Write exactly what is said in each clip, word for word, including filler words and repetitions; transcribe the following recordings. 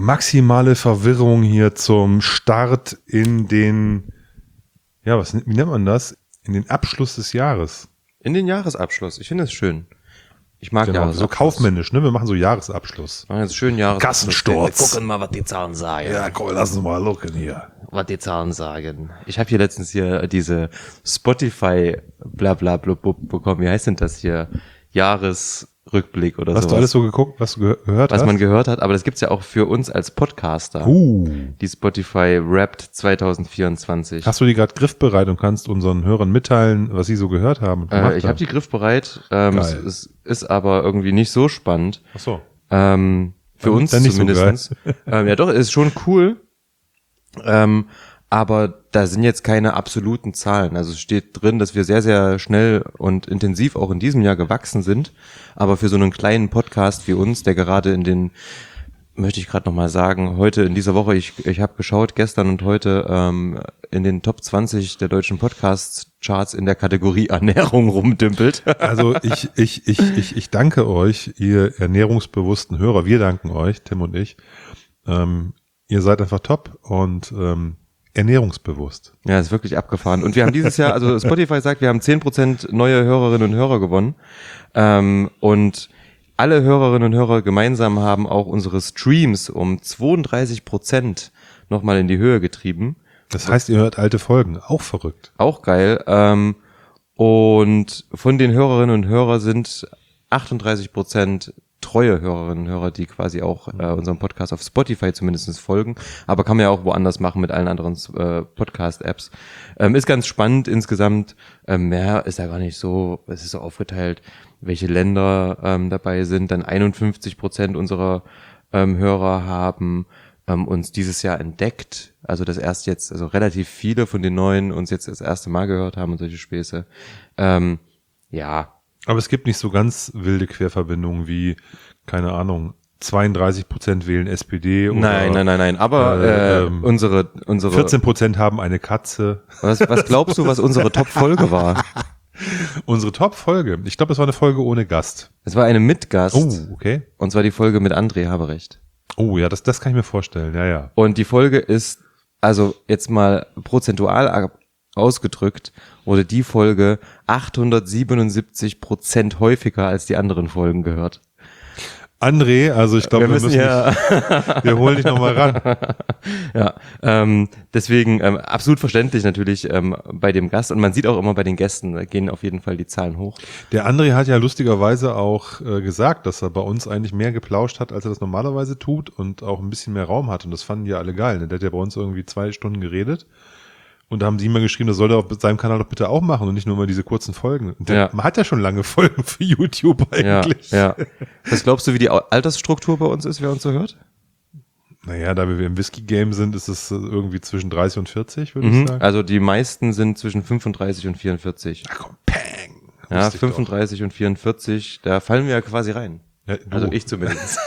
maximale Verwirrung hier zum Start in den, ja, was, wie nennt man das? In den Abschluss des Jahres. In den Jahresabschluss. Ich finde es schön. Ich mag genau, Jahresabschluss. So kaufmännisch, ne? Wir machen so Jahresabschluss. Wir machen jetzt schön Jahresabschluss. Kassensturz. Wir gucken mal, was die Zahlen sagen. Ja, komm, lass uns mal gucken hier. Was die Zahlen sagen. Ich habe hier letztens hier diese Spotify Blablablub bekommen. Wie heißt denn das hier? Jahresrückblick oder so. Hast sowas. Du alles so geguckt, was du ge- gehört was hast? Was man gehört hat, aber das gibt's ja auch für uns als Podcaster. Uh. Die Spotify Wrapped zwanzig vierundzwanzig. Hast du die gerade griffbereit und kannst unseren Hörern mitteilen, was sie so gehört haben? Und äh, ich habe die griffbereit. Ähm, es, Geil. es ist aber irgendwie nicht so spannend. Ach so. Ähm, für Dann- uns dann nicht so zumindest. ähm, ja doch, ist schon cool. Ähm, aber da sind jetzt keine absoluten Zahlen. Also es steht drin, dass wir sehr, sehr schnell und intensiv auch in diesem Jahr gewachsen sind. Aber für so einen kleinen Podcast wie uns, der gerade in den, möchte ich gerade nochmal sagen, heute in dieser Woche, ich ich habe geschaut, gestern und heute ähm, in den Top zwanzig der deutschen Podcast-Charts in der Kategorie Ernährung rumdümpelt. Also ich, ich, ich, ich, ich danke euch, ihr ernährungsbewussten Hörer. Wir danken euch, Tim und ich. Ähm, ihr seid einfach top und ähm, ernährungsbewusst. Ja, ist wirklich abgefahren. Und wir haben dieses Jahr, also Spotify sagt, wir haben zehn Prozent neue Hörerinnen und Hörer gewonnen. Ähm, und alle Hörerinnen und Hörer gemeinsam haben auch unsere Streams um zweiunddreißig Prozent nochmal in die Höhe getrieben. Das heißt, ihr hört alte Folgen. Auch verrückt. Auch geil. Ähm, und von den Hörerinnen und Hörern sind achtunddreißig Prozent treue Hörerinnen und Hörer, die quasi auch äh, unserem Podcast auf Spotify zumindest folgen, aber kann man ja auch woanders machen mit allen anderen äh, Podcast-Apps. Ähm, ist ganz spannend insgesamt. Ähm, mehr ist ja gar nicht so, es ist so aufgeteilt, welche Länder ähm, dabei sind. Dann einundfünfzig Prozent unserer ähm, Hörer haben ähm, uns dieses Jahr entdeckt. Also das erst jetzt, also relativ viele von den Neuen uns jetzt das erste Mal gehört haben und solche Späße. Ähm, ja, Aber es gibt nicht so ganz wilde Querverbindungen wie, keine Ahnung, zweiunddreißig Prozent wählen S P D oder Nein, nein, nein, nein. Aber äh, äh, ähm, unsere, unsere. vierzehn Prozent haben eine Katze. Was, was glaubst du, was unsere Top-Folge war? Unsere Top-Folge. Ich glaube, es war eine Folge ohne Gast. Es war eine mit Gast. Oh, okay. Und zwar die Folge mit André Haberecht. Oh ja, das, das kann ich mir vorstellen. Ja, ja. Und die Folge ist, also jetzt mal prozentual ausgedrückt, wurde die Folge achthundertsiebenundsiebzig Prozent häufiger als die anderen Folgen gehört. André, also ich glaube, wir, wir müssen müssen ja, nicht, wir holen dich nochmal ran. ja, ähm, deswegen ähm, absolut verständlich natürlich ähm, bei dem Gast und man sieht auch immer bei den Gästen, da gehen auf jeden Fall die Zahlen hoch. Der André hat ja lustigerweise auch äh, gesagt, dass er bei uns eigentlich mehr geplauscht hat, als er das normalerweise tut und auch ein bisschen mehr Raum hat und das fanden ja alle geil. Ne? Der hat ja bei uns irgendwie zwei Stunden geredet. Und da haben sie immer geschrieben, das soll er auf seinem Kanal doch bitte auch machen und nicht nur immer diese kurzen Folgen. Und der, Ja. Man hat ja schon lange Folgen für YouTube eigentlich. Ja, ja. Was glaubst du, wie die Altersstruktur bei uns ist, wer uns so hört? Naja, da wir im Whisky-Game sind, ist es irgendwie zwischen dreißig und vierzig, würde Mhm. ich sagen. Also die meisten sind zwischen fünfunddreißig und vierundvierzig. Ach komm, pang. Ja, Wusste ich fünfunddreißig und vierundvierzig, da fallen wir ja quasi rein. doch. Ja, du. Also ich zumindest.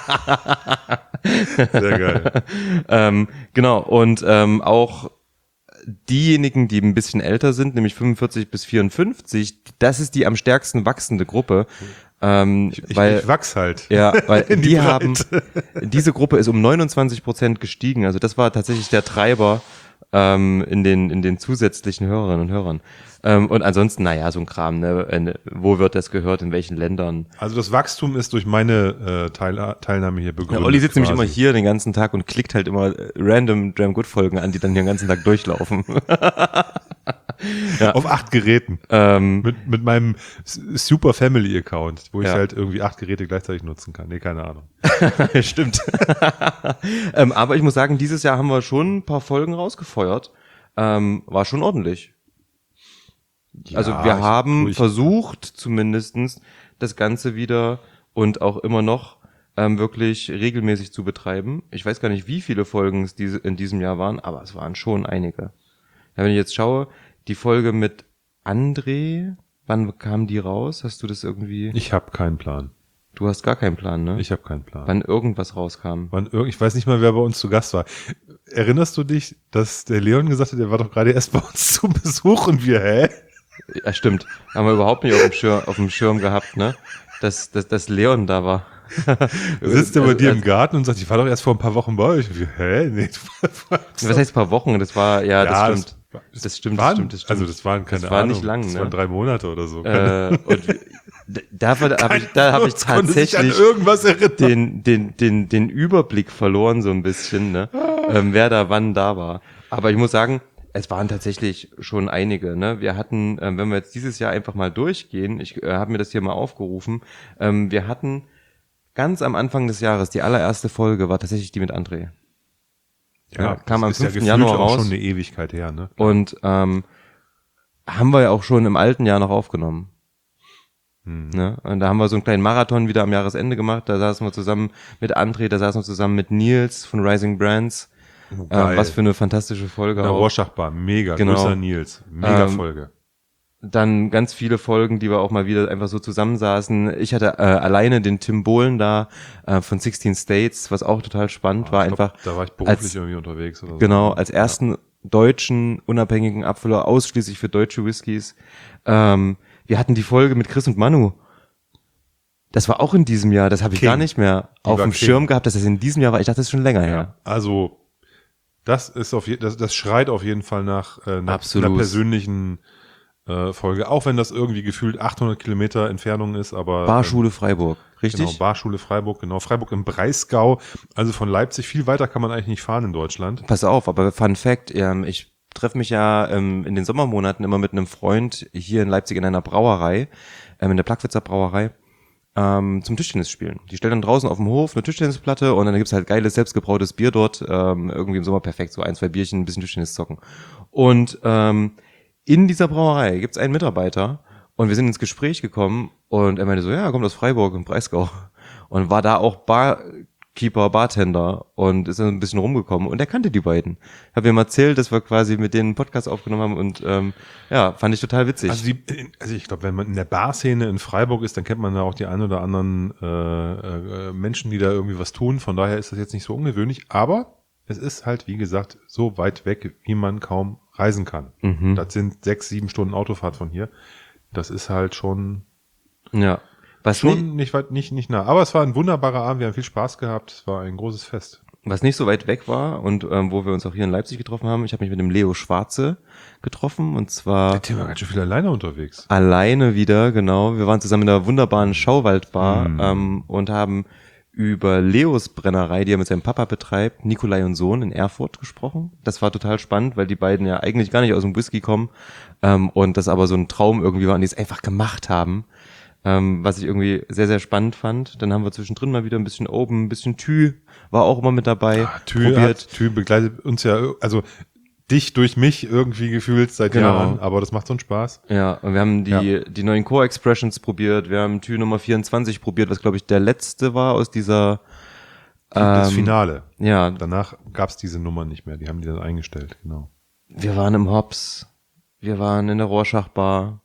Sehr geil. ähm, genau, und ähm, auch diejenigen, die ein bisschen älter sind, nämlich fünfundvierzig bis vierundfünfzig, das ist die am stärksten wachsende Gruppe. Ähm, Ich, weil, ich wachs halt. ja, weil in die, die haben, Breite. diese Gruppe ist um neunundzwanzig Prozent gestiegen. Also das war tatsächlich der Treiber ähm, in den in den zusätzlichen Hörerinnen und Hörern. Ähm, und ansonsten, naja, so ein Kram, ne? Wo wird das gehört, in welchen Ländern? Also das Wachstum ist durch meine äh, Teil, Teilnahme hier Ja, begründet. Olli sitzt nämlich quasi. immer hier den ganzen Tag und klickt halt immer äh, random Dram Good Folgen an, die dann den ganzen Tag durchlaufen. Ja. Auf acht Geräten. ähm, Mit, mit meinem S- Super Family Account, wo ich Ja. halt irgendwie acht Geräte gleichzeitig nutzen kann. Nee, keine Ahnung. Stimmt. ähm, aber ich muss sagen, dieses Jahr haben wir schon ein paar Folgen rausgefeuert. Ähm, war schon ordentlich. Also Ja, wir ich- haben ich- versucht, zumindestens das Ganze wieder und auch immer noch ähm, wirklich regelmäßig zu betreiben. Ich weiß gar nicht, wie viele Folgen es diese, in diesem Jahr waren, aber es waren schon einige. Ja, wenn ich jetzt schaue, die Folge mit André, wann kam die raus? Hast du das irgendwie? Ich habe keinen Plan. Du hast gar keinen Plan, ne? Ich habe keinen Plan. Wann irgendwas rauskam. Wann irg- ich weiß nicht mal, wer bei uns zu Gast war. Erinnerst du dich, dass der Leon gesagt hat, der war doch gerade erst bei uns zu Besuch und wir, hä? Ja, stimmt. Haben wir überhaupt nicht auf dem Schirm, auf dem Schirm gehabt, ne? Dass, dass, dass Leon da war. Sitzt er bei Also- dir im also- Garten und sagt, ich war doch erst vor ein paar Wochen bei euch. Und wir, hä? Nee, du warst Was heißt paar Wochen? Das war, ja, das Ja, stimmt. das- Das stimmt, das waren, stimmt, das stimmt. Also das waren keine Das war Ahnung. nicht lang, Das ne? waren drei Monate oder so. Äh, und wir- d- da war- da habe ich, da hab ich Uns konnte sich an tatsächlich irgendwas erinnern. den, den, den, den Überblick verloren so ein bisschen, ne? ähm, wer da wann da war. Aber ich muss sagen, es waren tatsächlich schon einige. Ne? Wir hatten, ähm, wenn wir jetzt dieses Jahr einfach mal durchgehen, ich äh, habe mir das hier mal aufgerufen, ähm, wir hatten ganz am Anfang des Jahres, die allererste Folge war tatsächlich die mit André. Ja, kam am das ist ja fünften gefühlt Januar auch raus. schon eine Ewigkeit her, ne? Und ähm, haben wir ja auch schon im alten Jahr noch aufgenommen. Hm. Ne? Und da haben wir so einen kleinen Marathon wieder am Jahresende gemacht. Da saßen wir zusammen mit André, da saßen wir zusammen mit Nils von Rising Brands. Oh, Ähm, geil. was für eine fantastische Folge In der auch. Rorschach-Bar, mega. Genau. Grüßer Nils. Mega Ähm, Folge. Dann ganz viele Folgen, die wir auch mal wieder einfach so zusammensaßen. Ich hatte äh, alleine den Tim Bohlen da äh, von sixteen States, was auch total spannend war. Ich glaub, Einfach da war ich beruflich als- irgendwie unterwegs oder so. genau als ersten deutschen unabhängigen Abfüller ausschließlich für deutsche Whiskys. Ähm, wir hatten die Folge mit Chris und Manu. Das war auch in diesem Jahr. Das habe ich King. gar nicht mehr Die auf war dem King. Schirm gehabt, dass das in diesem Jahr war. Ich dachte, das ist schon länger Ja. her. Also, das ist auf je, das, das schreit auf jeden Fall nach äh, einer, Absolut. einer persönlichen äh, Folge. Auch wenn das irgendwie gefühlt achthundert Kilometer Entfernung ist, aber. Barschule Freiburg, richtig? Genau, Barschule Freiburg, genau. Freiburg im Breisgau. Also von Leipzig viel weiter kann man eigentlich nicht fahren in Deutschland. Pass auf, aber Fun Fact, ähm, ich treffe mich ja ähm, in den Sommermonaten immer mit einem Freund hier in Leipzig in einer Brauerei, ähm, in der Plagwitzer Brauerei, ähm, zum Tischtennis spielen. Die stellen dann draußen auf dem Hof eine Tischtennisplatte und dann gibt's halt geiles, selbstgebrautes Bier dort, ähm, irgendwie im Sommer perfekt, so ein, zwei Bierchen, ein bisschen Tischtennis zocken. Und ähm, in dieser Brauerei gibt's einen Mitarbeiter und wir sind ins Gespräch gekommen und er meinte so, ja, er kommt aus Freiburg im Breisgau und war da auch Barkeeper, Bartender und ist dann ein bisschen rumgekommen und er kannte die beiden. Ich habe ihm erzählt, dass wir quasi mit denen einen Podcast aufgenommen haben und ähm, ja, fand ich total witzig. Also, die, also ich glaube, wenn man in der Barszene in Freiburg ist, dann kennt man da auch die ein oder anderen äh, äh, Menschen, die da irgendwie was tun. Von daher ist das jetzt nicht so ungewöhnlich. Aber es ist halt, wie gesagt, so weit weg, wie man kaum reisen kann. Mhm. Das sind sechs, sieben Stunden Autofahrt von hier. Das ist halt schon, Ja. Was, schon nicht, nicht weit, nicht, nicht nah. Aber es war ein wunderbarer Abend. Wir haben viel Spaß gehabt. Es war ein großes Fest. was nicht so weit weg war und ähm, wo wir uns auch hier in Leipzig getroffen haben, ich habe mich mit dem Leo Schwarze getroffen und zwar Der war ganz schön viel alleine unterwegs. alleine wieder, genau. Wir waren zusammen in einer wunderbaren Schauwaldbar Mm. ähm, und haben über Leos Brennerei, die er mit seinem Papa betreibt, Nikolai und Sohn in Erfurt gesprochen. Das war total spannend, weil die beiden ja eigentlich gar nicht aus dem Whisky kommen ähm, und das aber so ein Traum irgendwie war und die es einfach gemacht haben, ähm, was ich irgendwie sehr, sehr spannend fand. Dann haben wir zwischendrin mal wieder ein bisschen Open, ein bisschen Thü, war auch immer mit dabei, Ah, Tü, hat, Tü begleitet uns ja, also dich durch mich irgendwie gefühlt seit Genau. Jahren, aber das macht so einen Spaß. Ja, und wir haben die, Ja. die neuen Core-Expressions probiert, wir haben Thü Nummer vierundzwanzig probiert, was glaube ich der letzte war aus dieser Das ähm, Finale. Ja, Danach gab's diese Nummer nicht mehr, die haben die dann eingestellt, genau. wir waren im Hops, wir waren in der Rorschach-Bar.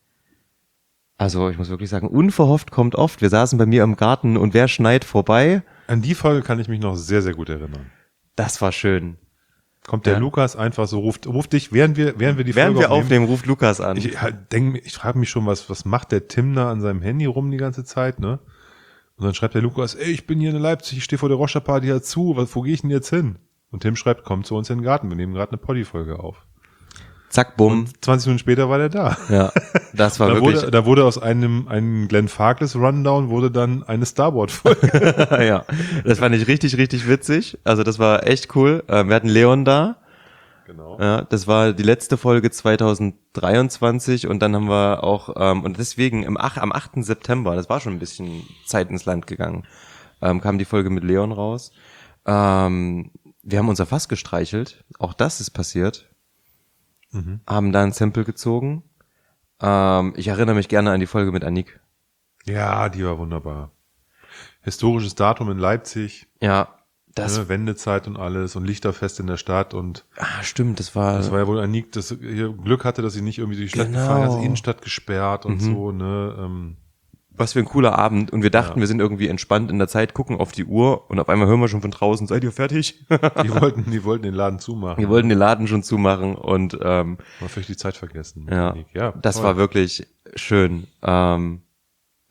Also ich muss wirklich sagen, unverhofft kommt oft. Wir saßen bei mir im Garten und wer schneit vorbei? An die Folge kann ich mich noch sehr, sehr gut erinnern. Das war schön. Kommt der Ja. Lukas einfach so, ruft, ruft dich, während wir, während wir die Während Folge wir aufnehmen, ruft Lukas an. Ich halt denk, ich frage mich schon, was, was macht der Tim da an seinem Handy rum die ganze Zeit, ne? Und dann schreibt der Lukas, ey, ich bin hier in Leipzig, ich stehe vor der Rorschach-Party dazu, was, wo gehe ich denn jetzt hin? Und Tim schreibt, komm zu uns in den Garten, wir nehmen gerade eine Poddy-Folge auf. Zack, bumm. zwanzig Minuten später war der da. Ja, das war Da wirklich, wurde, da wurde aus einem, einem Glenn Farkless Rundown wurde dann eine Starboard-Folge. ja, das fand ich richtig, richtig witzig. Also das war echt cool. Ähm, Wir hatten Leon da. Genau. Ja, das war die letzte Folge zwanzig dreiundzwanzig und dann haben wir auch, ähm, und deswegen im ach, am achten September, das war schon ein bisschen Zeit ins Land gegangen, ähm, kam die Folge mit Leon raus. Ähm, wir haben unser Fass gestreichelt, auch das ist passiert, Mhm. haben da ein Sample gezogen. Ähm, ich erinnere mich gerne an die Folge mit Annik. Ja, die war wunderbar. Historisches Datum in Leipzig, Ja, das, ne, Wendezeit und alles und Lichterfest in der Stadt und ah, stimmt, das war, das war ja wohl Anik, das ihr Glück hatte, dass sie nicht irgendwie durch die Stadt Genau. gefahren ist, Innenstadt gesperrt und Mhm. so, ne, ähm, was für ein cooler Abend und wir dachten, Ja. wir sind irgendwie entspannt in der Zeit, gucken auf die Uhr und auf einmal hören wir schon von draußen, seid ihr fertig? die wollten, die wollten den Laden zumachen. Wir wollten den Laden schon zumachen und ähm, War völlig die Zeit vergessen. ja, ja das toll. war wirklich schön. Ähm,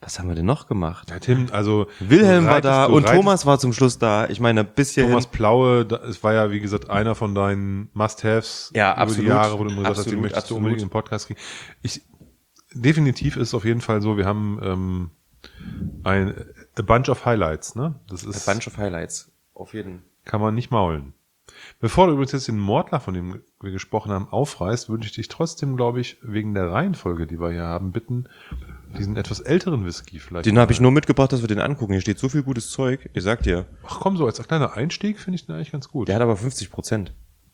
Was haben wir denn noch gemacht? Ja, Tim, also Wilhelm du war reitest- da du und reitest- Thomas war zum Schluss da. Ich meine, bis hierhin. Thomas Plaue, da- es war ja, wie gesagt, einer von deinen Must-Haves Ja, über absolut. die Jahre, wo du immer gesagt hast, den Absolut, möchtest du absolut. unbedingt im Podcast kriegen. Ich, definitiv ist es auf jeden Fall so, wir haben ähm, ein a bunch of Highlights, ne? Das A ist, bunch of Highlights. Auf jeden. kann man nicht maulen. Bevor du übrigens jetzt den Mordler, von dem wir gesprochen haben, aufreißt, würde ich dich trotzdem, glaube ich, wegen der Reihenfolge, die wir hier haben, bitten, diesen etwas älteren Whisky vielleicht. Den mal- habe ich nur mitgebracht, dass wir den angucken. Hier steht so viel gutes Zeug. Ich sag dir. Ach komm, so als kleiner Einstieg finde ich den eigentlich ganz gut. Der hat aber fünfzig Prozent.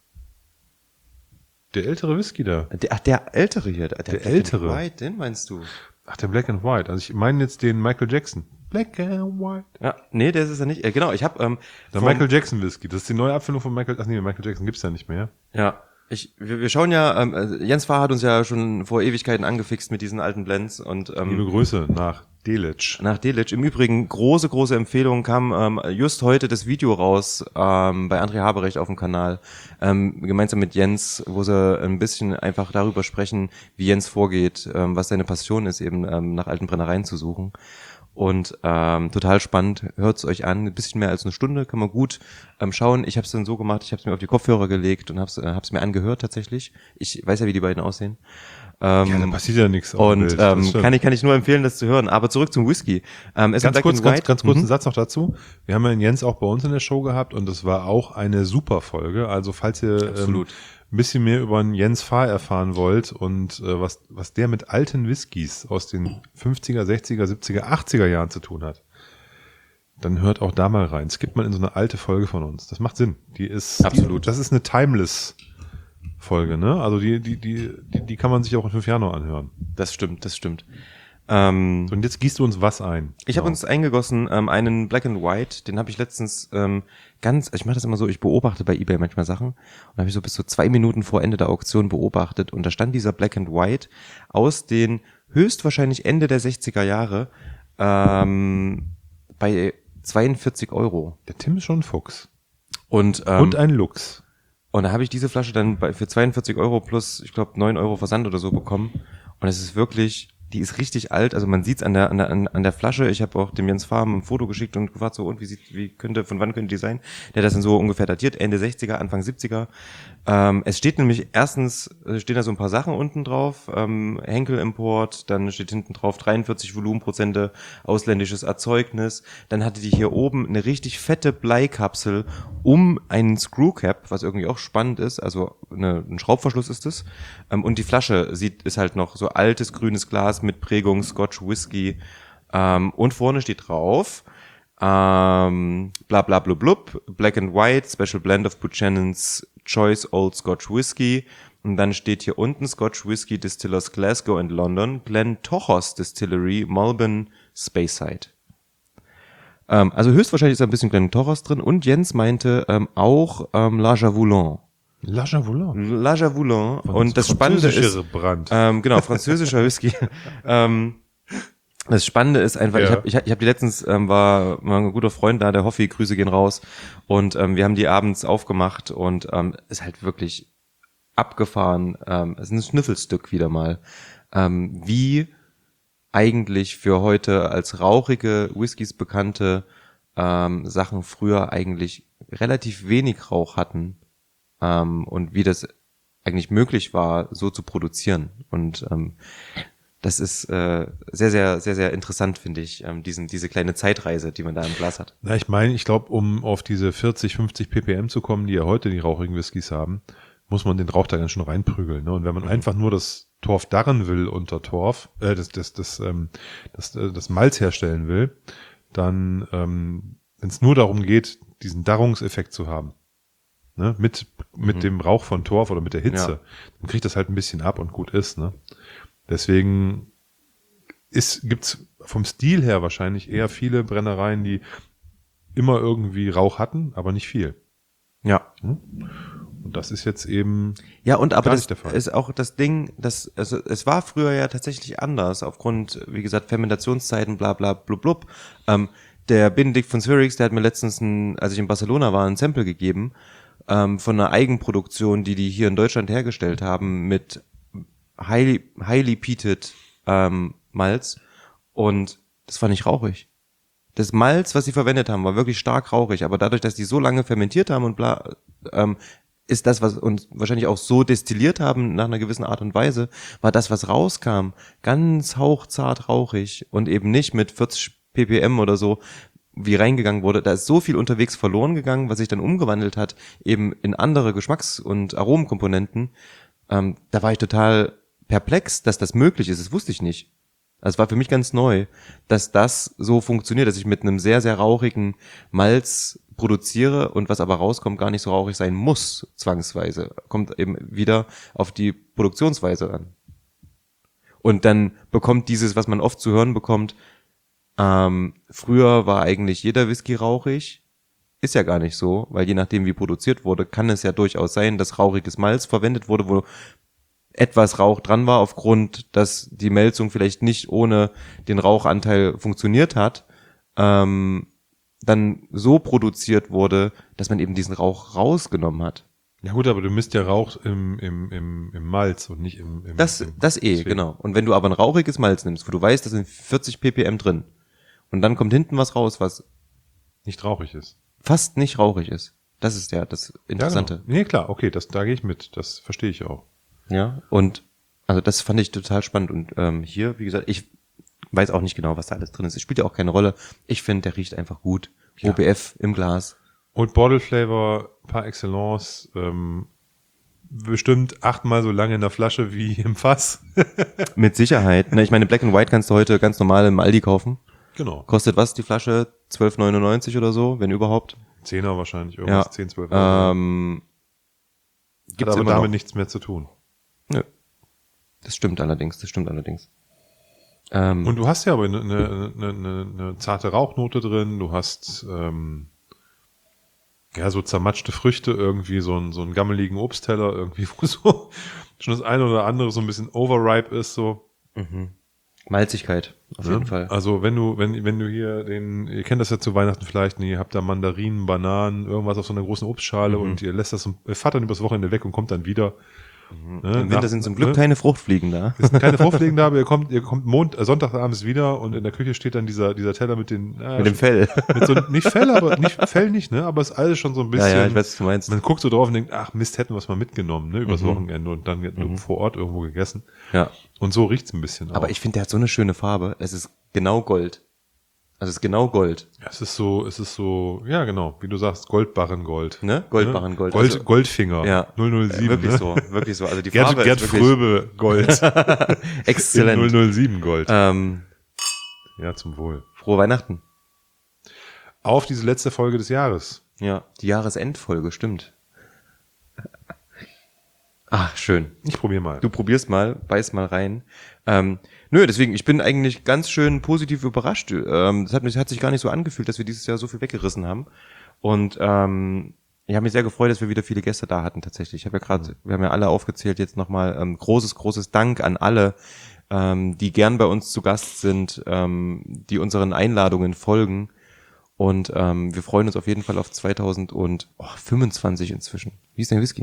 Der ältere Whisky da. Der, ach, der ältere hier. Der, Der ältere. White, den meinst du? Ach, der Black and White. Also ich meine jetzt den Michael Jackson. Black and White. Ja, nee, der ist es ja nicht. Äh, genau, ich habe ähm, Der vom- Michael Jackson Whisky. Das ist die neue Abfüllung von Michael. Ach nee, Michael Jackson gibt's ja nicht mehr. Ja, ich, wir, wir schauen ja, ähm, äh, Jens Fahr hat uns ja schon vor Ewigkeiten angefixt mit diesen alten Blends und ähm, Liebe Grüße nach Delitzsch. nach Delitzsch. Im Übrigen, große, große Empfehlung, kam ähm, just heute das Video raus ähm, bei André Haberecht auf dem Kanal, ähm, gemeinsam mit Jens, wo sie ein bisschen einfach darüber sprechen, wie Jens vorgeht, ähm, was seine Passion ist, eben ähm, nach alten Brennereien zu suchen. Und ähm, total spannend, hört's euch an, ein bisschen mehr als eine Stunde, kann man gut ähm, schauen. Ich habe es dann so gemacht, ich habe es mir auf die Kopfhörer gelegt und habe es äh, hab's mir angehört tatsächlich. Ich weiß ja, wie die beiden aussehen. Ähm, Ja, da passiert ja nichts. auf dem und Bild. Das ähm, stimmt. kann ich kann ich nur empfehlen, das zu hören. Aber zurück zum Whisky. Ähm, ist ein Ganz Black kurz, and ganz, White. ganz kurz einen Mhm. Satz noch dazu. Wir haben ja den Jens auch bei uns in der Show gehabt und das war auch eine super Folge. Also falls ihr ähm, Absolut. ein bisschen mehr über den Jens Fahr erfahren wollt und äh, was, was der mit alten Whiskys aus den fünfziger, sechziger, siebziger, achtziger Jahren zu tun hat, dann hört auch da mal rein. Es gibt mal in so eine alte Folge von uns. Das macht Sinn. Die ist Absolut. Die, das ist eine timeless Folge, ne? Also die, die, die, die, die kann man sich auch in fünf Jahren noch anhören. Das stimmt, das stimmt. Ähm, So, und jetzt gießt du uns was ein. Ich habe uns eingegossen, ähm, einen Black and White, den habe ich letztens ähm, ganz, ich mache das immer so, ich beobachte bei eBay manchmal Sachen und habe ich so bis so zwei Minuten vor Ende der Auktion beobachtet und da stand dieser Black and White aus den höchstwahrscheinlich Ende der sechziger Jahre ähm, bei zweiundvierzig Euro. Der Tim ist schon ein Fuchs. Und, ähm, Und ein Lux. Und da habe ich diese Flasche dann bei, für zweiundvierzig Euro plus, ich glaube, neun Euro Versand oder so bekommen. Und es ist wirklich, die ist richtig alt. Also man sieht's an der, an der, an der Flasche. Ich habe auch dem Jens Farm ein Foto geschickt und gefragt, so, und wie sieht, wie könnte, von wann könnte die sein? Der hat das dann so ungefähr datiert, Ende sechziger, Anfang siebziger. Ähm, es steht nämlich erstens, äh, stehen da so ein paar Sachen unten drauf, ähm, Henkel Import, dann steht hinten drauf dreiundvierzig Volumenprozente ausländisches Erzeugnis. Dann hatte die hier oben eine richtig fette Bleikapsel um einen Screwcap, was irgendwie auch spannend ist, also eine, ein Schraubverschluss ist es. Ähm, und die Flasche sieht, ist halt noch so altes grünes Glas mit Prägung Scotch Whisky. Ähm, und vorne steht drauf, ähm, bla bla bla blub, Black and White, Special Blend of Buchanan's Choice Old Scotch Whisky. Und dann steht hier unten Scotch Whisky Distillers Glasgow and London, Glen Tochos Distillery, Malbon, Speyside. Ähm, also höchstwahrscheinlich ist da ein bisschen Glen Tochos drin. Und Jens meinte ähm, auch ähm, La Javoulan. La Javoulan. La Javoulan. Und das Spannende ist, Französische Brand. ähm, genau, französischer Whisky. ähm, das Spannende ist einfach, Ja. ich habe ich hab, ich hab die letztens, ähm, war, war ein guter Freund da, der Hoffi, Grüße gehen raus. Und ähm, wir haben die abends aufgemacht und ähm, ist halt wirklich abgefahren. Ähm, es ist ein Schnüffelstück wieder mal. Ähm, wie eigentlich für heute als rauchige Whiskys bekannte ähm, Sachen früher eigentlich relativ wenig Rauch hatten. Ähm, und wie das eigentlich möglich war, so zu produzieren. Und ähm, das ist äh, sehr, sehr, sehr, sehr interessant, finde ich, ähm, diesen, diese kleine Zeitreise, die man da im Glas hat. Na, ich meine, ich glaube, um auf diese vierzig, fünfzig ppm zu kommen, die ja heute die rauchigen Whiskys haben, muss man den Rauch da ganz schön reinprügeln. Ne? Und wenn man mhm. einfach nur das Torf darren will unter Torf, äh, das, das, das, ähm, das, äh, das Malz herstellen will, dann, ähm, wenn es nur darum geht, diesen Darrungseffekt zu haben, ne? mit, mit mhm. dem Rauch von Torf oder mit der Hitze, ja. dann kriegt das halt ein bisschen ab und gut ist, ne? Deswegen ist, gibt's vom Stil her wahrscheinlich eher viele Brennereien, die immer irgendwie Rauch hatten, aber nicht viel. Ja. Und das ist jetzt eben ja, und aber gar das nicht der Fall. Ist auch das Ding, dass also es war früher ja tatsächlich anders aufgrund, wie gesagt, Fermentationszeiten, bla bla blub blub. Ähm, der Benedikt von Zurich, der hat mir letztens, ein, als ich in Barcelona war, ein Sample gegeben ähm, von einer Eigenproduktion, die die hier in Deutschland hergestellt haben mit highly, highly peated ähm, Malz und Das war nicht rauchig. Das Malz, was sie verwendet haben, war wirklich stark rauchig, aber dadurch, dass die so lange fermentiert haben und bla, ähm, ist das, was uns wahrscheinlich auch so destilliert haben nach einer gewissen Art und Weise, war das, was rauskam, ganz hauchzart rauchig und eben nicht mit vierzig ppm oder so, wie reingegangen wurde. Da ist so viel unterwegs verloren gegangen, was sich dann umgewandelt hat, eben in andere Geschmacks- und Aromenkomponenten. Ähm, da war ich total perplex, dass das möglich ist. Das wusste ich nicht. Also es war für mich ganz neu, dass das so funktioniert, dass ich mit einem sehr, sehr rauchigen Malz produziere und was aber rauskommt, gar nicht so rauchig sein muss, zwangsweise. Kommt eben wieder auf die Produktionsweise an. Und dann bekommt dieses, was man oft zu hören bekommt, ähm, früher war eigentlich jeder Whisky rauchig, ist ja gar nicht so, weil je nachdem wie produziert wurde, kann es ja durchaus sein, dass rauchiges Malz verwendet wurde, wo etwas Rauch dran war, aufgrund, dass die Melzung vielleicht nicht ohne den Rauchanteil funktioniert hat, ähm, dann so produziert wurde, dass man eben diesen Rauch rausgenommen hat. Ja gut, aber du misst ja Rauch im, im, im, im Malz und nicht im... im Das, im, das eh, deswegen. genau. Und wenn du aber ein rauchiges Malz nimmst, wo du weißt, da sind vierzig ppm drin, und dann kommt hinten was raus, was Nicht rauchig ist. fast nicht rauchig ist. Das ist ja das Interessante. Ja, genau. Nee, klar, okay, das, da gehe ich mit. Das verstehe ich auch. Ja, und also das fand ich total spannend. Und ähm, hier, wie gesagt, ich weiß auch nicht genau, was da alles drin ist. Es spielt ja auch keine Rolle. Ich finde, der riecht einfach gut. Ja. O B F im Glas. Und Bottle Flavor par excellence, ähm, bestimmt achtmal so lange in der Flasche wie im Fass. Mit Sicherheit. Ne, ich meine, Black and White kannst du heute ganz normal im Aldi kaufen. Genau. Kostet was die Flasche? zwölf neunundneunzig oder so, wenn überhaupt. Zehner wahrscheinlich, irgendwas, Ja. zehn, zwölf Euro. Ähm, Hat gibt's aber immer damit noch. nichts mehr zu tun. Nö. Das stimmt allerdings, das stimmt allerdings. Ähm, Und du hast ja aber eine, eine, eine, eine zarte Rauchnote drin, du hast ähm, ja so zermatschte Früchte, irgendwie so einen, so einen gammeligen Obstteller, irgendwie, wo so schon das eine oder andere so ein bisschen overripe ist, so. Malzigkeit, auf Ne? jeden Fall. Also wenn du, wenn, wenn du hier den, ihr kennt das ja zu Weihnachten vielleicht, ne, ihr habt da Mandarinen, Bananen, irgendwas auf so einer großen Obstschale Mhm. und ihr lässt das, ihr fahrt dann übers Wochenende weg und kommt dann wieder. Ne, Im Winter nach- sind zum Glück ne? keine Fruchtfliegen da. Es sind keine Fruchtfliegen da, aber ihr kommt, ihr kommt Mond, äh, Sonntagabends wieder und in der Küche steht dann dieser, dieser Teller mit den, äh, Mit dem Fell. mit so, nicht Fell, aber nicht, Fell nicht, ne, aber es ist alles schon so ein Ja, bisschen, ja, ich weiß, was du meinst. man guckt so drauf und denkt, ach Mist, hätten wir es mal mitgenommen, ne, übers Mhm. Wochenende und dann Mhm. vor Ort irgendwo gegessen. Ja. Und so riecht's ein bisschen Aber auch. ich finde, der hat so eine schöne Farbe. Es ist genau Gold. Also es ist genau Gold. Es ist so, es ist so, ja genau, wie du sagst, Goldbarrengold. Ne? Goldbarrengold. Gold, Also- Goldfinger. Ja. null null sieben. Wirklich ne? so, wirklich so. Also die Gerd, Farbe Gerd ist wirklich Fröbe Gold. exzellent. null null sieben Gold. Ähm, Ja, zum Wohl. frohe Weihnachten. Auf diese letzte Folge des Jahres. Ja, die Jahresendfolge, stimmt. Ah, schön. Ich probiere mal. Du probierst mal, beiß mal rein. Ähm, nö, deswegen, ich bin eigentlich ganz schön positiv überrascht. Ähm, das hat mich, hat sich gar nicht so angefühlt, dass wir dieses Jahr so viel weggerissen haben. Und ähm, ich habe mich sehr gefreut, dass wir wieder viele Gäste da hatten tatsächlich. Ich habe ja gerade, wir haben ja alle aufgezählt, jetzt nochmal ähm, großes, großes Dank an alle, ähm, die gern bei uns zu Gast sind, ähm, die unseren Einladungen folgen. Und ähm, wir freuen uns auf jeden Fall auf zweitausendfünfundzwanzig inzwischen. Wie ist dein Whisky?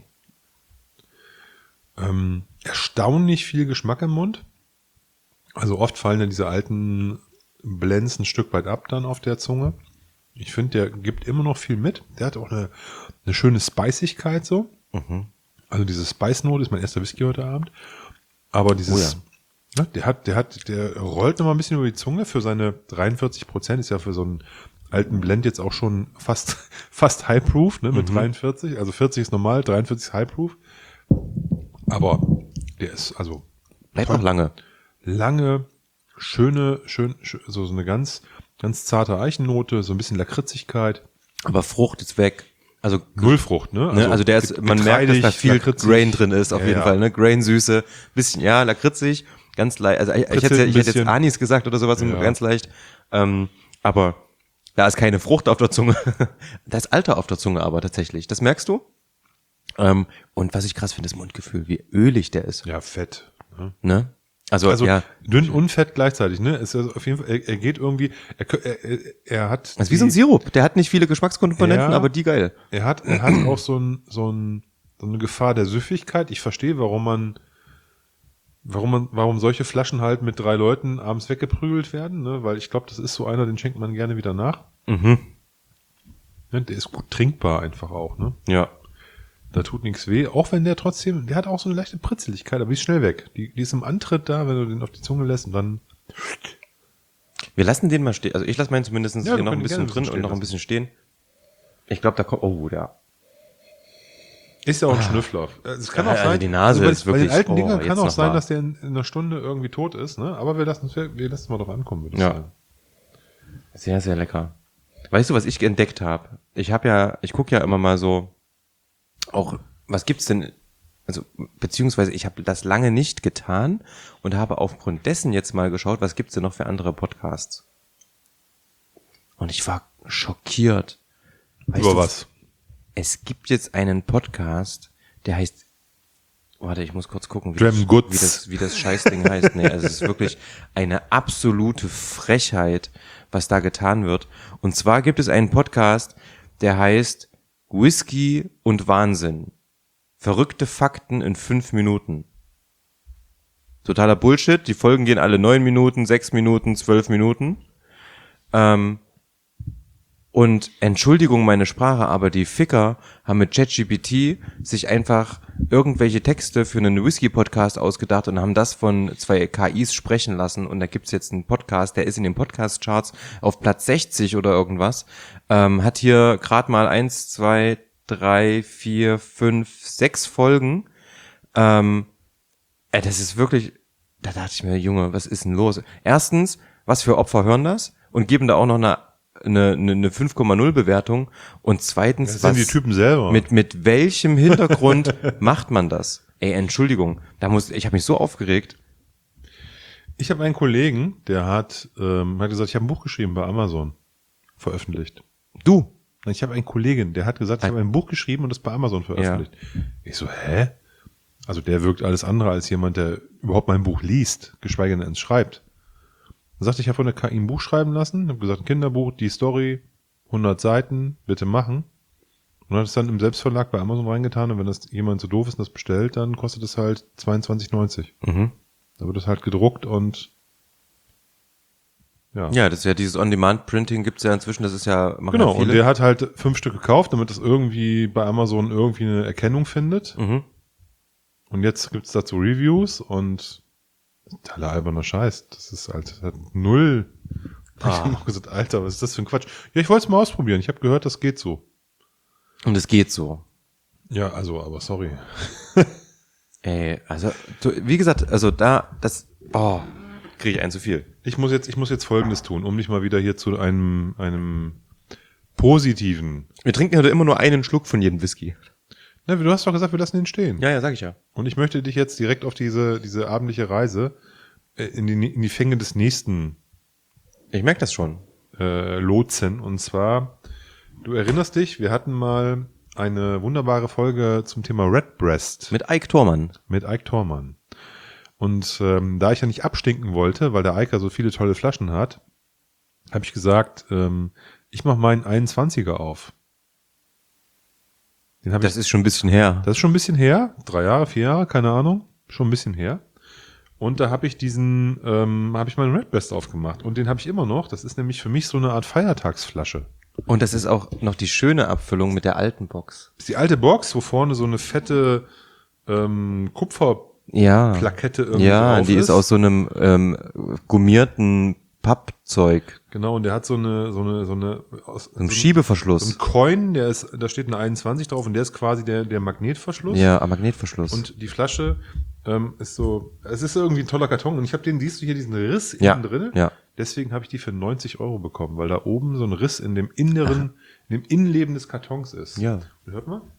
Ähm, erstaunlich viel Geschmack im Mund. Also oft fallen ja diese alten Blends ein Stück weit ab dann auf der Zunge. Ich finde, der gibt immer noch viel mit. Der hat auch eine, eine schöne Speisigkeit so. Mhm. Also diese Spice-Note ist mein erster Whisky heute Abend. Aber dieses, Oh ne, der hat, der hat, der rollt noch mal ein bisschen über die Zunge für seine dreiundvierzig Prozent. Ist ja für so einen alten Blend jetzt auch schon fast, fast High-Proof, ne, mit Mhm. dreiundvierzig. Also vierzig ist normal, dreiundvierzig ist High-Proof. Aber der ist also Bleibt noch lange. lange, schöne, schön, schön so, so eine ganz, ganz zarte Eichennote, so ein bisschen Lakritzigkeit. Aber Frucht ist weg. Also, Nullfrucht, ne? ne, also der ist, get- man merkt, dass da getreidig, viel lakritzig. Grain drin ist, auf Ja, jeden ja. Fall, ne? Grain-Süße, bisschen, ja, lakritzig, ganz leicht, also ich, ich hätte, Kritzelt ein ich hätte jetzt bisschen. Anis gesagt oder sowas, Ja. ganz leicht, ähm, aber da ist keine Frucht auf der Zunge. Da ist Alter auf der Zunge aber tatsächlich, das merkst du? Ähm, und was ich krass finde, das Mundgefühl, wie ölig der ist, Ja, fett. Ne? ne? Also, Also ja, dünn und fett gleichzeitig, ne? Es ist auf jeden Fall, er, er geht irgendwie, er, kö- er, er- er hat. das ist wie so ein die- Sirup, der hat nicht viele Geschmackskomponenten, Ja. aber die geil. Er hat, er hat auch so, ein, so, ein, so eine Gefahr der Süffigkeit. Ich verstehe, warum man warum man, warum solche Flaschen halt mit drei Leuten abends weggeprügelt werden, ne? Weil ich glaube, das ist so einer, den schenkt man gerne wieder nach. Mhm. Ja, der ist gut trinkbar einfach auch, ne? Ja. Da tut nichts weh, auch wenn der trotzdem, der hat auch so eine leichte Pritzeligkeit, aber die ist schnell weg. Die, die ist im Antritt da, wenn du den auf die Zunge lässt und dann... Wir lassen den mal stehen. Also ich lasse meinen zumindest Ja, hier wir noch ein können bisschen gerne drin stehen und noch ein lassen. bisschen stehen. Ich glaube, da kommt... Oh, ja. Ist ja auch ein Schnüffler. Es kann Ja, auch also sein, die Nase bei, ist bei den wirklich- alten oh, Dingern jetzt kann auch noch sein, mal. dass der in, in einer Stunde irgendwie tot ist, ne? Aber wir lassen es wir lassen mal drauf ankommen, würde ich Ja. sagen. Sehr, sehr lecker. Weißt du, was ich entdeckt habe? Ich habe ja, ich gucke ja immer mal so, auch, was gibt's denn, also, beziehungsweise ich habe das lange nicht getan und habe aufgrund dessen jetzt mal geschaut, was gibt's denn noch für andere Podcasts? Und ich war schockiert. Weißt Über du, was? Es gibt jetzt einen Podcast, der heißt, warte, ich muss kurz gucken, wie, Dram das, Goods. wie das, wie das Scheißding heißt. Nee, also es ist wirklich eine absolute Frechheit, was da getan wird. Und zwar gibt es einen Podcast, der heißt Whisky und Wahnsinn. Verrückte Fakten in fünf Minuten. Totaler Bullshit. Die Folgen gehen alle neun Minuten, sechs Minuten, zwölf Minuten. Ähm, Und Entschuldigung meine Sprache, aber die Ficker haben mit ChatGPT sich einfach irgendwelche Texte für einen Whisky-Podcast ausgedacht und haben das von zwei K Is sprechen lassen. Und da gibt's jetzt einen Podcast, der ist in den Podcast-Charts auf Platz sechzig oder irgendwas. Ähm, hat hier gerade mal eins, zwei, drei, vier, fünf, sechs Folgen. Ähm, äh, das ist wirklich, da dachte ich mir, Junge, was ist denn los? Erstens, was für Opfer hören das? Und geben da auch noch eine eine, eine, eine fünf Komma null Bewertung und zweitens, Das sind was, die Typen selber. mit, mit welchem Hintergrund macht man das? Ey, Entschuldigung, da muss, ich habe mich so aufgeregt. Ich habe einen Kollegen, der hat, ähm, hat gesagt, ich habe ein Buch geschrieben bei Amazon, veröffentlicht. Du? Ich habe einen Kollegen, der hat gesagt, ich habe ein Buch geschrieben und das bei Amazon veröffentlicht. Ja. Ich so, hä? Also der wirkt alles andere als jemand, der überhaupt mein Buch liest, geschweige denn es schreibt. Dann sagte ich, ich habe von der K I ein Buch schreiben lassen, habe gesagt, ein Kinderbuch, die Story, hundert Seiten, bitte machen. Und hat es dann im Selbstverlag bei Amazon reingetan und wenn das jemand so doof ist und das bestellt, dann kostet es halt zweiundzwanzig neunzig. Mhm. Da wird es halt gedruckt und ja. Ja, das ist ja dieses On-Demand-Printing gibt's ja inzwischen, das ist ja, machen Genau, ja viele. und der hat halt fünf Stück gekauft, damit es irgendwie bei Amazon irgendwie eine Erkennung findet. Mhm. Und jetzt gibt's dazu Reviews und totaler alberner Scheiß. Das ist halt, halt null. Ah. Ich habe auch gesagt, Alter, was ist das für ein Quatsch? Ja, ich wollte es mal ausprobieren. Ich habe gehört, das geht so. Und es geht so. Ja, also, aber sorry. Ey, also, du, wie gesagt, also da, das, oh, kriege ich ein zu viel. Ich muss jetzt, ich muss jetzt Folgendes tun, um mich mal wieder hier zu einem, einem positiven. Wir trinken heute immer nur einen Schluck von jedem Whisky. Na, du hast doch gesagt, wir lassen ihn stehen. Ja, ja, sag ich ja. Und ich möchte dich jetzt direkt auf diese, diese abendliche Reise äh, in die, in die Fänge des nächsten Ich merke das schon. äh, lotsen. Und zwar, du erinnerst dich, wir hatten mal eine wunderbare Folge zum Thema Redbreast Mit Ike Thormann. mit Ike Thormann. Und ähm, da ich ja nicht abstinken wollte, weil der Ike ja so viele tolle Flaschen hat, habe ich gesagt, ähm, ich mache meinen einundzwanziger auf. Den hab Das ich, ist schon ein bisschen her. das ist schon ein bisschen her, drei Jahre, vier Jahre, keine Ahnung, schon ein bisschen her. Und da habe ich diesen, ähm, habe ich meinen Redbreast aufgemacht und den habe ich immer noch. Das ist nämlich für mich so eine Art Feiertagsflasche. Und das ist auch noch die schöne Abfüllung mit der alten Box. Das ist die alte Box, wo vorne so eine fette ähm, Ja. Kupferplakette irgendwie Ja, drauf die ist aus so einem ähm, gummierten Pappzeug. Genau, und der hat so eine, so eine, so eine, aus, So ein so Schiebeverschluss. So ein Coin, der ist, da steht eine einundzwanzig drauf und der ist quasi der, der Magnetverschluss. Ja, am Magnetverschluss. Und die Flasche ähm, ist so, es ist irgendwie ein toller Karton und ich habe den, siehst du hier diesen Riss Ja, innen drin? ja. Deswegen habe ich die für neunzig Euro bekommen, weil da oben so ein Riss in dem inneren, in dem Innenleben des Kartons ist. Ja. Und hört mal,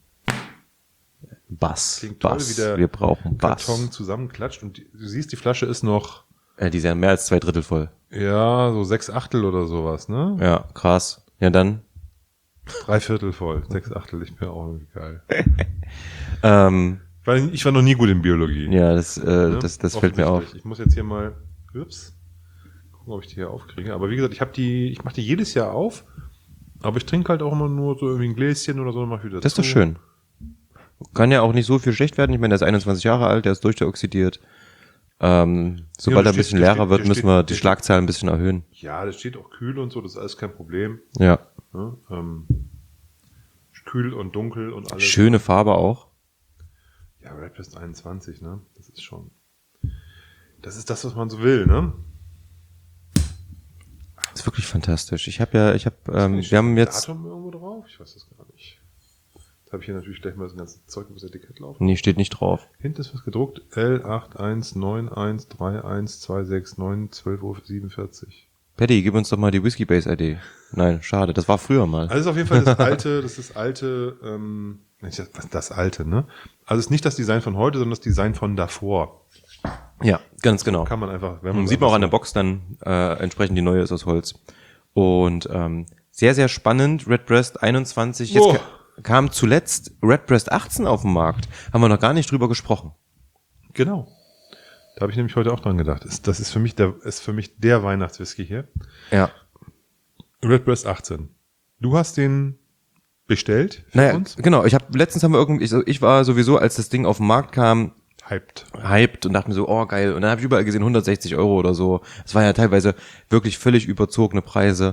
Bass. klingt toll, Bass. wie der Wir brauchen Bass. Karton zusammenklatscht und die, du siehst, die Flasche ist noch, Äh, die sind mehr als zwei Drittel voll. ja, so sechs Achtel oder sowas, ne? Ja, krass. Ja, dann. Drei Viertel voll, sechs Achtel, ich bin auch irgendwie geil. Ähm, Weil ich war noch nie gut in Biologie. ja, das, äh, Ne? das, das fällt mir auf. Offensichtlich. Ich muss jetzt hier mal, ups, gucken, ob ich die hier aufkriege. Aber wie gesagt, ich habe die, ich mache die jedes Jahr auf, aber ich trinke halt auch immer nur so irgendwie ein Gläschen oder so, dann mach ich wieder Das ist doch zu. schön. Kann ja auch nicht so viel schlecht werden. Ich meine, der ist einundzwanzig Jahre alt, der ist durchdeoxidiert. Ähm, sobald Ja, er ein da bisschen steht- da leerer steht- wird, da müssen steht- wir da die steht- Schlagzahlen ein bisschen erhöhen. Ja, das steht auch kühl und so, das ist alles kein Problem. Ja. Ne? Ähm, kühl und dunkel und alles. Schöne Farbe auch. Ja, Redbreast einundzwanzig, ne? Das ist schon. Das ist das, was man so will, ne? Ist wirklich fantastisch. Ich habe ja, ich habe, ähm, Ist wir haben ein jetzt, Datum irgendwo drauf? Ich weiß das gar nicht. Jetzt habe ich hier natürlich gleich mal das ganze Zeug über das Etikett laufen. nee, steht nicht drauf. Hinten ist was gedruckt. L acht eins neun eins drei eins zwei sechs neun zwölf Uhr siebenundvierzig. Paddy, gib uns doch mal die Whiskey Base I D. Nein, schade, das war früher mal. Also das ist auf jeden Fall das alte, das ist alte, ähm, nicht das, was- das alte, ne? Also es ist nicht das Design von heute, sondern das Design von davor. Ja, ganz genau. Kann man einfach, wenn man Sieht man auch an der einfach Box dann, äh, entsprechend die neue ist aus Holz. Und ähm, sehr, sehr spannend, Redbreast einundzwanzig. Jetzt Oh. ka kam zuletzt Redbreast achtzehn auf den Markt. Haben wir noch gar nicht drüber gesprochen. so, genau. Da habe ich nämlich heute auch dran gedacht. Ist, das ist für mich der, ist für mich der Weihnachtswhisky hier. Ja. Redbreast achtzehn. Du hast den bestellt für Naja, uns? genau. Ich habe letztens haben wir irgendwie, ich, ich war sowieso, als das Ding auf den Markt kam, Hyped. hyped und dachte mir so, oh geil. Und dann habe ich überall gesehen hundertsechzig Euro oder so. Es waren ja teilweise wirklich völlig überzogene Preise.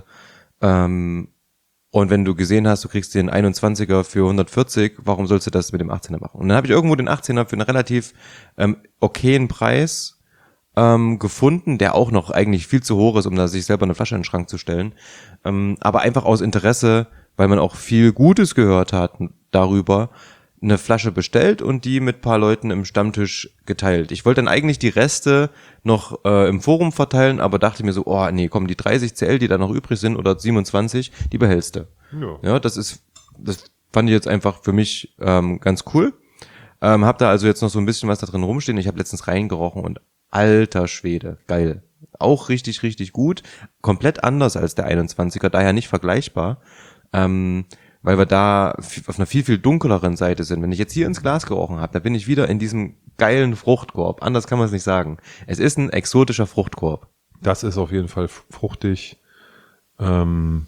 Ähm, und wenn du gesehen hast, du kriegst den einundzwanziger für hundertvierzig, warum sollst du das mit dem achtzehner machen? Und dann habe ich irgendwo den achtzehner für einen relativ ähm, okayen Preis ähm, gefunden, der auch noch eigentlich viel zu hoch ist, um da sich selber eine Flasche in den Schrank zu stellen. Ähm, aber einfach aus Interesse, weil man auch viel Gutes gehört hat darüber, eine Flasche bestellt und die mit paar Leuten im Stammtisch geteilt. Ich wollte dann eigentlich die Reste noch äh, im Forum verteilen, aber dachte mir so, oh nee, komm, die dreißig C L, die da noch übrig sind, oder siebenundzwanzig, die behältst du. Ja. Ja, das ist, das fand ich jetzt einfach für mich ähm, ganz cool. Ähm, hab da also jetzt noch so ein bisschen was da drin rumstehen. Ich habe letztens reingerochen und alter Schwede, geil. Auch richtig, richtig gut. Komplett anders als der einundzwanziger, daher nicht vergleichbar. Ähm, weil wir da auf einer viel, viel dunkleren Seite sind. Wenn ich jetzt hier ins Glas gerochen habe, da bin ich wieder in diesem geilen Fruchtkorb. Anders kann man es nicht sagen. Es ist ein exotischer Fruchtkorb. Das ist auf jeden Fall fruchtig. Ähm,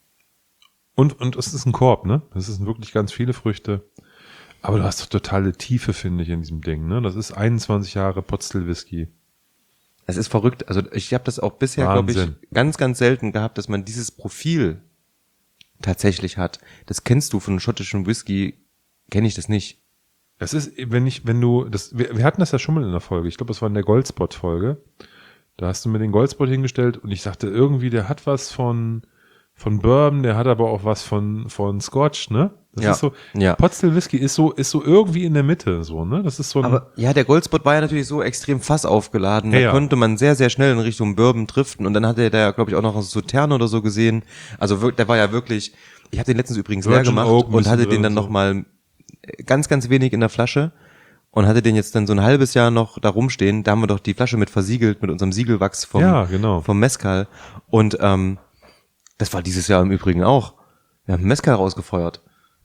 und, und es ist ein Korb, ne? Das sind wirklich ganz viele Früchte. Aber du hast doch totale Tiefe, finde ich, in diesem Ding, ne? Das ist einundzwanzig Jahre Potstill-Whisky. Es ist verrückt. Also ich habe das auch bisher, glaube ich, Wahnsinn. ganz, ganz selten gehabt, dass man dieses Profil tatsächlich hat. Das kennst du von schottischen Whisky, kenne ich das nicht. Das ist, wenn ich, wenn du, das, wir, wir hatten das ja schon mal in der Folge. Ich glaube, das war in der Goldspot-Folge. Da hast du mir den Goldspot hingestellt und ich sagte irgendwie, der hat was von, von Bourbon, der hat aber auch was von, von Scotch, ne? Das Ja, ist so, ja. Potstill Whisky ist so, ist so irgendwie in der Mitte, so, ne? Das ist so ein, Aber ja, der Goldspot war ja natürlich so extrem fassaufgeladen. Da Ja, ja. konnte man sehr, sehr schnell in Richtung Bourbon driften. Und dann hatte er da, glaube ich, auch noch so Sauterne oder so gesehen. Also wir- der war ja wirklich, ich habe den letztens übrigens leer Virgin gemacht Oak und müssen hatte drin den dann und so. nochmal ganz, ganz wenig in der Flasche und hatte den jetzt dann so ein halbes Jahr noch da rumstehen. Da haben wir doch die Flasche mit versiegelt, mit unserem Siegelwachs vom, Ja, genau. vom Mezcal. Und ähm, das war dieses Jahr im Übrigen auch. Wir haben Mezcal rausgefeuert.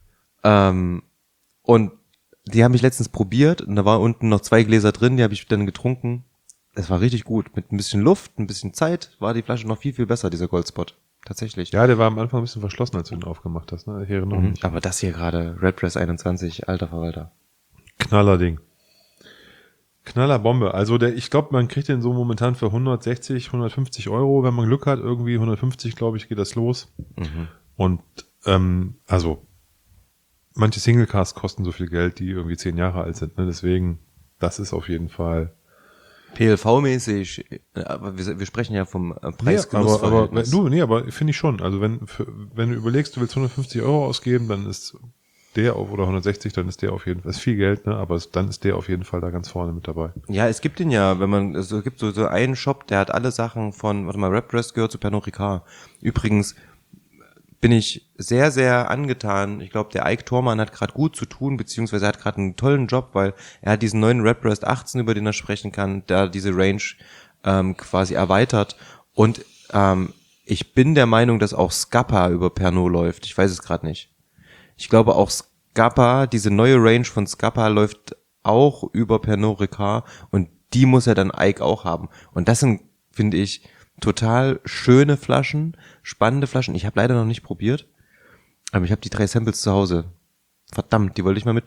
Ähm, und die habe ich letztens probiert und da war unten noch zwei Gläser drin, die habe ich dann getrunken. Es war richtig gut. Mit ein bisschen Luft, ein bisschen Zeit war die Flasche noch viel, viel besser, dieser Goldspot. Tatsächlich. ja, der war am Anfang ein bisschen verschlossen, als du ihn aufgemacht hast, ne? Ich erinnere Mhm. mich. Aber das hier gerade, Redbreast einundzwanzig, alter Verwalter. Knallerding. Knallerbombe. Also der, ich glaube, man kriegt den so momentan für hundertsechzig, hundertfünfzig Euro, wenn man Glück hat. Irgendwie hundertfünfzig, glaube ich, geht das los. Mhm. Und ähm, also manche Singlecasts kosten so viel Geld, die irgendwie zehn Jahre alt sind. Ne? Deswegen, das ist auf jeden Fall. P L V-mäßig, äh, aber wir, wir sprechen ja vom äh, Nee, aber, aber Preis-Genuss-Verhältnis. wenn, du, nee, aber finde ich schon. Also wenn, für, wenn du überlegst, du willst hundertfünfzig Euro ausgeben, dann ist der auf, oder hundertsechzig, dann ist der auf jeden Fall, ist viel Geld, ne? Aber es, dann ist der auf jeden Fall da ganz vorne mit dabei. Ja, es gibt den ja, wenn man, es gibt so, so einen Shop, der hat alle Sachen von, warte mal, Redbreast gehört zu Pernod Ricard. Übrigens bin ich sehr, sehr angetan. Ich glaube, der Ike Thormann hat gerade gut zu tun, beziehungsweise er hat gerade einen tollen Job, weil er hat diesen neuen Redbreast achtzehn, über den er sprechen kann, da diese Range ähm, quasi erweitert. Und ähm, ich bin der Meinung, dass auch Scapa über Pernod läuft. Ich weiß es gerade nicht. Ich glaube auch Scapa, diese neue Range von Scapa läuft auch über Pernod Ricard und die muss ja dann Ike auch haben. Und das sind, finde ich, total schöne Flaschen, spannende Flaschen. Ich habe leider noch nicht probiert, aber ich habe die drei Samples zu Hause. Verdammt, die wollte ich mal mitbringen.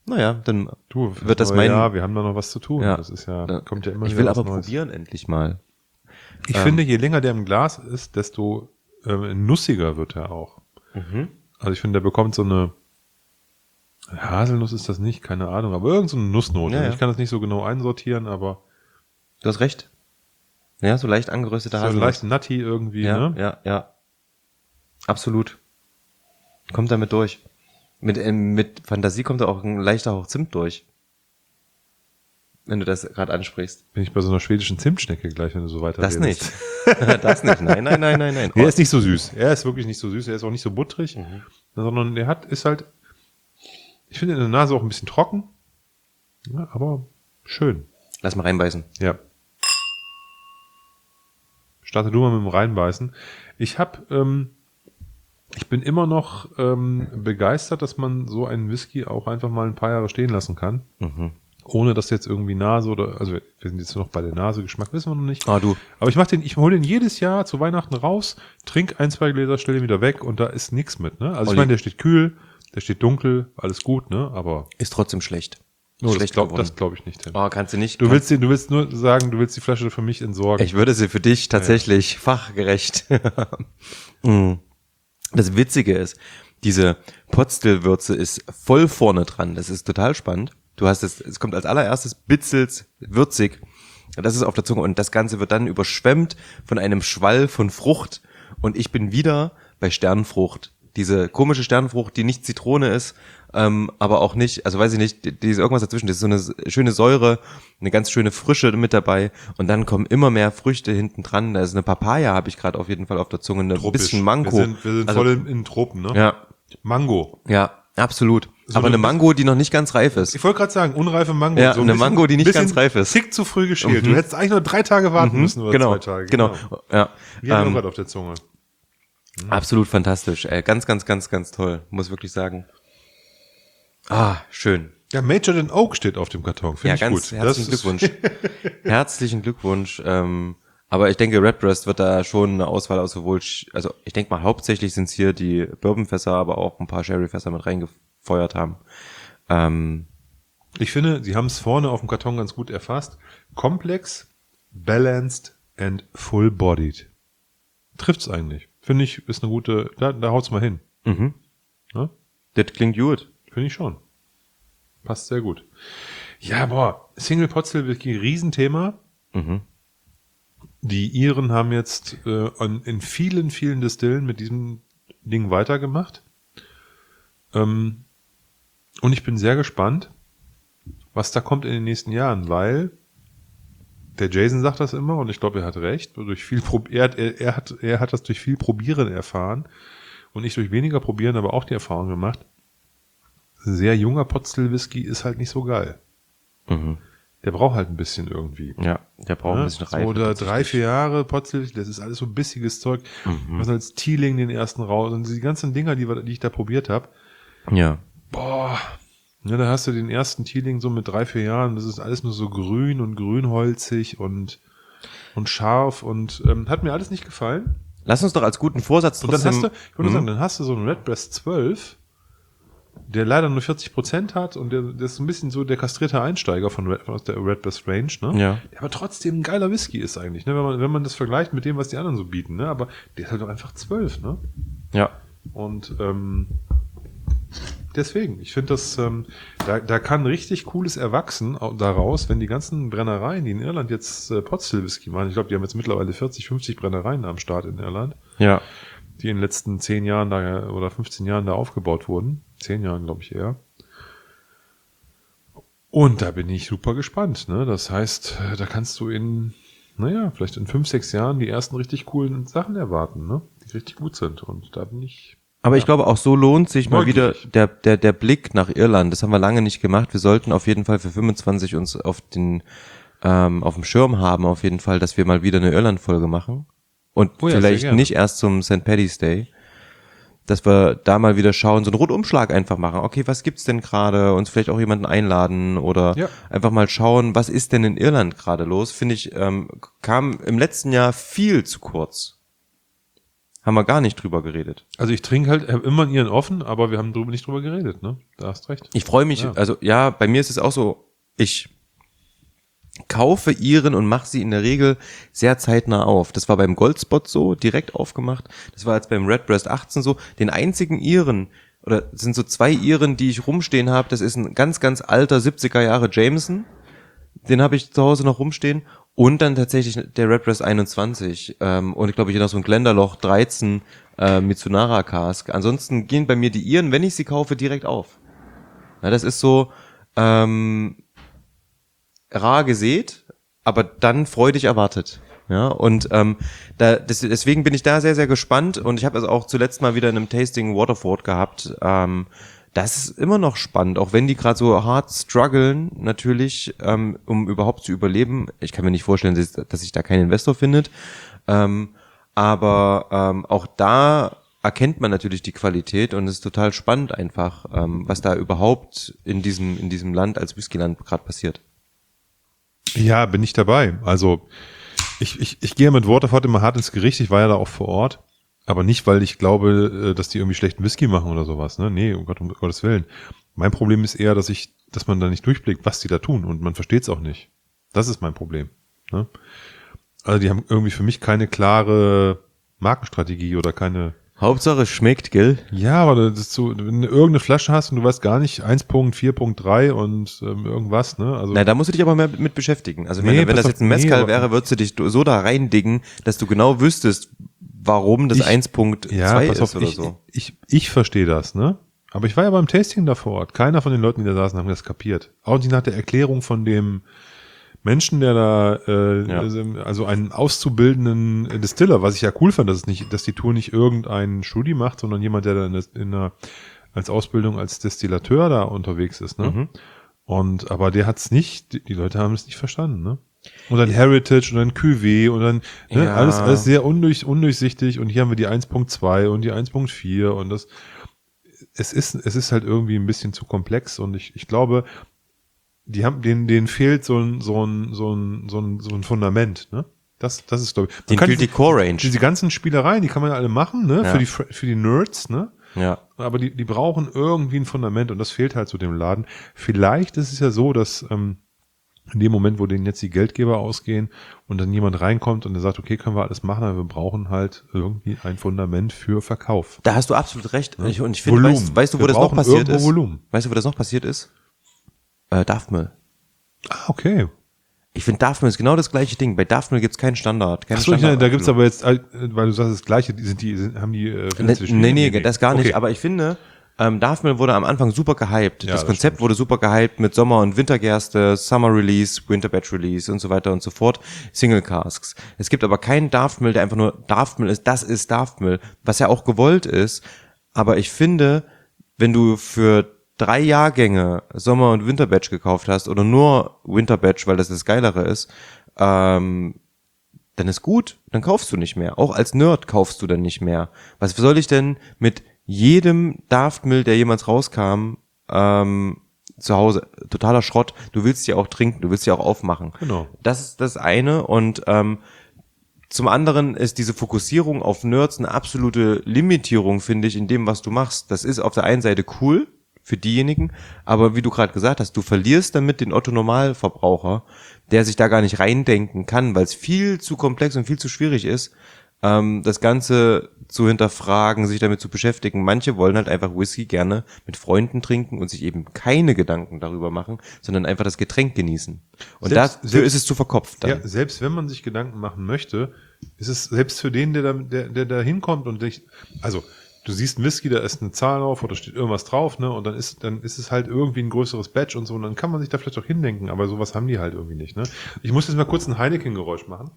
Naja, dann Du, wird das mein... Ja, wir haben da noch was zu tun. Ja. Das ist ja, kommt ja immer Ich wieder will was aber Neues. probieren endlich mal. Ich Ähm. finde, je länger der im Glas ist, desto äh, nussiger wird er auch. Mhm. Also ich finde, der bekommt so eine Haselnuss ist das nicht, keine Ahnung, aber irgend so eine Nussnote. Ja, ja. Ich kann das nicht so genau einsortieren, aber Du hast recht. Ja, so leicht angeröstete so Haselnuss. leicht nutty irgendwie, Ja, ne? ja, ja. Absolut. Kommt damit durch. Mit, ähm, mit Fantasie kommt da auch ein leichter Hauch Zimt durch. Wenn du das gerade ansprichst. Bin ich bei so einer schwedischen Zimtschnecke gleich, wenn du so weiter Das redest. nicht. Das nicht. Nein, nein, nein, nein, nein. Er ist nicht so süß. Er ist wirklich nicht so süß. Er ist auch nicht so butterig, Mhm. sondern er hat, ist halt, ich finde in der Nase auch ein bisschen trocken, ja, aber schön. Lass mal reinbeißen. Ja. Starte du mal mit dem Reinbeißen. Ich habe, ähm, ich bin immer noch ähm, begeistert, dass man so einen Whisky auch einfach mal ein paar Jahre stehen lassen kann. Mhm. Ohne dass jetzt irgendwie Nase oder, also wir sind jetzt noch bei der Nase, Geschmack wissen wir noch nicht. Ah, du. Aber ich mach den, ich hole den jedes Jahr zu Weihnachten raus, trink ein, zwei Gläser, stelle ihn wieder weg und da ist nichts mit, ne? Also Olli. ich meine, der steht kühl, der steht dunkel, alles gut, ne? Aber Ist trotzdem schlecht. nur das schlecht glaube geworden. das glaub ich nicht. Tim. Oh, kannst du nicht. Du willst den, du willst nur sagen, du willst die Flasche für mich entsorgen. Ich würde sie für dich tatsächlich fachgerecht. Mm. Das Witzige ist, diese Potstill-Würze ist voll vorne dran. Das ist total spannend. Du hast es, es kommt als allererstes bitzels würzig. Das ist auf der Zunge und das Ganze wird dann überschwemmt von einem Schwall von Frucht und ich bin wieder bei Sternfrucht. Diese komische Sternfrucht, die nicht Zitrone ist, ähm, aber auch nicht, also weiß ich nicht, die, die ist irgendwas dazwischen. Das ist so eine schöne Säure, eine ganz schöne Frische mit dabei und dann kommen immer mehr Früchte hinten dran. Da ist eine Papaya, habe ich gerade auf jeden Fall auf der Zunge, ein Tropisch. bisschen Mango. Wir sind, wir sind Also, voll in, in Tropen, ne? ja, Mango. ja, absolut. So aber eine- eine Mango, die noch nicht ganz reif ist. Ich wollte gerade sagen, unreife Mango. Ja, ein eine bisschen- Mango, die nicht bisschen ganz reif ist. Tick zu früh geschält. Du hättest eigentlich nur drei Tage warten müssen oder genau, zwei Tage. genau, ja. Wir haben Ähm, gerade auf der Zunge. absolut fantastisch, ey. Ganz, ganz, ganz, ganz toll, muss wirklich sagen. Ah, schön. Ja, Major and Oak steht auf dem Karton. Finde Ja, ich ganz gut. herzlichen Das ist- Glückwunsch. Herzlichen Glückwunsch. Ähm, aber ich denke, Redbreast wird da schon eine Auswahl aus sowohl, Sch- also ich denke mal, hauptsächlich sind es hier die Bourbonfässer, aber auch ein paar Sherryfässer mit reingefeuert haben. Ähm, Ich finde, sie haben es vorne auf dem Karton ganz gut erfasst. Komplex, balanced and full-bodied. Trifft's eigentlich. Finde ich, ist eine gute, da, da haut's mal hin. mhm. Ne? Das klingt gut. Finde ich schon. Passt sehr gut. Ja, boah, Single Pot Still Whisky, Riesenthema. Mhm. Die Iren haben jetzt äh, an, in vielen, vielen Distillen mit diesem Ding weitergemacht. Ähm, und ich bin sehr gespannt, was da kommt in den nächsten Jahren, weil der Jason sagt das immer und ich glaube, er hat recht. Durch viel Pro- er, hat, er, er, hat, er hat das durch viel Probieren erfahren und ich durch weniger Probieren, aber auch die Erfahrung gemacht. Ein sehr junger Potstill-Whisky ist halt nicht so geil. Mhm. Der braucht halt ein bisschen irgendwie. Ja, der braucht ein bisschen so Reife. oder drei, tatsächlich. vier Jahre Potstill, das ist alles so bissiges Zeug. Mhm. Was als Teeling den ersten raus und die ganzen Dinger, die, wir- die ich da probiert habe. Ja. Boah, ja, da hast du den ersten Teeling so mit drei, vier Jahren, das ist alles nur so grün und grünholzig und, und scharf und ähm, hat mir alles nicht gefallen. Lass uns doch als guten Vorsatz Und dann trotzdem... hast du, ich würde Mhm. sagen, dann hast du so einen Redbreast zwölf, der leider nur vierzig Prozent hat und der, der ist so ein bisschen so der kastrierte Einsteiger von Red, aus der Redbreast Range, ne? Ja. Der aber trotzdem ein geiler Whisky ist eigentlich, ne? Wenn man, wenn man das vergleicht mit dem, was die anderen so bieten, ne? Aber der ist halt doch einfach zwölf, ne? Ja. Und ähm, deswegen, ich finde das, ähm, da, da kann richtig Cooles erwachsen au- daraus, wenn die ganzen Brennereien, die in Irland jetzt äh, Potstill Whisky machen, ich glaube, die haben jetzt mittlerweile vierzig, fünfzig Brennereien am Start in Irland, Ja. die in den letzten zehn Jahren da oder fünfzehn Jahren da aufgebaut wurden. Zehn Jahren, glaube ich, eher. Und da bin ich super gespannt, ne? Das heißt, äh, da kannst du in, naja, vielleicht in fünf, sechs Jahren die ersten richtig coolen Sachen erwarten, ne? Die richtig gut sind. Und da bin ich. Aber ich glaube, auch so lohnt sich mal wieder Neugierig. der, der, der Blick nach Irland. Das haben wir lange nicht gemacht. Wir sollten auf jeden Fall für fünfundzwanzig uns auf den, ähm, auf dem Schirm haben, auf jeden Fall, dass wir mal wieder eine Irland-Folge machen. Und Oh ja, sehr vielleicht gerne. nicht erst zum Sankt Paddy's Day. Dass wir da mal wieder schauen, so einen Rundumschlag einfach machen. Okay, was gibt's denn gerade? Uns vielleicht auch jemanden einladen oder Ja. einfach mal schauen, was ist denn in Irland gerade los? Finde ich, ähm, kam im letzten Jahr viel zu kurz. haben wir gar nicht drüber geredet. Also ich trinke halt immer ihren offen, aber wir haben drüber, nicht drüber geredet, ne? Da hast recht. Ich freue mich, ja. also ja, bei mir ist es auch so, ich kaufe Iren und mache sie in der Regel sehr zeitnah auf. Das war beim Goldspot so, direkt aufgemacht. Das war jetzt beim Redbreast achtzehn so. Den einzigen Iren, oder sind so zwei Iren, die ich rumstehen habe, das ist ein ganz, ganz alter siebziger Jahre Jameson. Den habe ich zu Hause noch rumstehen. Und dann tatsächlich der Redbreast einundzwanzig ähm, und ich glaube, ich noch so ein Gländerloch dreizehn äh, Mitsunara Cask. Ansonsten gehen bei mir die Iren, wenn ich sie kaufe, direkt auf. Ja, das ist so ähm, rar gesät, aber dann freudig erwartet. Ja, und ähm, da, das, deswegen bin ich da sehr, sehr gespannt und ich habe es auch zuletzt mal wieder in einem Tasting Waterford gehabt. Ähm, Das ist immer noch spannend, auch wenn die gerade so hart strugglen, natürlich, ähm, um überhaupt zu überleben. Ich kann mir nicht vorstellen, dass, dass sich da kein Investor findet. Ähm, aber ähm, auch da erkennt man natürlich die Qualität und es ist total spannend einfach, ähm, was da überhaupt in diesem in diesem Land als Whiskyland gerade passiert. Ja, bin ich dabei. Also ich, ich, ich gehe mit Waterford immer hart ins Gericht. Ich war ja da auch vor Ort. Aber nicht, weil ich glaube, dass die irgendwie schlechten Whisky machen oder sowas, ne? Nee, um, Gott, um Gottes Willen. Mein Problem ist eher, dass ich, dass man da nicht durchblickt, was die da tun und man versteht es auch nicht. Das ist mein Problem, ne? Also die haben irgendwie für mich keine klare Markenstrategie oder keine... Hauptsache es schmeckt, gell? Ja, aber das ist so, wenn du irgendeine Flasche hast und du weißt gar nicht eins Punkt vier Punkt drei und ähm, irgendwas, ne? Also na, da musst du dich aber mehr mit beschäftigen. Also nee, wenn, wenn das jetzt ein Mezcal nee, wäre, würdest du dich so da reindicken, dass du genau wüsstest, warum das eins Punkt zwei ja, ist auf, oder ich, so. Ich, ich, ich verstehe das, ne? Aber ich war ja beim Tasting da vor Ort. Keiner von den Leuten, die da saßen, haben das kapiert. Auch nicht nach der Erklärung von dem Menschen, der da, äh, ja. also einen auszubildenden Distiller, was ich ja cool fand, dass es nicht, dass die Tour nicht irgendein Studi macht, sondern jemand, der da in, in einer, als Ausbildung als Destillateur da unterwegs ist, ne? Mhm. Und, aber der hat's nicht, die, die Leute haben es nicht verstanden, ne? Und dann Heritage und dann Cuvée und dann ne, ja. alles alles sehr undurch, undurchsichtig und hier haben wir die eins Punkt zwei und die eins Punkt vier und das es ist es ist halt irgendwie ein bisschen zu komplex und ich ich glaube, die haben denen denen fehlt so ein so ein so ein so ein so ein Fundament, ne? Das das ist glaube ich. Den fehlt die Core Range. Diese ganzen Spielereien, die kann man ja alle machen, ne, ja. für die für die Nerds, ne? Ja. Aber die die brauchen irgendwie ein Fundament und das fehlt halt so dem Laden. Vielleicht ist es ja so, dass ähm, in dem Moment, wo denen jetzt die Geldgeber ausgehen und dann jemand reinkommt und der sagt, okay, können wir alles machen, aber wir brauchen halt irgendwie ein Fundament für Verkauf. Da hast du absolut recht. Ja. Ich, und ich finde, weißt, weißt du, wo wir das noch passiert ist? Volumen. Weißt du, wo das noch passiert ist? Äh, Daphmel. Ah, okay. Ich finde, Daphmel ist genau das gleiche Ding. Bei Daphmel gibt's keinen Standard. Keine Achso, Standard da gibt's aber jetzt, weil du sagst das Gleiche, die sind die, sind, haben die äh, Nee, nee, nee, das gar nicht. Okay. Aber ich finde, ähm, Daphmel wurde am Anfang super gehypt. Ja, das, das Konzept stimmt. wurde super gehypt mit Sommer- und Wintergerste, Summer Release, Winter Batch Release und so weiter und so fort. Single Casks. Es gibt aber keinen Daphmel, der einfach nur Daphmel ist. Das ist Daphmel, was ja auch gewollt ist. Aber ich finde, wenn du für drei Jahrgänge Sommer- und Winterbatch gekauft hast oder nur Winterbatch, weil das das Geilere ist, ähm, dann ist gut, dann kaufst du nicht mehr. Auch als Nerd kaufst du dann nicht mehr. Was soll ich denn mit jedem Daphmel, der jemals rauskam, ähm, zu Hause? Totaler Schrott. Du willst ja auch trinken, du willst ja auch aufmachen. Genau. Das ist das eine und ähm, zum anderen ist diese Fokussierung auf Nerds eine absolute Limitierung, finde ich, in dem, was du machst. Das ist auf der einen Seite cool für diejenigen, aber wie du gerade gesagt hast, du verlierst damit den Otto-Normalverbraucher, der sich da gar nicht reindenken kann, weil es viel zu komplex und viel zu schwierig ist, ähm, das Ganze zu hinterfragen, sich damit zu beschäftigen. Manche wollen halt einfach Whisky gerne mit Freunden trinken und sich eben keine Gedanken darüber machen, sondern einfach das Getränk genießen. Und Selbst- dafür selbst- ist es zu verkopft dann. Ja, selbst wenn man sich Gedanken machen möchte, ist es selbst für den, der da, der, der da hinkommt und dich, also du siehst einen Whisky, da ist eine Zahl drauf oder steht irgendwas drauf, ne, und dann ist, dann ist es halt irgendwie ein größeres Batch und so, und dann kann man sich da vielleicht auch hindenken, aber sowas haben die halt irgendwie nicht, ne. Ich muss jetzt mal kurz ein Heineken-Geräusch machen.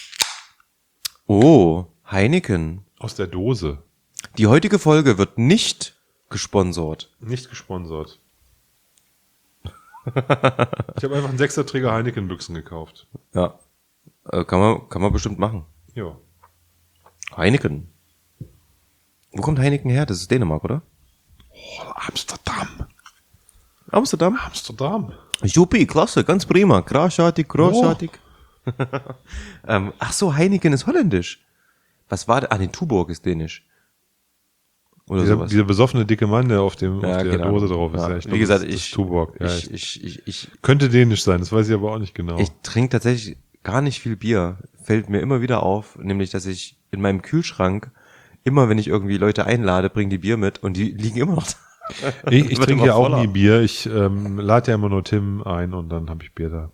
Oh, Heineken. Aus der Dose. Die heutige Folge wird nicht gesponsert. Nicht gesponsert. Ich habe einfach einen Sechserträger Heineken-Büchsen gekauft. Ja, äh, kann man kann man bestimmt machen. Ja. Heineken. Wo kommt Heineken her? Das ist Dänemark, oder? Oh, Amsterdam. Amsterdam. Amsterdam. Juppie, klasse, ganz prima. Großartig, großartig. ähm, ach so, Heineken ist holländisch. was war der? Ah, nee, Tuborg ist dänisch. Oder dieser, sowas. dieser besoffene dicke Mann, der auf, dem, Ja, auf der genau. Dose drauf ist. Ja. Ja, ich glaub, Wie gesagt, das, das ich, ist Tuborg. Ja, ich, ich, ich, ich, könnte dänisch sein, das weiß ich aber auch nicht genau. ich trinke tatsächlich gar nicht viel Bier. Fällt mir immer wieder auf, nämlich, dass ich in meinem Kühlschrank immer, wenn ich irgendwie Leute einlade, bringen die Bier mit und die liegen immer noch da. Ich, ich Wird trinke immer ja auch voller. nie Bier. Ich ähm, lade ja immer nur Tim ein und dann habe ich Bier da.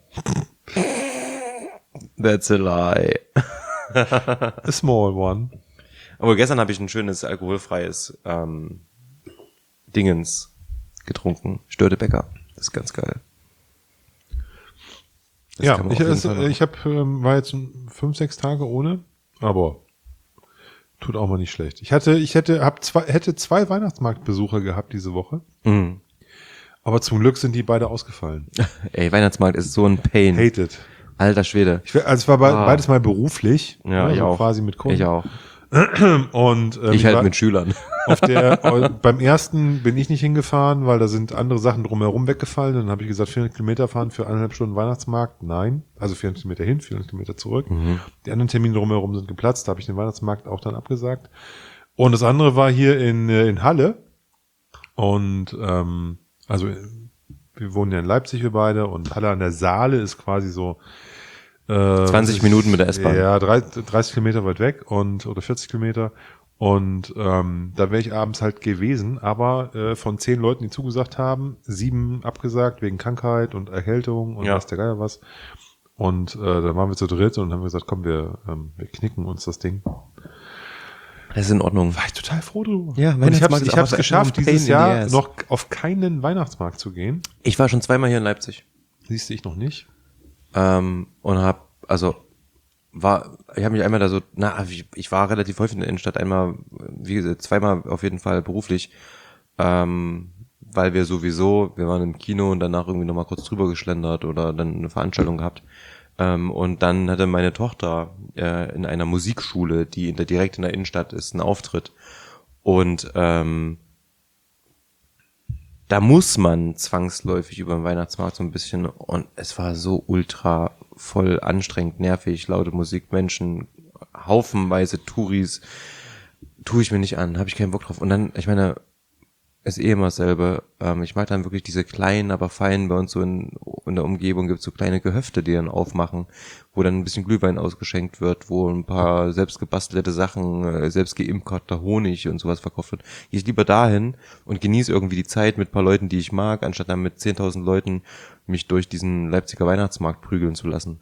That's a lie. A small one. Aber gestern habe ich ein schönes alkoholfreies ähm, Dingens getrunken. Störtebecker. Das ist ganz geil. Das Ja, kann man ich, auf jeden es, Fall machen. ich hab, ähm, war jetzt fünf, sechs Tage ohne, aber tut auch mal nicht schlecht. Ich hatte, ich hätte, hab zwei, hätte zwei Weihnachtsmarktbesucher gehabt diese Woche, Mhm. aber zum Glück sind die beide ausgefallen. Ey, Weihnachtsmarkt ist so ein Pain. Hated. Alter Schwede. Ich, wär- also es war be Ah. beides mal beruflich, Ja, ne, ich so auch. quasi mit Kunden. Ich auch. Und ähm, Ich halt war- mit Schülern. Auf der, beim ersten bin ich nicht hingefahren, weil da sind andere Sachen drumherum weggefallen. Dann habe ich gesagt, vierhundert Kilometer fahren für eineinhalb Stunden Weihnachtsmarkt. Nein, also vierhundert Kilometer hin, vierhundert Kilometer zurück. Mhm. Die anderen Termine drumherum sind geplatzt. Da habe ich den Weihnachtsmarkt auch dann abgesagt. Und das andere war hier in, äh, in Halle. Und ähm, also wir wohnen ja in Leipzig, wir beide. Und Halle an der Saale ist quasi so äh, zwanzig Minuten mit der S-Bahn. Ja, dreißig Kilometer weit weg und oder vierzig Kilometer. Und ähm, da wäre ich abends halt gewesen, aber äh, von zehn Leuten, die zugesagt haben, sieben abgesagt wegen Krankheit und Erkältung und Ja. was der Geier was. Und äh, dann waren wir zu dritt und haben gesagt, komm, wir, ähm, wir knicken uns das Ding. Das ist in Ordnung. War ich total froh drüber. Ja, und ich habe Weihnachtsmarkt ist ich aber hab's echt geschafft, nur ein Pain dieses in the Jahr ass. noch auf keinen Weihnachtsmarkt zu gehen. Ich war schon zweimal hier in Leipzig. Siehst du, ich noch nicht. Ähm, und hab, also, war, ich habe mich einmal da so, na, ich, ich war relativ häufig in der Innenstadt, einmal, wie gesagt, zweimal auf jeden Fall beruflich, ähm, weil wir sowieso, wir waren im Kino und danach irgendwie nochmal kurz drüber geschlendert oder dann eine Veranstaltung gehabt. Ähm, und dann hatte meine Tochter äh, in einer Musikschule, die in der, direkt in der Innenstadt ist, einen Auftritt. Und ähm, da muss man zwangsläufig über den Weihnachtsmarkt so ein bisschen, und es war so ultra voll anstrengend, nervig, laute Musik, Menschen, haufenweise Touris, tue ich mir nicht an, habe ich keinen Bock drauf. Und dann, ich meine, ist eh immer dasselbe. Ähm, ich mag dann wirklich diese kleinen, aber feinen, bei uns so in, in der Umgebung gibt es so kleine Gehöfte, die dann aufmachen, wo dann ein bisschen Glühwein ausgeschenkt wird, wo ein paar selbst gebastelte Sachen, äh, selbst geimkerter Honig und sowas verkauft wird. Gehe ich lieber dahin und genieße irgendwie die Zeit mit ein paar Leuten, die ich mag, anstatt dann mit zehntausend Leuten mich durch diesen Leipziger Weihnachtsmarkt prügeln zu lassen.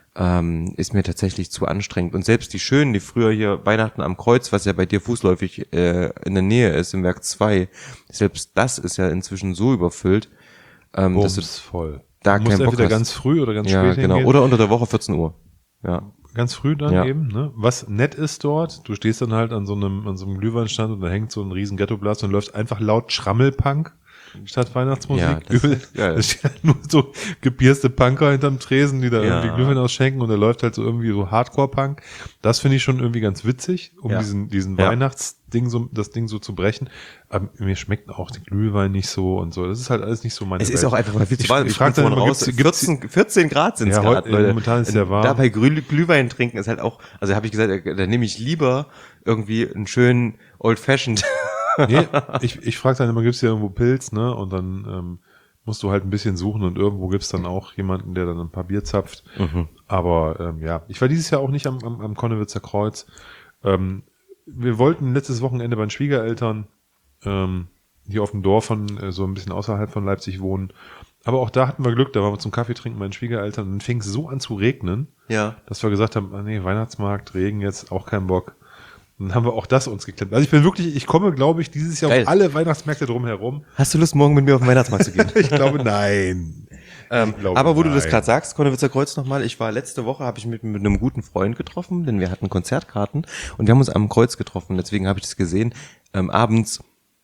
Ähm, ist mir tatsächlich zu anstrengend. Und selbst die Schönen, die früher hier Weihnachten am Kreuz, was ja bei dir fußläufig äh, in der Nähe ist, im Werk zwei, selbst das ist ja inzwischen so überfüllt, ähm, dass du Bums voll. da Du musst keinen Bock entweder hast. ganz früh oder ganz Ja, spät genau. hingehen. Oder unter der Woche vierzehn Uhr. Ja. Ganz früh dann Ja. eben, ne? Was nett ist dort, du stehst dann halt an so einem, an so einem Glühweinstand und da hängt so ein riesen Ghetto-Blast und läuft einfach laut Schrammelpunk statt Weihnachtsmusik. Ja, das Übel. ist geil. Da stehen halt nur so gepierste Punker hinterm Tresen, die da Ja. irgendwie Glühwein ausschenken und da läuft halt so irgendwie so Hardcore-Punk. Das finde ich schon irgendwie ganz witzig, um Ja. diesen, diesen Ja. Weihnachtsding so, das Ding so zu brechen. Aber mir schmeckt auch der Glühwein nicht so und so. Das ist halt alles nicht so meine Es ist Welt. auch einfach mal viel zu Ich- warm. ich Ich frag frag dann dann immer, raus, gibt's- gibt's- vierzehn, vierzehn Grad sind es Ja, gerade, heute- Leute. momentan ist es sehr warm. Dabei Glüh, Glühwein trinken ist halt auch, also habe ich gesagt, da nehme ich lieber irgendwie einen schönen Old-Fashioned. Nee, ich, ich frage dann immer, gibt's hier irgendwo Pilz, ne? Und dann ähm, musst du halt ein bisschen suchen und irgendwo gibt's dann auch jemanden, der dann ein paar Bier zapft. Mhm. Aber ähm, ja, ich war dieses Jahr auch nicht am, am, am Konnewitzer Kreuz. Ähm, wir wollten letztes Wochenende bei den Schwiegereltern ähm, hier auf dem Dorf von äh, so ein bisschen außerhalb von Leipzig wohnen. Aber auch da hatten wir Glück, da waren wir zum Kaffee trinken bei den Schwiegereltern und dann fing es so an zu regnen, Ja. dass wir gesagt haben, ah, nee, Weihnachtsmarkt, Regen jetzt, auch kein Bock. Dann haben wir auch das uns geklemmt. Also ich bin wirklich, ich komme, glaube ich, dieses Jahr Geil. auf alle Weihnachtsmärkte drumherum. Hast du Lust, morgen mit mir auf den Weihnachtsmarkt zu gehen? Ich glaube, nein. Ähm, Ich glaube, aber wo du das nein. gerade sagst, Konnewitzer Kreuz nochmal, ich war letzte Woche, habe ich mit, mit einem guten Freund getroffen, denn wir hatten Konzertkarten und wir haben uns am Kreuz getroffen, deswegen habe ich das gesehen, ähm, abends,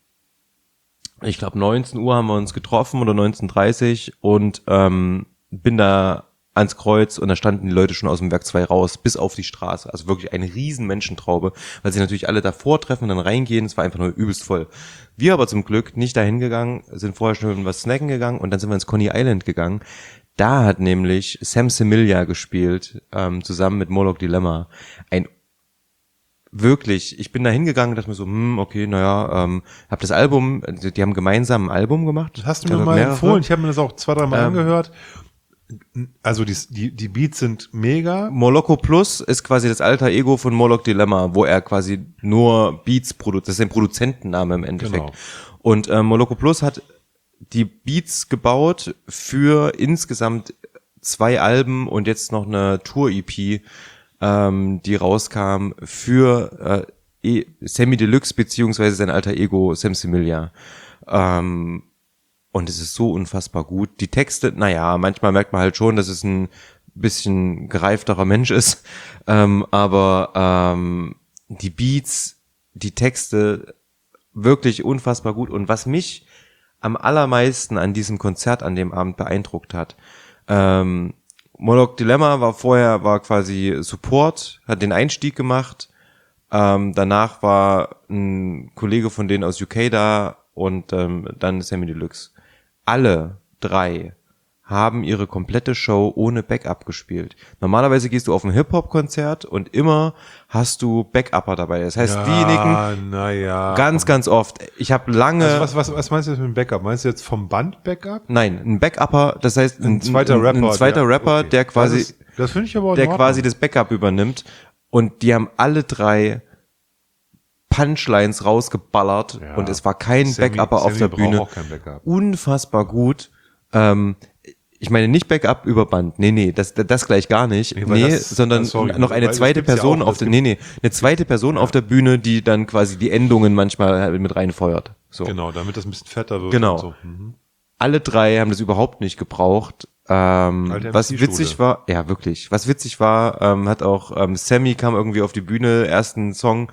ich glaube neunzehn Uhr haben wir uns getroffen oder neunzehn Uhr dreißig und ähm, bin da ans Kreuz und da standen die Leute schon aus dem Werk zwei raus, bis auf die Straße, also wirklich eine riesen Menschentraube, weil sie natürlich alle davor treffen und dann reingehen, es war einfach nur übelst voll. Wir aber zum Glück nicht dahin gegangen, sind vorher schon was snacken gegangen und dann sind wir ins Coney Island gegangen. Da hat nämlich Sam Semilia gespielt, ähm, zusammen mit Moloch Dilemma. Ein wirklich, ich bin da hingegangen und dachte mir so, hm, okay, naja, ähm, hab das Album, die haben gemeinsam ein Album gemacht. Das hast du mir mal mehrere. empfohlen, ich habe mir das auch zwei, dreimal Ähm, angehört. Also die, die, die Beats sind mega. Moloko Plus ist quasi das alter Ego von Moloch Dilemma, wo er quasi nur Beats produziert, das ist ein Produzentenname im Endeffekt. Genau. Und äh, Moloko Plus hat die Beats gebaut für insgesamt zwei Alben und jetzt noch eine Tour-E P, ähm, die rauskam für äh, e- Sammy Deluxe beziehungsweise sein alter Ego Sam Similia. Ähm, und es ist so unfassbar gut. Die Texte, naja, manchmal merkt man halt schon, dass es ein bisschen gereifterer Mensch ist, ähm, aber ähm, die Beats, die Texte, wirklich unfassbar gut. Und was mich am allermeisten an diesem Konzert an dem Abend beeindruckt hat, ähm, Moloch Dilemma war vorher, war quasi Support, hat den Einstieg gemacht, ähm, danach war ein Kollege von denen aus U K da und ähm, dann Sammy Deluxe. Alle drei haben ihre komplette Show ohne Backup gespielt. Normalerweise gehst du auf ein Hip-Hop-Konzert und immer hast du Backupper dabei. Das heißt, Ja, diejenigen, na ja. ganz, ganz oft. Ich habe lange... Also was, was, was meinst du jetzt mit dem Backup? Meinst du jetzt vom Band Backup? Nein, ein Backupper, das heißt ein, Ein zweiter ein, Rapper, ein zweiter der- Rapper, okay. der quasi, Das ist- das finde ich aber in der Ordnung. quasi das Backup übernimmt. Und die haben alle drei Punchlines rausgeballert Ja. und es war kein Sammy- Backupper auf Sammy der braucht Bühne. auch kein Backup. Unfassbar gut. Ähm, ich meine nicht Backup über Band. Nee, nee, das, das gleich gar nicht. Nee, weil Nee, das- sondern sorry, noch eine weil das zweite gibt's ja Person auch, auf das der, gibt- nee, nee, eine zweite Person auf der Bühne, die dann quasi die Endungen manchmal halt mit reinfeuert. So. Genau, damit das ein bisschen fetter wird. Genau. Und so. Mhm. Alle drei haben das überhaupt nicht gebraucht. Ähm, Alte was M C-Schule. witzig war, ja wirklich, was witzig war, ähm, hat auch ähm, Sammy kam irgendwie auf die Bühne, ersten Song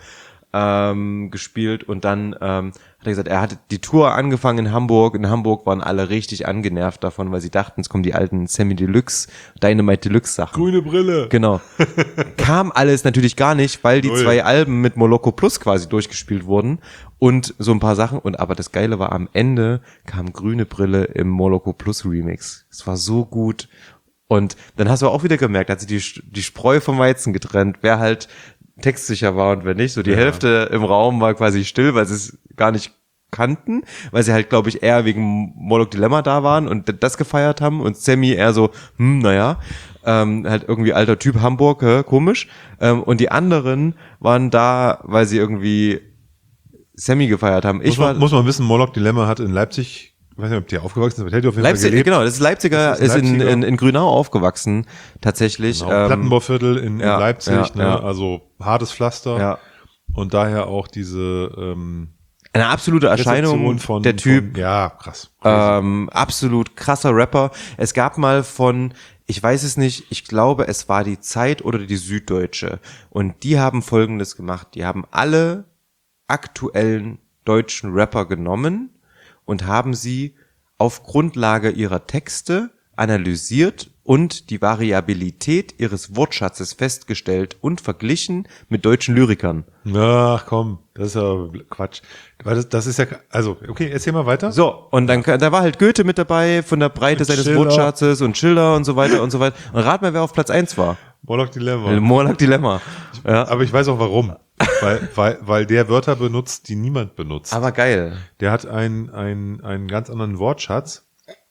ähm, gespielt und dann ähm, hat er gesagt, er hatte die Tour angefangen in Hamburg. In Hamburg waren alle richtig angenervt davon, weil sie dachten, es kommen die alten Sammy Deluxe, Dynamite Deluxe Sachen. Grüne Brille. Genau. Kam alles natürlich gar nicht, weil die Null. zwei Alben mit Moloko Plus quasi durchgespielt wurden und so ein paar Sachen. Und aber das Geile war, am Ende kam Grüne Brille im Moloko Plus Remix. Es war so gut. Und dann hast du auch wieder gemerkt, hat sich die, die Spreu vom Weizen getrennt, wer halt textsicher war und wer nicht. So die Ja. Hälfte im Raum war quasi still, weil sie es gar nicht kannten, weil sie halt, glaube ich, eher wegen Moloch Dilemma da waren und das gefeiert haben und Sammy eher so, hm, naja, ähm, halt irgendwie alter Typ Hamburg, hä, komisch. Ähm, und die anderen waren da, weil sie irgendwie Sammy gefeiert haben. Ich Muss war man, muss man wissen, Moloch Dilemma hat in Leipzig, ich weiß nicht, ob der aufgewachsen ist, aber der hat auf jeden Leipzig, Fall gelebt. genau, das ist Leipziger, Das ist ist, in, Leipziger. in, in Grünau aufgewachsen, tatsächlich. Genau, Ähm, Plattenbauviertel in, in ja, Leipzig, ja, ne? ja. Also hartes Pflaster. ja. Und daher auch diese ähm, Eine absolute Erscheinung, Rezeption von, der Typ, Von, ja, krass. Crazy. ähm, absolut krasser Rapper. Es gab mal von, ich weiß es nicht, ich glaube, es war die Zeit oder die Süddeutsche. Und die haben Folgendes gemacht. Die haben alle aktuellen deutschen Rapper genommen und haben sie auf Grundlage ihrer Texte analysiert und die Variabilität ihres Wortschatzes festgestellt und verglichen mit deutschen Lyrikern. Ach komm, das ist ja Quatsch. Weil Das, das ist ja, also, okay, erzähl mal weiter. So, und dann da war halt Goethe mit dabei von der Breite Mit seines Schiller. Wortschatzes und Schiller und so weiter und so weiter. Und rat mal, wer auf Platz eins war. Moloch Dilemma. Moloch Dilemma. Ja. Aber ich weiß auch warum. weil, weil, weil der Wörter benutzt, die niemand benutzt. Aber geil. Der hat einen, einen, einen ganz anderen Wortschatz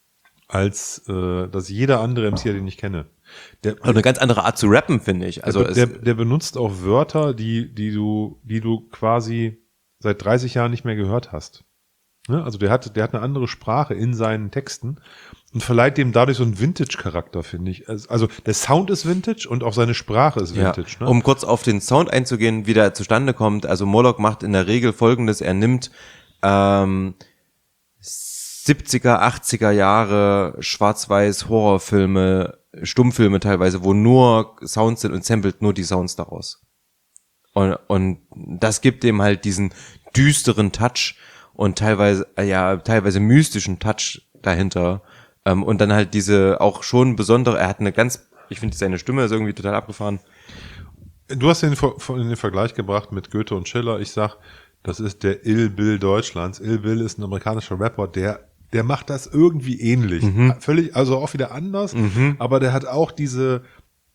als äh, das jeder andere M C, den ich kenne. Der, Also eine ganz andere Art zu rappen, finde ich. Also der, es, der, der benutzt auch Wörter, die, die du, die du quasi seit dreißig Jahren nicht mehr gehört hast. Ne? Also der hat, der hat eine andere Sprache in seinen Texten und verleiht dem dadurch so einen Vintage-Charakter, finde ich. Also der Sound ist Vintage und auch seine Sprache ist ja, Vintage. Ne? um kurz auf den Sound einzugehen, wie der zustande kommt. Also Moloch macht in der Regel Folgendes. Er nimmt ähm, siebziger, achtziger Jahre Schwarz-Weiß Horrorfilme, Stummfilme teilweise, wo nur Sounds sind und samplet nur die Sounds daraus. Und, und das gibt dem halt diesen düsteren Touch und teilweise, ja, teilweise mystischen Touch dahinter. Ähm, und dann halt diese auch schon besondere, er hat eine ganz, ich finde seine Stimme ist irgendwie total abgefahren. Du hast den, Ver- in den Vergleich gebracht mit Goethe und Schiller. Ich sag, das ist der Ill Bill Deutschlands. Ill Bill ist ein amerikanischer Rapper, der der macht das irgendwie ähnlich. Mhm. Völlig, also auch wieder anders, aber der hat auch diese, diese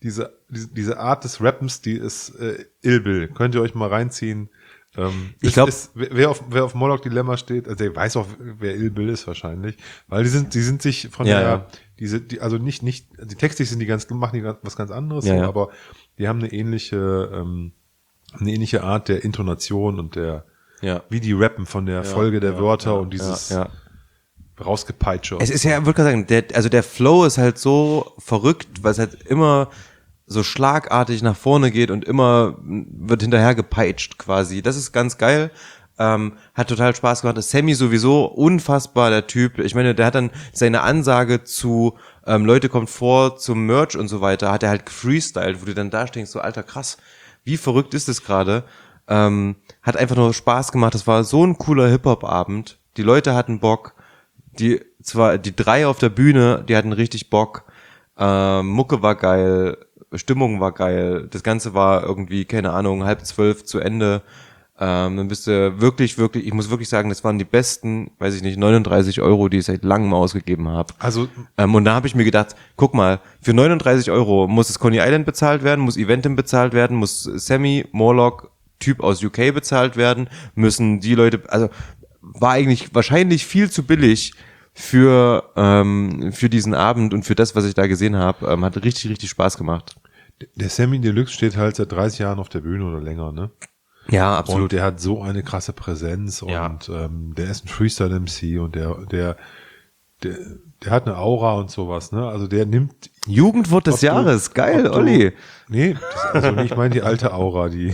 diese, diese Art des Rappens, die ist äh, Ill Bill. Könnt ihr euch mal reinziehen. Ähm, Ich ist- glaub- ist- wer auf, wer auf Moloch Dilemma steht, also der weiß auch, wer Ill Bill ist wahrscheinlich. Weil die sind, die sind sich von Ja, der, ja. diese, die, also nicht, nicht, die textlich sind die ganz, machen die ganz, was ganz anderes, Ja, so, ja. aber die haben eine ähnliche, ähm, eine ähnliche Art der Intonation und der, Ja. wie die rappen von der Folge der ja, Wörter ja, und dieses ja, ja. Rausgepeitsche. Es und ist so. ja, ich würde gerade sagen, der, also der Flow ist halt so verrückt, weil es halt immer so schlagartig nach vorne geht und immer wird hinterher gepeitscht quasi. Das ist ganz geil. Ähm, hat total Spaß gemacht. Das Sammy sowieso unfassbar, der Typ. Ich meine, der hat dann seine Ansage zu ähm, Leute kommt vor zum Merch und so weiter, hat er halt gefreestylt, wo du dann da stehst, so alter krass, wie verrückt ist das gerade? Ähm, hat einfach nur Spaß gemacht. Das war so ein cooler Hip-Hop-Abend. Die Leute hatten Bock. Die zwar die drei auf der Bühne, die hatten richtig Bock. Ähm, Mucke war geil, Stimmung war geil. Das Ganze war irgendwie, keine Ahnung, halb zwölf zu Ende. Ähm, dann bist du wirklich, wirklich, ich muss wirklich sagen, das waren die besten, weiß ich nicht, neununddreißig Euro, die ich seit langem ausgegeben habe. Also, Ähm, und da habe ich mir gedacht, guck mal, für neununddreißig Euro muss das Coney Island bezahlt werden, muss Eventim bezahlt werden, muss Sammy, Morlock, Typ aus U K bezahlt werden, müssen die Leute, also war eigentlich wahrscheinlich viel zu billig für ähm, für diesen Abend und für das, was ich da gesehen habe. Ähm, hat richtig, richtig Spaß gemacht. der Sammy Deluxe steht halt seit dreißig Jahren auf der Bühne oder länger, ne? Ja, Und der hat so eine krasse Präsenz Ja. und ähm, der ist ein Freestyle-M C und der, der, der, der hat eine Aura und sowas, ne? Also der nimmt. Jugendwort des ob du- Jahres, geil, ob du- Olli. Nee, das, also ich meine die alte Aura, die.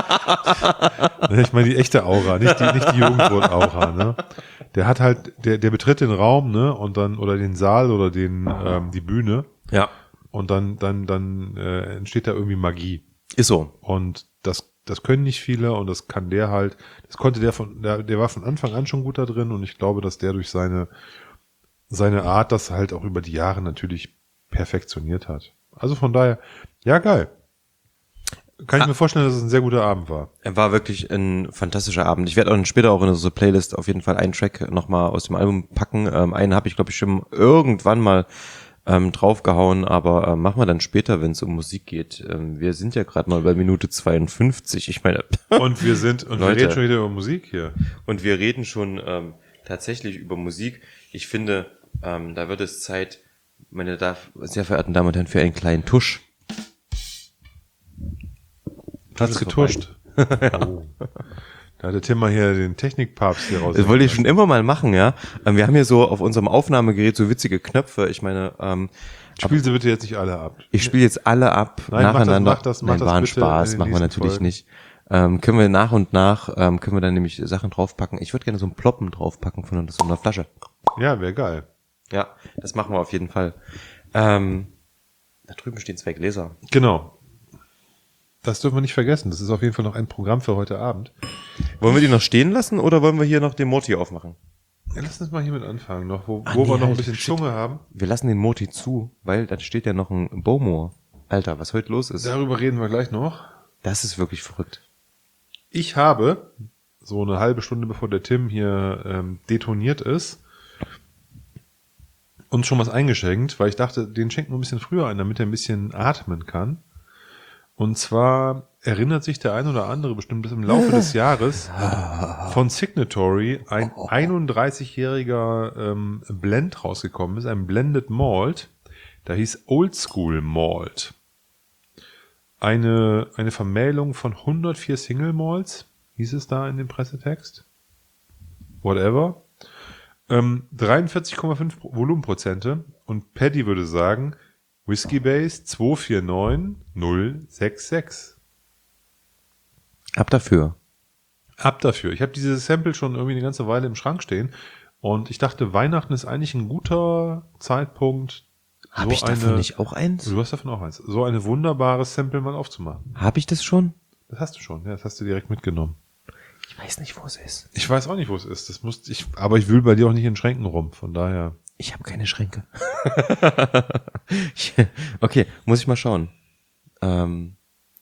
Ich meine die echte Aura, nicht die, nicht die Jugendwort-Aura, ne? Der hat halt, der, der betritt den Raum, ne? Und dann, oder den Saal oder den, ähm, die Bühne. Ja, Und dann, dann, dann äh, entsteht da irgendwie Magie. ist so. Und das, das können nicht viele und das kann der halt, das konnte der von, der, der war von Anfang an schon gut da drin und ich glaube, dass der durch seine, seine Art das halt auch über die Jahre natürlich perfektioniert hat. Also von daher, ja geil. Kann ich mir vorstellen, dass es ein sehr guter Abend war. Er war wirklich ein fantastischer Abend. Ich werde auch später auch in unsere Playlist auf jeden Fall einen Track nochmal aus dem Album packen. Ähm, einen habe ich, glaube ich, schon irgendwann mal ähm, draufgehauen, aber ähm, machen wir dann später, wenn es um Musik geht. Ähm, wir sind ja gerade mal bei Minute zweiundfünfzig. Ich meine, Und wir sind, und Leute. wir reden schon wieder über Musik hier. und wir reden schon ähm, tatsächlich über Musik. Ich finde, ähm, da wird es Zeit, meine da sehr verehrten Damen und Herren, für einen kleinen Tusch. Hat's ist getuscht. Oh. Da hatte Tim mal hier den Technikpapst hier raus. Das wollte ich schon immer mal machen, ja. Ähm, wir haben hier so auf unserem Aufnahmegerät so witzige Knöpfe. Ich meine, ähm, Spiel sie bitte jetzt nicht alle ab. ich spiele jetzt alle ab Nein, mach das- nacheinander. mach das- mach Nein, das war ein bitte Spaß, in den machen wir nächsten natürlich Folgen. nicht. Ähm, können wir nach und nach, ähm, können wir dann nämlich Sachen draufpacken. Ich würde gerne so ein Ploppen draufpacken von so einer Flasche. Ja, wäre geil. Ja, das machen wir auf jeden Fall. Ähm, da drüben stehen zwei Gläser. Genau. Das dürfen wir nicht vergessen. Das ist auf jeden Fall noch ein Programm für heute Abend. Wollen wir die noch stehen lassen oder wollen wir hier noch den Moti aufmachen? Ja, lass uns mal hiermit anfangen, noch, wo, Ah, wo nee, wir noch ein halt, bisschen shit. Zunge haben. Wir lassen den Moti zu, weil dann steht ja noch ein Bowmore. Alter, was heute los ist. Darüber reden wir gleich noch. Das ist wirklich verrückt. Ich habe, so eine halbe Stunde bevor der Tim hier ähm, detoniert ist, uns schon was eingeschenkt, weil ich dachte, den schenken wir ein bisschen früher ein, damit er ein bisschen atmen kann. Und zwar erinnert sich der ein oder andere bestimmt, dass im Laufe des Jahres von Signatory ein einunddreißigjähriger ähm, Blend rausgekommen ist, ein Blended Malt. Da hieß Old School Malt. Eine, eine Vermählung von hundertvier Single Malts, hieß es da in dem Pressetext. Whatever. Ähm, dreiundvierzig Komma fünf Volumenprozente und Paddy würde sagen, Whiskey Base zwei vier neun null sechs sechs. Ab dafür. Ab dafür. Ich habe dieses Sample schon irgendwie eine ganze Weile im Schrank stehen und ich dachte, Weihnachten ist eigentlich ein guter Zeitpunkt, Habe so ich davon eine, nicht auch eins? Du hast davon auch eins. So eine wunderbare Sample mal aufzumachen. Habe ich das schon? Das hast du schon, ja, das hast du direkt mitgenommen. Ich weiß nicht, wo es ist. Ich weiß auch nicht, wo es ist. Das muss ich, aber ich wühl bei dir auch nicht in Schränken rum, von daher. Ich habe keine Schränke. Ich- okay, muss ich mal schauen. Ähm.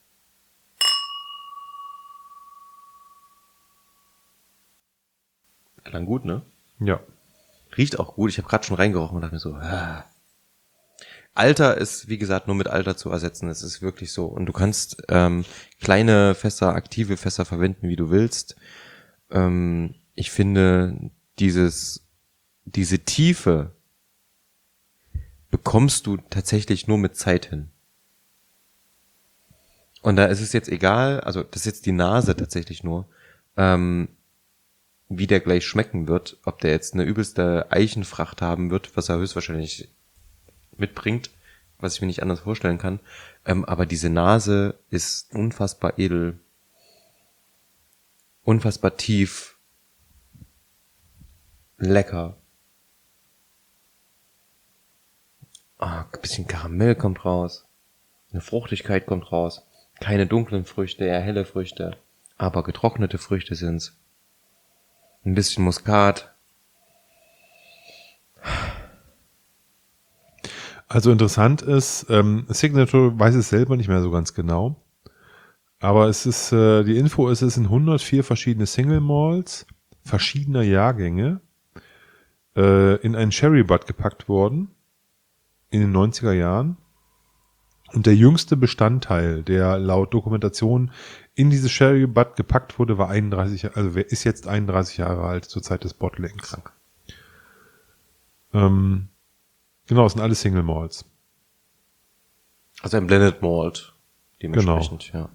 Klang gut, ne? Ja. Riecht auch gut. Ich habe gerade schon reingerochen und dachte mir so, ah. Alter ist, wie gesagt, nur mit Alter zu ersetzen. Es ist wirklich so. Und du kannst ähm, kleine Fässer, aktive Fässer verwenden, wie du willst. Ähm, ich finde, dieses, diese Tiefe bekommst du tatsächlich nur mit Zeit hin. Und da ist es jetzt egal, also das ist jetzt die Nase tatsächlich nur, ähm, wie der gleich schmecken wird, ob der jetzt eine übelste Eichenfracht haben wird, was er höchstwahrscheinlich mitbringt, was ich mir nicht anders vorstellen kann. Ähm, aber diese Nase ist unfassbar edel, unfassbar tief, lecker. Ah, ein bisschen Karamell kommt raus, eine Fruchtigkeit kommt raus. Keine dunklen Früchte, eher helle Früchte, aber getrocknete Früchte sind's. Ein bisschen Muskat. Also interessant ist, ähm, Signature weiß es selber nicht mehr so ganz genau. Aber es ist, äh, die Info ist, es sind hundertvier verschiedene Single Malts verschiedener Jahrgänge äh, in einen Sherry Butt gepackt worden in den neunziger Jahren. Und der jüngste Bestandteil, der laut Dokumentation in dieses Sherry Butt gepackt wurde, war einunddreißig, also wer ist jetzt einunddreißig Jahre alt zur Zeit des Bottlings. Krank. Ähm, genau, es sind alles Single Malts. Also ein Blended Malt, dementsprechend, genau. Ja.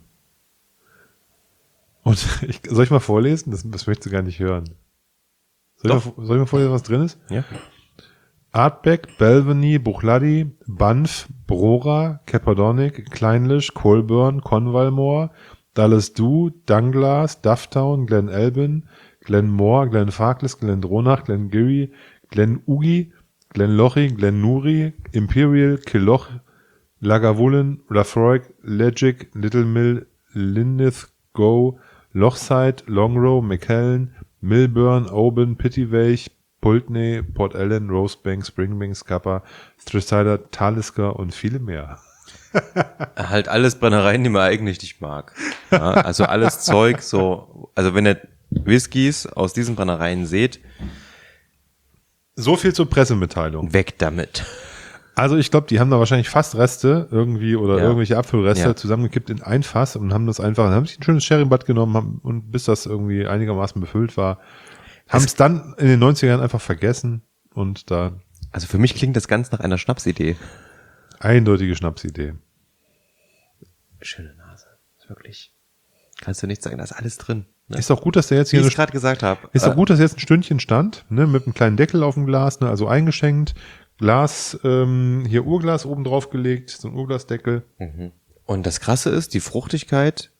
Und ich, soll ich mal vorlesen? Das, das möchtest du gar nicht hören. Soll, ich mal, soll ich mal vorlesen, was drin ist? Ja. Ardbeg, Balvenie, Bruichladdich, Banff, Brora, Cappadonic, Clynelish, Colburn, Cornwalmore, Dallas Dew, Dunglass, Dufftown, Glen Albin, Glenmore, Glenfarclas, Glendronach, Glengarry, Glenughi, Glenlochy, Glenurry, Imperial, Killoch, Lagavulin, Laphroaig, Legic, Little Mill, Linlithgow, Lochside, Longrow, McKellen, Milburn, Oban, Pittyweich, Pulteney, Port Ellen, Rosebank, Springbank, Scapa, Strycider, Talisker und viele mehr. Halt alles Brennereien, die man eigentlich nicht mag. Ja, also alles Zeug so, also wenn ihr Whiskys aus diesen Brennereien seht, so viel zur Pressemitteilung. Weg damit. Also ich glaube, die haben da wahrscheinlich fast Reste irgendwie oder ja. irgendwelche Apfelreste ja. zusammengekippt in ein Fass und haben das einfach, haben sich ein schönes Sherry-Butt genommen haben, und bis das irgendwie einigermaßen befüllt war, haben es dann in den neunziger Jahren einfach vergessen und da. Also für mich klingt das ganz nach einer Schnapsidee. Eindeutige Schnapsidee. Schöne Nase. Ist wirklich. Kannst du nicht sagen, da ist alles drin. Ne? Ist doch gut, dass der jetzt hier. Wie ich gerade gesagt habe. Ist doch gut, dass jetzt ein Stündchen stand, ne, mit einem kleinen Deckel auf dem Glas, ne, also eingeschenkt. Glas, ähm, hier Urglas oben drauf gelegt, so ein Urglasdeckel. Mhm. Und das Krasse ist, die Fruchtigkeit,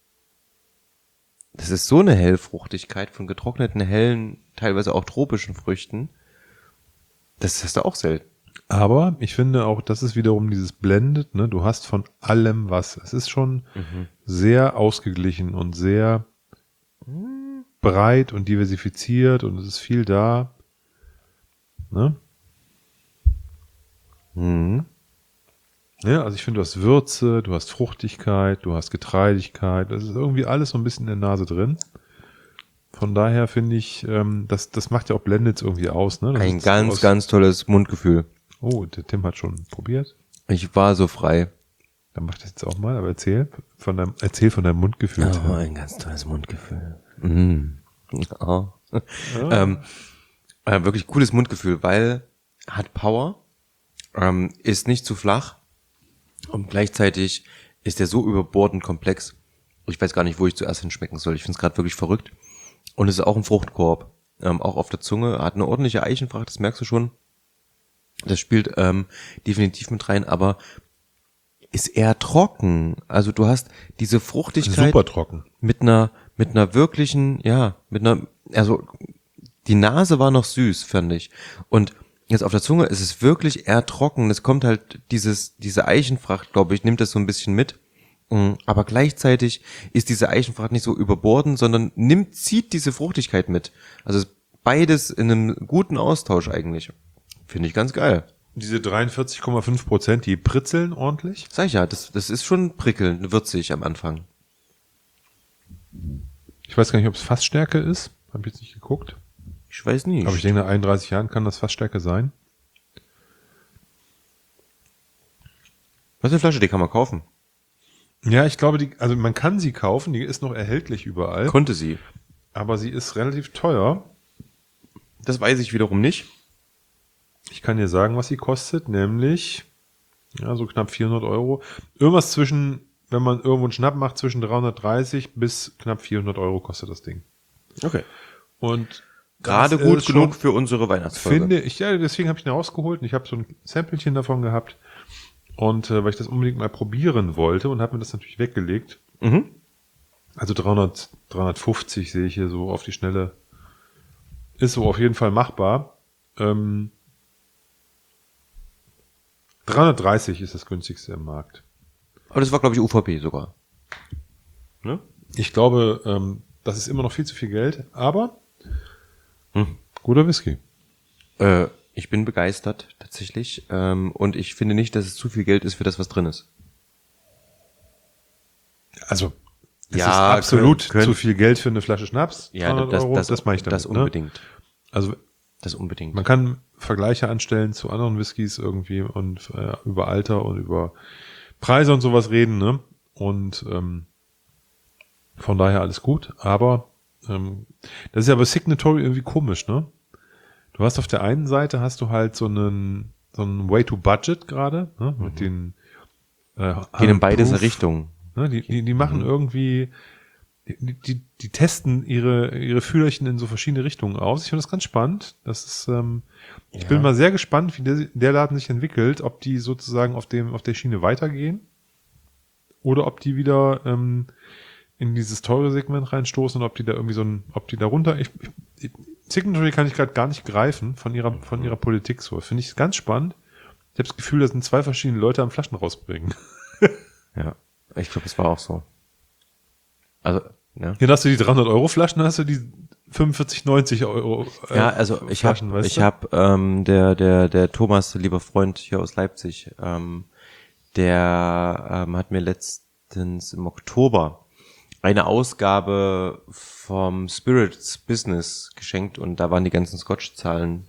das ist so eine Hellfruchtigkeit von getrockneten, hellen, teilweise auch tropischen Früchten. Das hast du auch selten. Aber ich finde auch, das ist wiederum dieses Blended, ne? Du hast von allem was. Es ist schon mhm. sehr ausgeglichen und sehr mhm. breit und diversifiziert und es ist viel da. Ne? Mhm. Ja, also ich finde, du hast Würze, du hast Fruchtigkeit, du hast Getreidigkeit. Das ist irgendwie alles so ein bisschen in der Nase drin. Von daher finde ich, ähm, das, das macht ja auch Blendeds irgendwie aus. Ne? Das Ein ganz, aus... ganz tolles Mundgefühl. Oh, der Tim hat schon probiert. Ich war so frei. Dann mach das jetzt auch mal, aber erzähl von deinem, erzähl von deinem Mundgefühl. Oh, ein ganz tolles Mundgefühl. Mm. Oh. Ja. ähm, äh, wirklich cooles Mundgefühl, weil hat Power, ähm, ist nicht zu flach und gleichzeitig ist der so überbordend komplex. Ich weiß gar nicht, wo ich zuerst hinschmecken soll. Ich finde es gerade wirklich verrückt. Und es ist auch ein Fruchtkorb, ähm, auch auf der Zunge. Hat eine ordentliche Eichenfracht, das merkst du schon. Das spielt ähm, definitiv mit rein, aber ist eher trocken. Also du hast diese Fruchtigkeit super trocken mit einer mit einer wirklichen, ja, mit einer, also die Nase war noch süß, fand ich. Und jetzt auf der Zunge ist es wirklich eher trocken. Es kommt halt dieses diese Eichenfracht, glaube ich, nimmt das so ein bisschen mit. Aber gleichzeitig ist diese Eichenfracht nicht so überbordend, sondern nimmt zieht diese Fruchtigkeit mit. Also beides in einem guten Austausch eigentlich. Finde ich ganz geil. Diese dreiundvierzig Komma fünf Prozent, die pritzeln ordentlich? Sag ich ja, das, das ist schon prickelnd, würzig am Anfang. Ich weiß gar nicht, ob es Fassstärke ist. Hab ich jetzt nicht geguckt. Ich weiß nicht. Aber ich denke, nach einunddreißig Jahren kann das Fassstärke sein. Was für eine Flasche, die kann man kaufen? Ja, ich glaube, die, also man kann sie kaufen, die ist noch erhältlich überall. Konnte sie. Aber sie ist relativ teuer. Das weiß ich wiederum nicht. Ich kann dir sagen, was sie kostet, nämlich ja, so knapp vierhundert Euro. Irgendwas zwischen, wenn man irgendwo einen Schnapp macht, zwischen dreihundertdreißig bis knapp vierhundert Euro kostet das Ding. Okay. Und gerade gut genug für unsere Weihnachtsfolge. Finde ich, ja, deswegen habe ich ihn rausgeholt und ich habe so ein Samplechen davon gehabt. Und äh, weil ich das unbedingt mal probieren wollte und habe mir das natürlich weggelegt. Mhm. Also dreihundert, dreihundertfünfzig sehe ich hier so auf die Schnelle. Ist so auf jeden Fall machbar. Ähm, dreihundertdreißig ist das günstigste im Markt. Aber das war, glaube ich, U V P sogar. Ne? Ich glaube, ähm, das ist immer noch viel zu viel Geld, aber Hm. guter Whisky. Äh, ich bin begeistert, tatsächlich. Ähm, und ich finde nicht, dass es zu viel Geld ist für das, was drin ist. Also, es Ja, ist absolut können- können- zu viel Geld für eine Flasche Schnaps. Ja, dreihundert das, Euro, das, das mache ich damit. das unbedingt. Ne? Also, Das unbedingt. man kann Vergleiche anstellen zu anderen Whiskys irgendwie und äh, über Alter und über Preise und sowas reden, ne? Und ähm, von daher alles gut. Aber ähm, das ist ja bei Signatory irgendwie komisch, ne? Du hast auf der einen Seite hast du halt so einen so einen Way to Budget gerade, ne? Mit Mhm. den äh, Gehen in beide Proof, Richtungen. ne? Die, die, die machen Mhm. irgendwie die, die, die testen ihre, ihre Fühlerchen in so verschiedene Richtungen aus. Ich finde das ganz spannend. Das ist, ähm, ich Ja. bin mal sehr gespannt, wie der, der Laden sich entwickelt, ob die sozusagen auf dem, auf der Schiene weitergehen oder ob die wieder ähm, in dieses teure Segment reinstoßen und ob die da irgendwie so ein, ob die da runter, ich, ich, Signatory kann ich gerade gar nicht greifen von ihrer, von ihrer Politik so. Finde ich ganz spannend. Ich habe das Gefühl, da sind zwei verschiedene Leute am Flaschen rausbringen. Ja, ich glaube, es war auch so. Also, ja. Hier hast du die dreihundert Euro Flaschen, dann hast du die fünfundvierzig, neunzig Euro. Äh, Ja, also ich habe, Flaschen, weißt ich du? habe ähm, der der der Thomas, lieber Freund hier aus Leipzig, ähm, der ähm, hat mir letztens im Oktober eine Ausgabe vom Spirits Business geschenkt und da waren die ganzen Scotch-Zahlen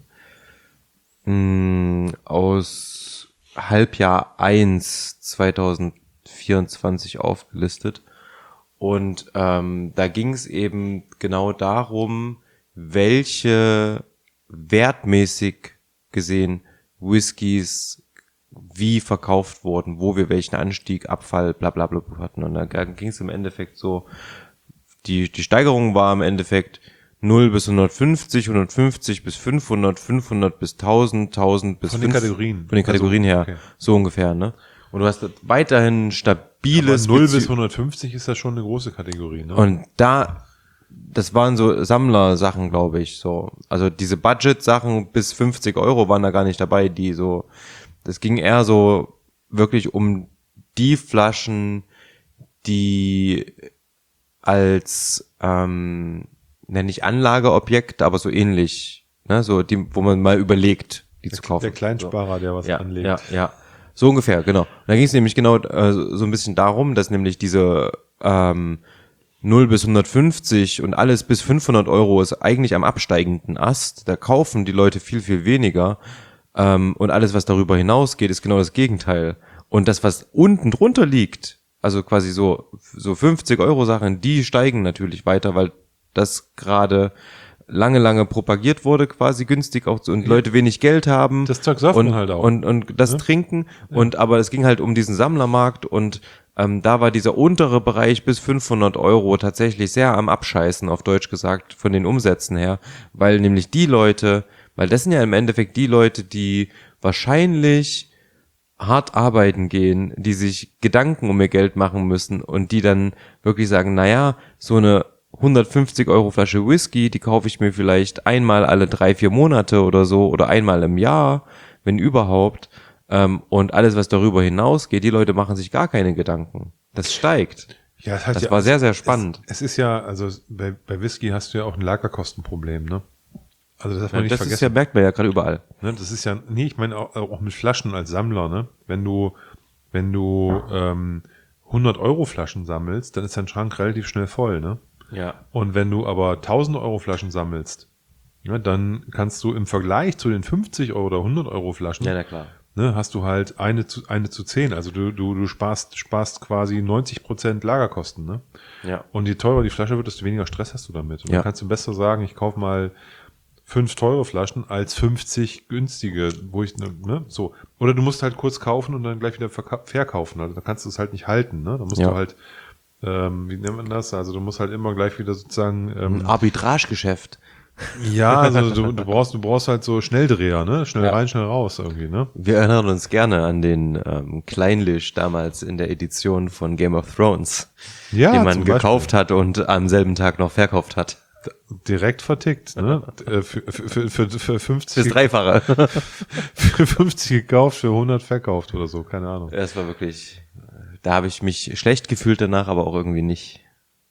mh, aus Halbjahr eins zweitausendvierundzwanzig aufgelistet. Und ähm, da ging es eben genau darum, welche wertmäßig gesehen Whiskys wie verkauft wurden, wo wir welchen Anstieg, Abfall, bla bla bla hatten. Und da ging es im Endeffekt so, die die Steigerung war im Endeffekt null bis hundertfünfzig, hundertfünfzig bis fünfhundert, fünfhundert bis tausend, tausend bis Von den fünf- Kategorien. Von den Kategorien Also, her, okay. so ungefähr, ne? Und du hast weiterhin stabiles null Bezü- bis hundertfünfzig ist ja schon eine große Kategorie, ne? Und da, das waren so Sammlersachen, glaube ich, so. Also diese Budget-Sachen bis fünfzig Euro waren da gar nicht dabei, die so, das ging eher so wirklich um die Flaschen, die als, ähm, nenne ich Anlageobjekt, aber so ähnlich, ne, so die, wo man mal überlegt, die zu kaufen. Der Kleinsparer, der was ja, anlegt. Ja, ja. So ungefähr, genau. Und da ging es nämlich genau äh, so ein bisschen darum, dass nämlich diese ähm, null bis hundertfünfzig und alles bis fünfhundert Euro ist eigentlich am absteigenden Ast. Da kaufen die Leute viel, viel weniger. Ähm, und alles, was darüber hinausgeht, ist genau das Gegenteil. Und das, was unten drunter liegt, also quasi so so fünfzig Euro Sachen, die steigen natürlich weiter, weil das gerade lange, lange propagiert wurde, quasi günstig auch so, und Ja. Leute wenig Geld haben. Das Zeug saufen und, halt auch. Und, und das Ne? trinken. Und aber es ging halt um diesen Sammlermarkt und ähm, da war dieser untere Bereich bis fünfhundert Euro tatsächlich sehr am Abscheißen, auf Deutsch gesagt, von den Umsätzen her, weil nämlich die Leute, weil das sind ja im Endeffekt die Leute, die wahrscheinlich hart arbeiten gehen, die sich Gedanken um ihr Geld machen müssen und die dann wirklich sagen, naja, so eine hundertfünfzig Euro Flasche Whisky, die kaufe ich mir vielleicht einmal alle drei, vier Monate oder so oder einmal im Jahr, wenn überhaupt. Ähm, und alles, was darüber hinausgeht, die Leute machen sich gar keine Gedanken. Das steigt. Ja, es hat Das ja, war sehr, sehr spannend. Es, es ist ja, also bei, bei Whisky hast du ja auch ein Lagerkostenproblem, ne? Also das darf man Ja, nicht das vergessen. ist ja, merkt man ja gerade überall. Ne, das ist ja, nee, ich meine auch, auch mit Flaschen als Sammler, ne? Wenn du, wenn du ähm, hundert Euro Flaschen sammelst, dann ist dein Schrank relativ schnell voll, ne? Ja. Und wenn du aber tausend Euro Flaschen sammelst, ja, dann kannst du im Vergleich zu den fünfzig Euro oder hundert Euro Flaschen, Ja, na klar. ne, hast du halt eine zu, eine zu zehn. Also du, du, du sparst, sparst quasi neunzig Prozent Lagerkosten, ne? Ja. Und je teurer die Flasche wird, desto weniger Stress hast du damit. Und Ja. dann kannst du besser sagen, ich kaufe mal fünf teure Flaschen als fünfzig günstige, wo ich, ne, so. Oder du musst halt kurz kaufen und dann gleich wieder verka- verkaufen. Also da kannst du es halt nicht halten, ne? Da musst Ja. du halt, ähm, wie nennt man das? Also du musst halt immer gleich wieder sozusagen, ähm, Ein Arbitragegeschäft. ja, also du, du brauchst, du brauchst halt so Schnelldreher, ne? Schnell Ja. rein, schnell raus irgendwie, ne? Wir erinnern uns gerne an den ähm, Kleinlisch damals in der Edition von Game of Thrones, Ja, den man zum gekauft hat und am selben Tag noch verkauft hat. Direkt vertickt, ne? Äh, für, für, für, für fünfzig, Das Dreifache. für fünfzig gekauft, für hundert verkauft oder so, keine Ahnung. Das war wirklich, da habe ich mich schlecht gefühlt danach, aber auch irgendwie nicht.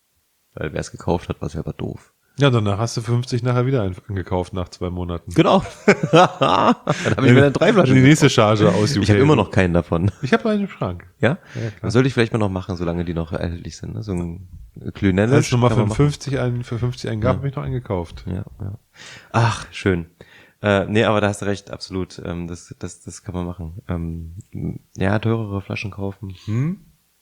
Weil wer es gekauft hat, war selber doof. Ja, danach hast du fünfzig nachher wieder angekauft nach zwei Monaten. Genau. Dann habe ich mir dann drei Flaschen Die nächste Charge aus U K. Ich habe immer noch keinen davon. Ich habe einen im Schrank. Ja? Ja, klar. Das sollte ich vielleicht mal noch machen, solange die noch erhältlich sind. Ne? So ein Klünelles. Als du mal kann man für machen. fünfzig einen, für fünfzig einen gab, habe ich noch einen gekauft. Ja, ja. Ach, schön. Äh, nee, aber da hast du recht, absolut. Ähm, das, das, das kann man machen. Ähm, ja, teurere Flaschen kaufen. Hm?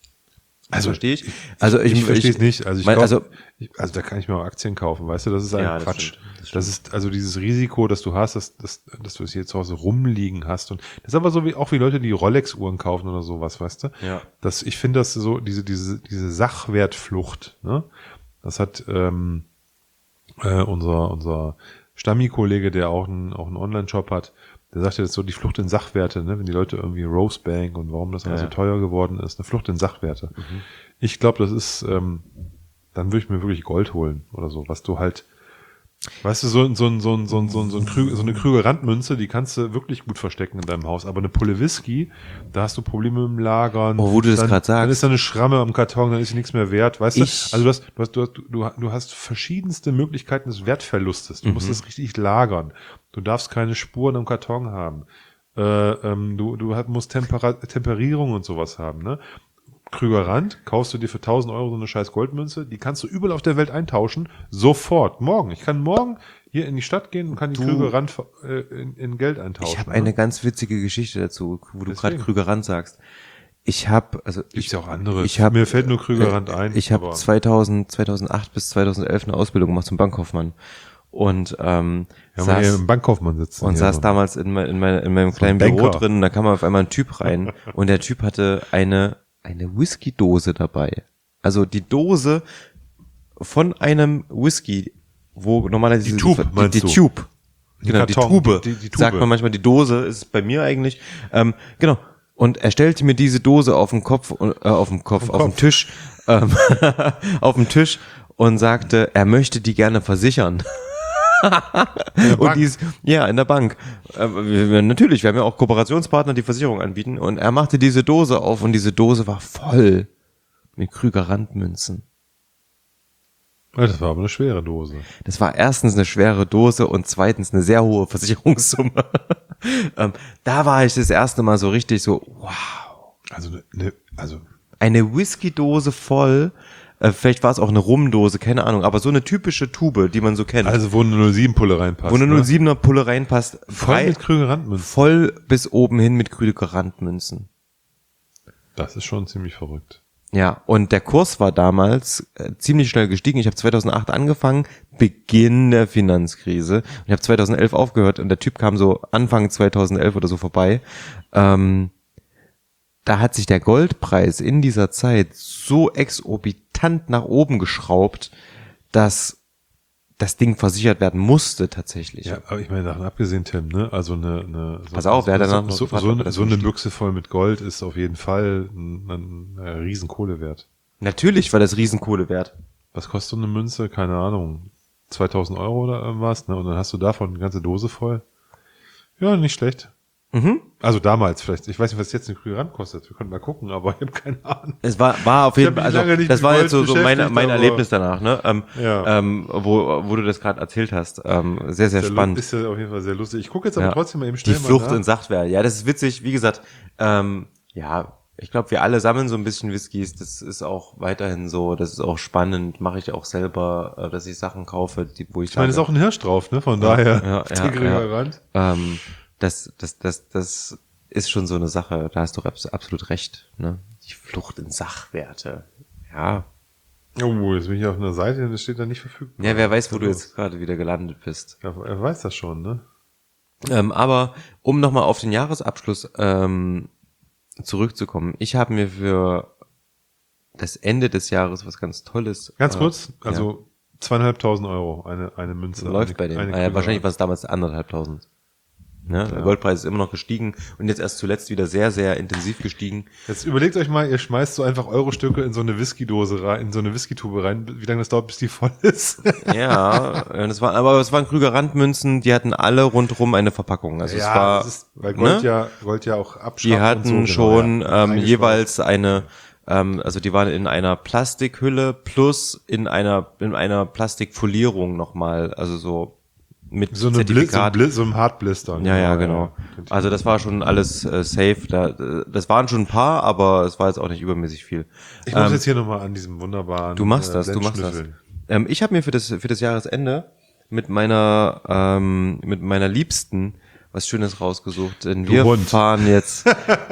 Also verstehe ich. Also ich, Ich verstehe es nicht. Also ich mein, glaub, also ich, also da kann ich mir auch Aktien kaufen, weißt du, das ist ein Ja, das Quatsch. stimmt, das Das, stimmt. ist also dieses Risiko, das du hast, dass, dass, dass du es hier zu Hause rumliegen hast. Und das ist aber so wie auch wie Leute, die Rolex-Uhren kaufen oder sowas, weißt du? Ja. Das, ich finde das so, diese, diese, diese Sachwertflucht, ne? Das hat ähm, äh, unser, unser Stammi-Kollege, der auch einen, auch einen Online-Shop hat, der sagte jetzt so, die Flucht in Sachwerte, ne? Wenn die Leute irgendwie Rosebank und warum das alles Ja, so ja. teuer geworden ist, eine Flucht in Sachwerte. Ich glaube, das ist, ähm, dann würde ich mir wirklich Gold holen oder so, was du halt, weißt du, so, so, so, so, so, so, so, ein Krü so eine Krüger-Randmünze, die kannst du wirklich gut verstecken in deinem Haus, aber eine Pulle Whisky, da hast du Probleme mit dem Lagern. Oh, wo du das Dann- grad sagst. Dann ist da eine Schramme am Karton, dann ist sie nichts mehr wert, weißt Ich- du? Also du hast, du hast, du hast, du, du hast verschiedenste Möglichkeiten des Wertverlustes. Du musst es richtig lagern. Du darfst keine Spuren am Karton haben. Äh, ähm, du, du hat- musst Tempera Temperierung und sowas haben, ne? Krüger Rand, kaufst du dir für tausend Euro so eine scheiß Goldmünze, die kannst du überall auf der Welt eintauschen, sofort, morgen. Ich kann morgen hier in die Stadt gehen und kann die Du- Krüger Rand äh, in, in Geld eintauschen. ich habe ne? eine ganz witzige Geschichte dazu, wo du gerade Deswegen. Krügerrand sagst. Ich habe, also Gibt's ja auch andere. Ich hab, Mir fällt nur Krügerrand ein. Ich habe aber- zweitausend, zweitausendacht bis zweitausendelf eine Ausbildung gemacht zum Bankkaufmann und ähm, Ja, man hier saß, im Bankkaufmann sitzen. und hier saß so. damals in, mein, in, mein, in meinem ein kleinen Büro Banker. drin und da kam auf einmal ein Typ rein und der Typ hatte eine eine Whisky-Dose dabei. Also die Dose von einem Whisky, wo normalerweise Die Tube, die, meinst die du? Tube. Genau, die Karton, Tube. die- die Tube. Sagt man manchmal, die Dose ist bei mir eigentlich. Ähm, genau. Und er stellte mir diese Dose auf den Kopf, und- äh, auf dem Kopf, auf dem Kopf. Tisch, ähm, auf dem Tisch und sagte, er möchte die gerne versichern. Bank. Und die ist, ja, in der Bank. Äh, wir, wir, natürlich, wir haben ja auch Kooperationspartner, die Versicherung anbieten. Und er machte diese Dose auf und diese Dose war voll mit Krüger Randmünzen. Ja, das war aber eine schwere Dose. Das war erstens eine schwere Dose und zweitens eine sehr hohe Versicherungssumme. ähm, da war ich das erste Mal so richtig so, wow. Also, ne, ne, also Eine Whiskydose voll, äh, vielleicht war es auch eine Rumdose, keine Ahnung, aber so eine typische Tube, die man so kennt. Also wo eine null sieben Pulle reinpasst. wo eine ne? null siebener Pulle reinpasst, Voll frei, mit Krüger Randmünzen. voll bis oben hin mit Krüger Randmünzen. Das ist schon ziemlich verrückt. Ja, und der Kurs war damals äh, ziemlich schnell gestiegen. Ich habe zweitausendacht angefangen, Beginn der Finanzkrise. Und ich habe zweitausendelf aufgehört und der Typ kam so Anfang zweitausendelf oder so vorbei. Ähm, da hat sich der Goldpreis in dieser Zeit so exorbitant nach oben geschraubt, dass das Ding versichert werden musste tatsächlich. Ja, aber ich meine, davon abgesehen, Tim, ne? Also eine, eine so, Pass auf, wer hat danach noch so, gefragt, so, ob so, er das so eine versteht? Büchse voll mit Gold ist auf jeden Fall ein, ein, ein Riesenkohle wert. Natürlich war das Riesenkohle wert. Was kostet so eine Münze? Keine Ahnung. zweitausend Euro oder irgendwas, ne? Und dann hast du davon eine ganze Dose voll. Ja, nicht schlecht. Mhm. Also damals vielleicht. Ich weiß nicht, was jetzt eine Krüger Rand kostet. Wir können mal gucken, aber ich habe keine Ahnung. Es war, war auf jeden Ich hab Fall, mich also lange nicht das mit war Gold jetzt so, so mein, beschäftigt, mein aber- Erlebnis danach, ne? Ähm, Ja. ähm, wo, wo du das gerade erzählt hast. Ähm, sehr, sehr Ist ja spannend. lu- Ist ja auf jeden Fall sehr lustig. Ich gucke jetzt aber Ja. trotzdem mal eben Die schnell Flucht mal nach. in Sachtwert. Ja, das ist witzig. Wie gesagt, ähm, ja, ich glaube, wir alle sammeln so ein bisschen Whiskys. Das ist auch weiterhin so. Das ist auch spannend. Mache ich auch selber, äh, dass ich Sachen kaufe, die, wo ich Ich meine, ist sage, auch ein Hirsch drauf, ne? Von daher, ja, der ja, Krüger ja. Rand. ähm, das, das, das, das ist schon so eine Sache, da hast du abs- absolut recht, ne? Die Flucht in Sachwerte. Ja. Oh, jetzt bin ich auf einer Seite, das steht da nicht verfügbar. Ja, wer weiß, wo du jetzt gerade wieder gelandet bist. Ja, er weiß das schon, ne? Ähm, aber um nochmal auf den Jahresabschluss ähm, zurückzukommen, ich habe mir für das Ende des Jahres was ganz Tolles. Ganz äh, kurz, ja. also zweieinhalbtausend Euro, eine, eine Münze. Läuft eine, bei dem. eine Ah, ja, Kühle. wahrscheinlich war es damals anderthalbtausend. Ne? Der Ja. Goldpreis ist immer noch gestiegen und jetzt erst zuletzt wieder sehr, sehr intensiv gestiegen. Jetzt überlegt euch mal, ihr schmeißt so einfach Euro-Stücke in so eine Whiskydose rein, in so eine Whiskytube rein, wie lange das dauert, bis die voll ist. Ja, das war, aber es waren Krüger Randmünzen, die hatten alle rundrum eine Verpackung. Also es war, das ist, weil Gold ne? ja, Gold ja auch abschafft. Die hatten und so, schon genau, ja. ähm, Eingeschweißt. jeweils eine, ähm, also die waren in einer Plastikhülle plus in einer in einer Plastikfolierung nochmal, also so mit so, eine Blitz, so, ein Zertifikat. Blitz, so ein Hartblister. Ja, ja, genau. Also das war schon alles äh, safe. Da, das waren schon ein paar, aber es war jetzt auch nicht übermäßig viel. Ich muss Ähm, jetzt hier nochmal an diesem wunderbaren Du machst äh, das, du machst das. Blendschnüffel. Ähm, ich habe mir für das für das Jahresende mit meiner ähm, mit meiner Liebsten was Schönes rausgesucht, denn Du wir Hund. fahren jetzt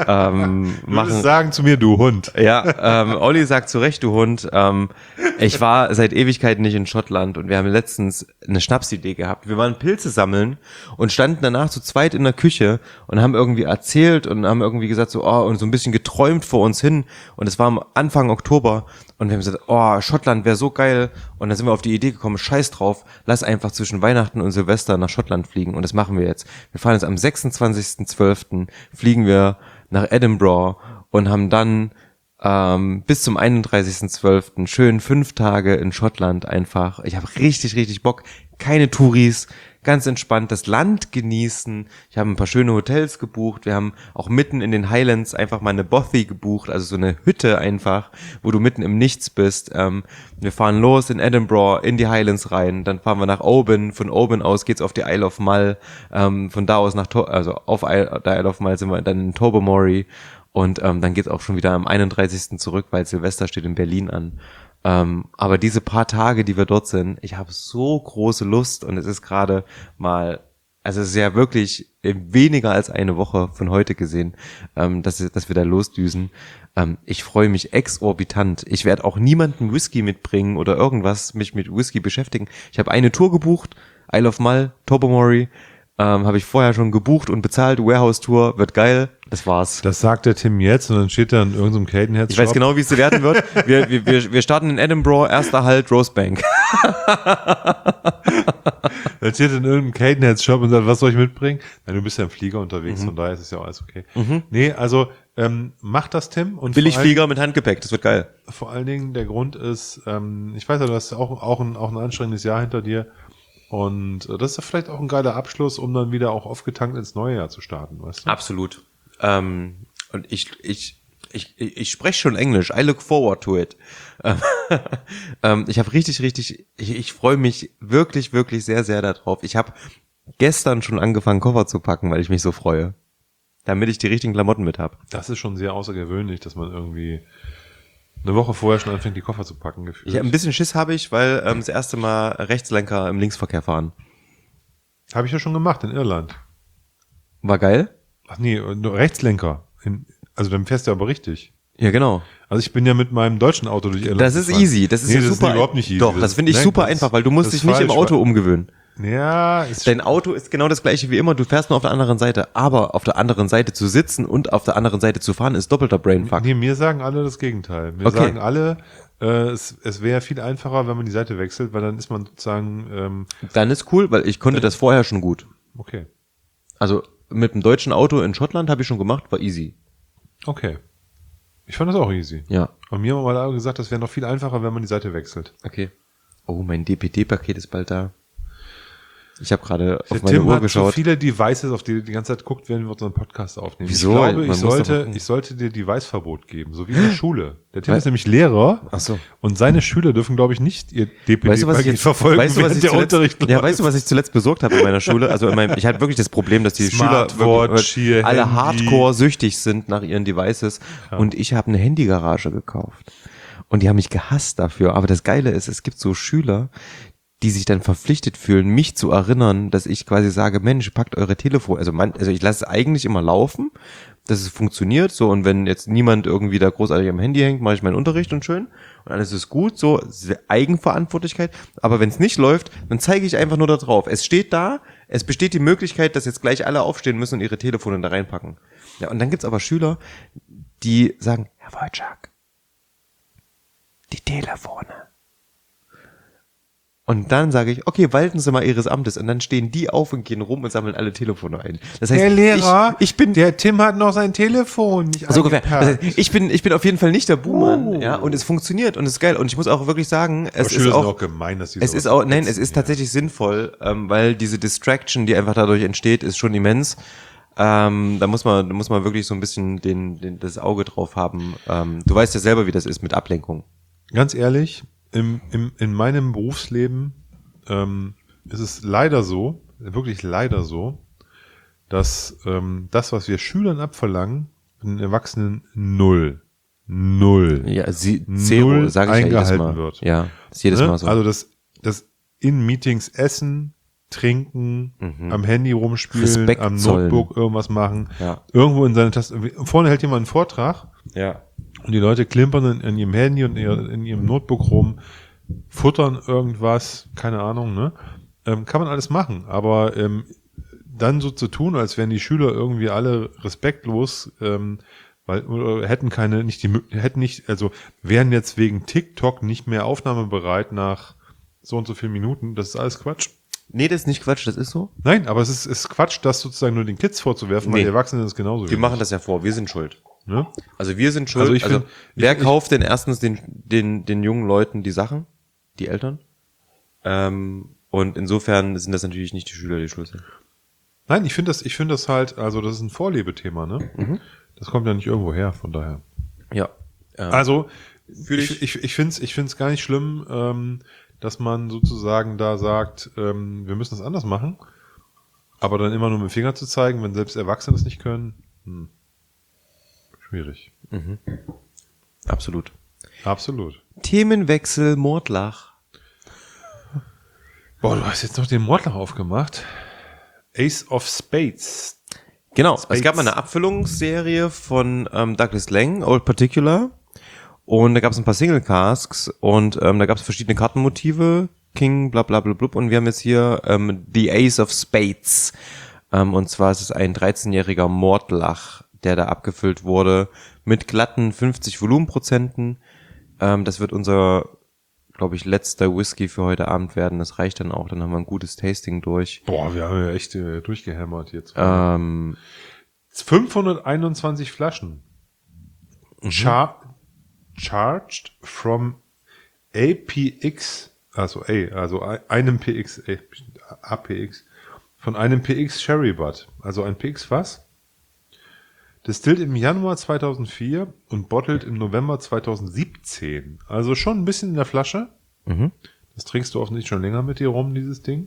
ähm, Du würdest machen. sagen zu mir, du Hund. Ja, ähm, Olli sagt zu Recht, du Hund. Ähm, ich war seit Ewigkeiten nicht in Schottland und wir haben letztens eine Schnapsidee gehabt. Wir waren Pilze sammeln und standen danach zu zweit in der Küche und haben irgendwie erzählt und haben irgendwie gesagt so, oh, und so ein bisschen geträumt vor uns hin. Und es war am Anfang Oktober und wir haben gesagt, oh, Schottland wäre so geil. Und dann sind wir auf die Idee gekommen, scheiß drauf, lass einfach zwischen Weihnachten und Silvester nach Schottland fliegen. Und das machen wir jetzt. Wir fahren jetzt am sechsundzwanzigsten zwölften fliegen wir nach Edinburgh und haben dann ähm, bis zum einunddreißigsten zwölften schön fünf Tage in Schottland einfach. Ich habe richtig, richtig Bock. Keine Touris, ganz entspannt das Land genießen. Ich habe ein paar schöne Hotels gebucht. Wir haben auch mitten in den Highlands einfach mal eine Bothy gebucht, also so eine Hütte einfach, wo du mitten im Nichts bist. Ähm, wir fahren los in Edinburgh, in die Highlands rein, dann fahren wir nach Oban. Von Oban aus geht's auf die Isle of Mull. Ähm, von da aus nach, to- also auf Isle, der Isle of Mull sind wir dann in Tobermory. Und ähm, dann geht's auch schon wieder am einunddreißigsten zurück, weil Silvester steht in Berlin an. Ähm, aber diese paar Tage, die wir dort sind, ich habe so große Lust und es ist gerade mal, also es ist ja wirklich weniger als eine Woche von heute gesehen, ähm, dass, dass wir da losdüsen. Ähm, ich freue mich exorbitant. Ich werde auch niemanden Whisky mitbringen oder irgendwas mich mit Whisky beschäftigen. Ich habe eine Tour gebucht, Isle of Mull, Tobermory, ähm, habe ich vorher schon gebucht und bezahlt, Warehouse-Tour, wird geil. Das war's. Das sagt der Tim jetzt und dann steht da in irgendeinem Cadenhead-Shop. Ich weiß genau, wie es werden wird. Wir, wir, wir wir starten in Edinburgh, erster Halt, Rosebank. Dann steht in irgendeinem Cadenhead-Shop und sagt, was soll ich mitbringen? Nein, du bist ja im Flieger unterwegs, Mhm. von daher ist es ja auch alles okay. Nee, also ähm, mach das, Tim. Und Billigflieger mit Handgepäck, das wird geil. Vor, allen, vor allen Dingen der Grund ist, ähm, ich weiß ja, du hast auch, auch, ein, auch ein anstrengendes Jahr hinter dir. Und äh, das ist ja vielleicht auch ein geiler Abschluss, um dann wieder auch aufgetankt ins neue Jahr zu starten, weißt du? Absolut. Ähm, und ich, ich, ich, ich, ich spreche schon Englisch. I look forward to it. ähm, ich habe richtig, richtig, ich, ich freue mich wirklich, wirklich sehr, sehr darauf. Ich habe gestern schon angefangen, Koffer zu packen, weil ich mich so freue. Damit ich die richtigen Klamotten mit habe. Das ist schon sehr außergewöhnlich, dass man irgendwie eine Woche vorher schon anfängt, die Koffer zu packen, gefühlt. Ich hab ein bisschen Schiss habe ich, weil ähm, das erste Mal Rechtslenker im Linksverkehr fahren. Habe ich ja schon gemacht in Irland. War geil? Ach nee, nur Rechtslenker. In, also dann fährst du aber richtig. Ja, genau. Also ich bin ja mit meinem deutschen Auto durch Irland Das ist gefahren. easy. Das ist nee, ja das super. Ist überhaupt nicht easy. Doch, das finde ich nein, super das- einfach, weil du musst das dich ist nicht im falsch, Auto weil- umgewöhnen. Ja, ist Dein Auto ist genau das gleiche wie immer, du fährst nur auf der anderen Seite, aber auf der anderen Seite zu sitzen und auf der anderen Seite zu fahren ist doppelter Brainfuck. Nee, mir sagen alle das Gegenteil. Mir Okay. sagen alle, äh, es, es wäre viel einfacher, wenn man die Seite wechselt, weil dann ist man sozusagen, ähm, Dann ist cool, weil ich konnte das vorher schon gut. okay, Also mit dem deutschen Auto in Schottland habe ich schon gemacht, war easy. okay. Ich fand das auch easy. Ja. Und mir haben mal alle gesagt, das wäre noch viel einfacher, wenn man die Seite wechselt. Okay. Oh, mein D P D-Paket ist bald da. Ich habe gerade auf Der meine Tim Uhr hat so geschaut. viele Devices, auf die er die ganze Zeit guckt, wenn wir unseren Podcast aufnehmen. Wieso? Ich glaube, Man ich muss doch sollte, gucken. ich sollte dir Device-Verbot geben, so wie in der Schule. Der Tim Weil- ist nämlich Lehrer. Ach so. Und seine Schüler dürfen, glaube ich, nicht ihr D P Weißt du, was ich D-Paket jetzt verfolgen, weißt du, was während ich der zuletzt, Unterricht Ja, läuft. weißt du, was ich zuletzt besorgt habe in meiner Schule? Also in meinem, ich hatte wirklich das Problem, dass die Schüler Smartwatch, wirklich, hier, alle Handy. Hardcore süchtig sind nach ihren Devices und ich habe eine Handygarage gekauft. Und die haben mich gehasst dafür. Aber das Geile ist, es gibt so Schüler, die sich dann verpflichtet fühlen, mich zu erinnern, dass ich quasi sage, Mensch, packt eure Telefon, also man, also ich lasse es eigentlich immer laufen, dass es funktioniert, so, und wenn jetzt niemand irgendwie da großartig am Handy hängt, mache ich meinen Unterricht und schön und alles ist gut, so, Eigenverantwortlichkeit, aber wenn es nicht läuft, dann zeige ich einfach nur da drauf. Es steht da, es besteht die Möglichkeit, dass jetzt gleich alle aufstehen müssen und ihre Telefone da reinpacken. Ja, und dann gibt's aber Schüler, die sagen, Herr Wojciak, die Telefone. Und dann sage ich, okay, walten Sie mal Ihres Amtes. Und dann stehen die auf und gehen rum und sammeln alle Telefone ein. Das heißt, der Lehrer, ich, ich bin der Tim hat noch sein Telefon nicht so ungefähr. eingepackt. Das heißt, ich bin, ich bin auf jeden Fall nicht der Buhmann, Oh. ja, und es funktioniert und es ist geil. Und ich muss auch wirklich sagen, es Aber ist Schüler auch, sind auch gemein, dass die es sowas ist auch, nein, es nutzen, ist ja. tatsächlich sinnvoll, ähm, weil diese Distraction, die einfach dadurch entsteht, ist schon immens. Ähm, da muss man, da muss man wirklich so ein bisschen den, den, das Auge drauf haben. Ähm, du weißt ja selber, wie das ist mit Ablenkung. Ganz ehrlich, im, im, in meinem Berufsleben ähm, ist es leider so, wirklich leider so, dass ähm, das, was wir Schülern abverlangen, den Erwachsenen null, null, Ja, sie, Zero, null sage ich ja jedes eingehalten Mal. wird. Ja, ist jedes Ne? Mal so. Also das, das in Meetings essen, trinken, am Handy rumspielen, Respekt am zollen. Notebook irgendwas machen, Ja. irgendwo in seine Taste. Vorne hält jemand einen Vortrag Ja. und die Leute klimpern in, in ihrem Handy und in, in ihrem Notebook rum, futtern irgendwas, keine Ahnung, ne? Ähm, kann man alles machen, aber ähm, dann so zu tun, als wären die Schüler irgendwie alle respektlos, ähm, weil oder hätten keine, nicht die, Mö- hätten nicht, also wären jetzt wegen TikTok nicht mehr aufnahmebereit nach so und so vielen Minuten, das ist alles Quatsch. Nee, das ist nicht Quatsch, das ist so. Nein, aber es ist, ist Quatsch, das sozusagen nur den Kids vorzuwerfen, weil Nee. die Erwachsenen das genauso Wir machen das ja vor, wir sind schuld. Ne? Also wir sind schuld. Also Also, ich find- wer ich- ich- kauft denn erstens den, den, den jungen Leuten die Sachen? Die Eltern? Ähm, und insofern sind das natürlich nicht die Schüler, die schuld sind. Nein, ich finde das, ich finde das halt, also das ist ein Vorlebethema, ne? Mhm. Das kommt ja nicht irgendwo her, von daher. Ja. Ähm, Also, Fühl ich, ich. ich, ich finde es ich find's gar nicht schlimm, ähm, dass man sozusagen da sagt, ähm, wir müssen das anders machen, aber dann immer nur mit dem Finger zu zeigen, wenn selbst Erwachsene das nicht können, hm. Schwierig. absolut. Absolut. Themenwechsel, Mordlach. Boah, du hast jetzt noch den Mordlach aufgemacht. Ace of Spades. Genau, Spades. es gab mal eine Abfüllungsserie von ähm, Douglas Lang, Old Particular. Und da gab es ein paar Single Casks und ähm, da gab es verschiedene Kartenmotive, King, bla bla bla blub. Und wir haben jetzt hier ähm, The Ace of Spades. Ähm, und zwar ist es ein dreizehnjähriger Mordlach, der da abgefüllt wurde mit glatten fünfzig Volumenprozenten. Ähm, das wird unser, glaube ich, letzter Whisky für heute Abend werden. Das reicht dann auch, dann haben wir ein gutes Tasting durch. Boah, wir haben ja echt äh, durchgehämmert jetzt. Ähm, fünfhunderteinundzwanzig Flaschen. Char charged from A P X, also A, also einem P X, A P X, von einem P X Sherry Butt, also ein P X Fass. Destillt im Januar zweitausendvier und bottelt im November zweitausendsiebzehn. Also schon ein bisschen in der Flasche. Mhm. Das trinkst du offensichtlich schon länger mit dir rum, dieses Ding.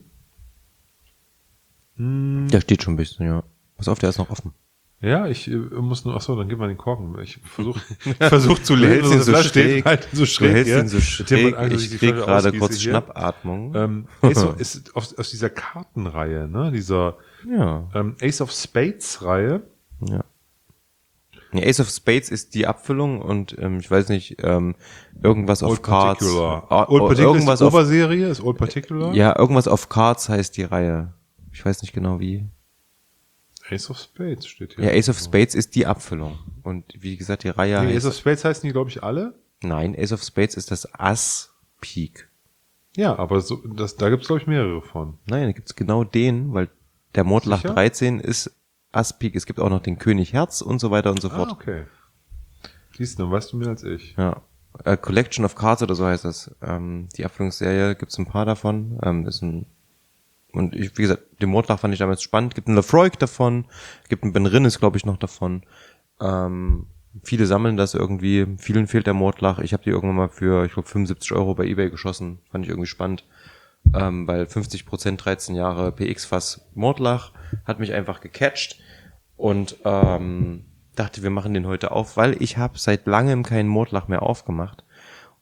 der steht schon ein bisschen, ja. Pass auf, der ist noch offen. Ja, ich äh, muss nur, ach so, dann gib mal den Korken. Ich versuche versuch zu Du lesen, hältst ihn die so Flasche schräg. steht halt so schräg. Du hältst ja. ihn so Der Tim hat schräg. Angst, dass Ich die krieg Flasche gerade ausgieße kurz hier. Schnappatmung. Ähm, Ace of, ist aus, aus dieser Kartenreihe, ne? Dieser ja. ähm, Ace of Spades Reihe. Ja. Nee, Ace of Spades ist die Abfüllung und ähm, ich weiß nicht, ähm, irgendwas auf Old Cards. Particular. Ah, Old Particular irgendwas ist die auf, Oberserie, ist Old Particular. ja, irgendwas auf Cards heißt die Reihe. Ich weiß nicht genau wie. Ace of Spades steht hier. Ja, Ace of Spades ist die Abfüllung. Und wie gesagt, die Reihe Nee, heißt, Ace of Spades heißen die, glaube ich, alle. nein, Ace of Spades ist das Ass Peak. Ja, aber so, das, da gibt's glaube ich, mehrere von. Nein, da gibt's genau den, weil der Mordlach Sicher? dreizehn ist Ass Peak. Es gibt auch noch den König Herz und so weiter und so fort. Ah, okay. Siehst du, dann weißt du mehr als ich. Ja. A Collection of Cards oder so heißt das. Ähm, die Abfüllungsserie gibt's ein paar davon. Ähm, ist ein und ich, wie gesagt, den Mordlach fand ich damals spannend. Gibt einen Lafroig davon, gibt einen Ben Rinnes, glaube ich, noch davon. Ähm, viele sammeln das irgendwie. Vielen fehlt der Mordlach. Ich habe die irgendwann mal für, ich glaube, fünfundsiebzig Euro bei eBay geschossen. Fand ich irgendwie spannend. Ähm, weil fünfzig Prozent dreizehn Jahre P X-Fass Mordlach hat mich einfach gecatcht. Und ähm, dachte, wir machen den heute auf, weil ich habe seit langem keinen Mordlach mehr aufgemacht.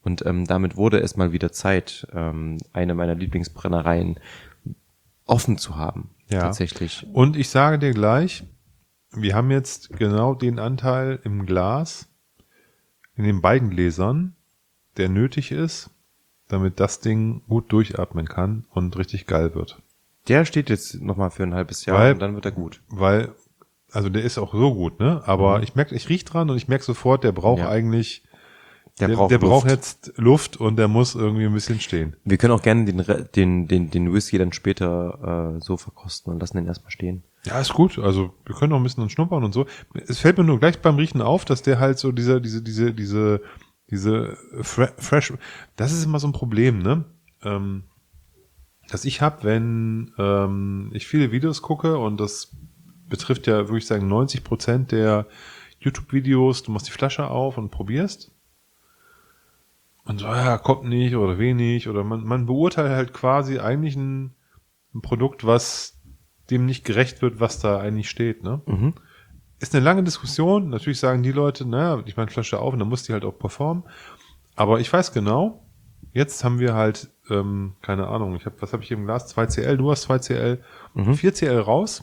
Und ähm, damit wurde es mal wieder Zeit, ähm, eine meiner Lieblingsbrennereien offen zu haben. Ja. Tatsächlich. Und ich sage dir gleich, wir haben jetzt genau den Anteil im Glas, in den beiden Gläsern, der nötig ist, damit das Ding gut durchatmen kann und richtig geil wird. Der steht jetzt nochmal für ein halbes Jahr Weil- und dann wird er gut. Weil, also der ist auch so gut, ne? Aber Mhm. ich merke, ich riech dran und ich merke sofort, der braucht Ja. eigentlich, Der, der, braucht der Luft. braucht jetzt Luft und der muss irgendwie ein bisschen stehen. Wir können auch gerne den, Re- den, den, den Whisky dann später äh, so verkosten und lassen den erstmal stehen. Ja, ist gut. Also wir können auch ein bisschen schnuppern und so. Es fällt mir nur gleich beim Riechen auf, dass der halt so diese, diese, diese, diese, diese fre fresh. Das ist immer so ein Problem, ne? Ähm, dass ich habe, wenn ähm, ich viele Videos gucke und das betrifft ja, würde ich sagen, neunzig Prozent der YouTube-Videos. Du machst die Flasche auf und probierst. Und so, ja, kommt nicht oder wenig oder man, man beurteilt halt quasi eigentlich ein, ein Produkt, was dem nicht gerecht wird, was da eigentlich steht, ne? Mhm. Ist eine lange Diskussion. Natürlich sagen die Leute, naja, ich meine Flasche auf und dann muss die halt auch performen. Aber ich weiß genau, jetzt haben wir halt, ähm, keine Ahnung, ich habe, was habe ich hier im Glas? zwei C L, du hast zwei C L, Mhm. vier C L raus.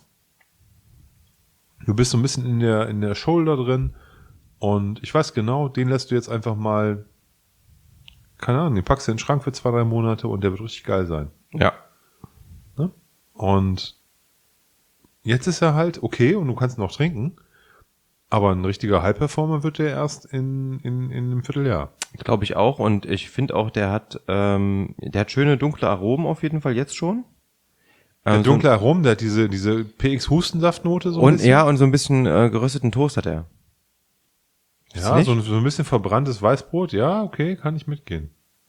Du bist so ein bisschen in der, in der Shoulder drin und ich weiß genau, den lässt du jetzt einfach mal, keine Ahnung, den packst du in den Schrank für zwei, drei Monate und der wird richtig geil sein. Ja. Ne? Und jetzt ist er halt okay und du kannst ihn noch trinken, aber ein richtiger High-Performer wird der erst in, in, in einem Vierteljahr. Glaube ich auch. Und ich finde auch, der hat, ähm, der hat schöne dunkle Aromen auf jeden Fall jetzt schon. Der Ähm, dunkle Aromen, der hat diese, diese P X-Hustensaftnote so so, ein und bisschen. ja, und so ein bisschen äh, gerösteten Toast hat er. Ja, nicht? so ein, so ein bisschen verbranntes Weißbrot, ja, okay, kann ich mitgehen.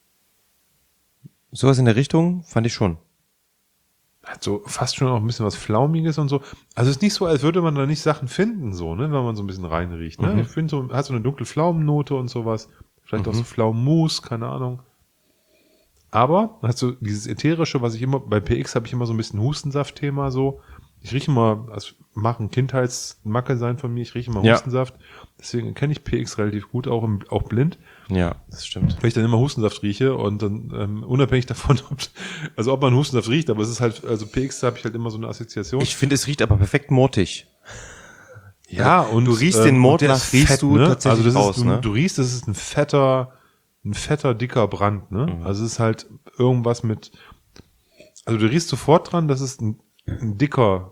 Sowas in der Richtung fand ich schon. Hat so fast schon auch ein bisschen was Flaumiges und so. Also es ist nicht so, als würde man da nicht Sachen finden, so, ne, wenn man so ein bisschen reinriecht, ne. Mhm. Ich finde so, hat so eine dunkle Pflaumennote und sowas. Vielleicht auch so Pflaumenmus, keine Ahnung. Aber hat so dieses ätherische, was ich immer, bei P X habe ich immer so ein bisschen Hustensaft-Thema so. Ich rieche immer, das mag ein Kindheitsmacke sein von mir, ich rieche immer Ja. Hustensaft. Deswegen kenne ich P X relativ gut, auch, im, auch blind. Ja, das stimmt. Weil ich dann immer Hustensaft rieche und dann ähm, unabhängig davon, ob, also ob man Hustensaft riecht, aber es ist halt, also P X habe ich halt immer so eine Assoziation. Ich finde, es riecht aber perfekt mortig. ja, und du riechst ähm, den Mord und der nach, ist riechst fett, du ne? tatsächlich also das raus, ist, du, ne? du riechst, das ist ein fetter, ein fetter, dicker Brand, ne? Mhm. Also es ist halt irgendwas mit, also du riechst sofort dran, dass es ein, ein dicker,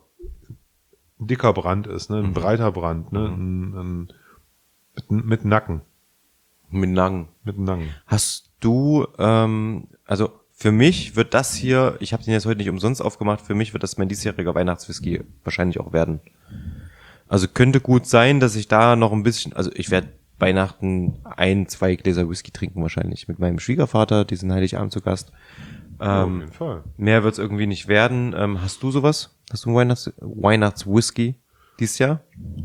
ein dicker Brand ist, ne? Ein Mhm. breiter Brand, ne? Ein, ein, mit, mit Nacken, Mit Nacken. mit Nacken. Hast du, ähm, also für mich wird das hier, ich habe den jetzt heute nicht umsonst aufgemacht, für mich wird das mein diesjähriger Weihnachtswhisky wahrscheinlich auch werden. Also könnte gut sein, dass ich da noch ein bisschen, also ich werde Weihnachten ein, zwei Gläser Whisky trinken wahrscheinlich mit meinem Schwiegervater, die sind Heiligabend zu Gast. Ja, auf Ähm, jeden Fall. mehr wird's irgendwie nicht werden. Ähm, hast du sowas? Hast du einen Weihnachts Weihnachtswhisky dieses Jahr?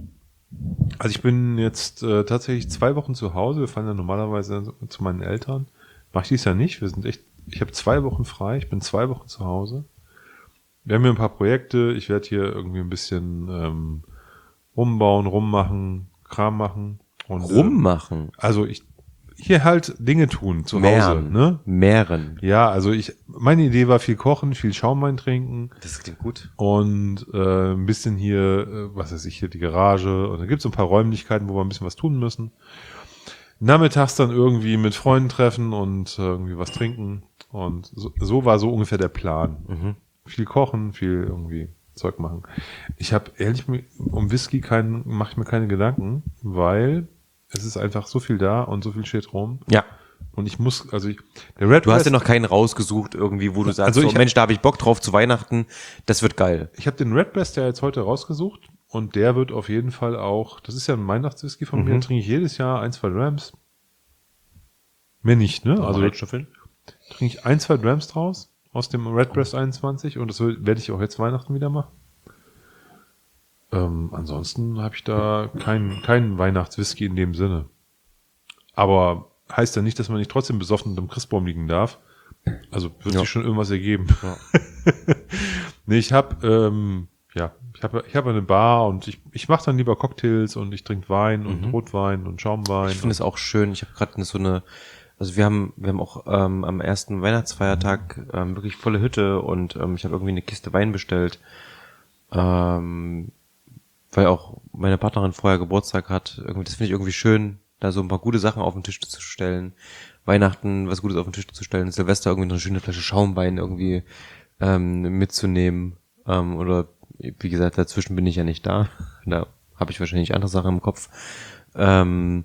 Also ich bin jetzt äh, tatsächlich zwei Wochen zu Hause. Wir fahren ja normalerweise zu meinen Eltern. Mach ich dies ja nicht. Wir sind echt, ich habe zwei Wochen frei. Ich bin zwei Wochen zu Hause. Wir haben hier ein paar Projekte. Ich werde hier irgendwie ein bisschen ähm, rumbauen, rummachen, Kram machen. Und, Rummachen. Äh, also ich hier halt Dinge tun zu Hause. Mehren. Ne? Mehren. Ja, also ich, meine Idee war viel kochen, viel Schaumwein trinken. Das klingt gut. Und äh, ein bisschen hier, äh, was weiß ich, hier die Garage. Und da gibt es ein paar Räumlichkeiten, wo wir ein bisschen was tun müssen. Nachmittags dann irgendwie mit Freunden treffen und äh, irgendwie was trinken. Und so, so war so ungefähr der Plan. Mhm. Viel kochen, viel irgendwie Zeug machen. Ich habe ehrlich mi- um Whisky keinen, mache ich mir keine Gedanken, weil es ist einfach so viel da und so viel steht rum. Ja. Und ich muss, also ich, der Red Du hast West- ja noch keinen rausgesucht irgendwie, wo du sagst, Also so, ich hab- Mensch, da habe ich Bock drauf zu Weihnachten, das wird geil. Ich habe den Redbreast ja jetzt heute rausgesucht und der wird auf jeden Fall auch, das ist ja ein Weihnachtswhisky von mir, Mhm. trinke ich jedes Jahr ein, zwei Drams. Mehr nicht, ne? Also da trinke ich ein, zwei Drams draus aus dem Redbreast einundzwanzig und das werde ich auch jetzt Weihnachten wieder machen. Ähm, ansonsten habe ich da keinen keinen Weihnachtswhisky in dem Sinne. Aber heißt ja nicht, dass man nicht trotzdem besoffen unter dem Christbaum liegen darf. Also wird Ja. sich schon irgendwas ergeben. Ja. Nee, ich habe ähm, ja, ich habe ich habe eine Bar und ich ich mache dann lieber Cocktails und ich trinke Wein und Mhm. Rotwein und Schaumwein. Ich finde es auch schön. Ich habe gerade so eine Also wir haben, wir haben auch ähm, am ersten Weihnachtsfeiertag ähm, wirklich volle Hütte und ähm, ich habe irgendwie eine Kiste Wein bestellt, ähm, weil auch meine Partnerin vorher Geburtstag hat. Irgendwie, das finde ich irgendwie schön, da so ein paar gute Sachen auf den Tisch zu stellen. Weihnachten was Gutes auf den Tisch zu stellen, Silvester irgendwie noch eine schöne Flasche Schaumwein irgendwie ähm, mitzunehmen. Ähm, oder wie gesagt, dazwischen bin ich ja nicht da. Da habe ich wahrscheinlich andere Sachen im Kopf. Ähm,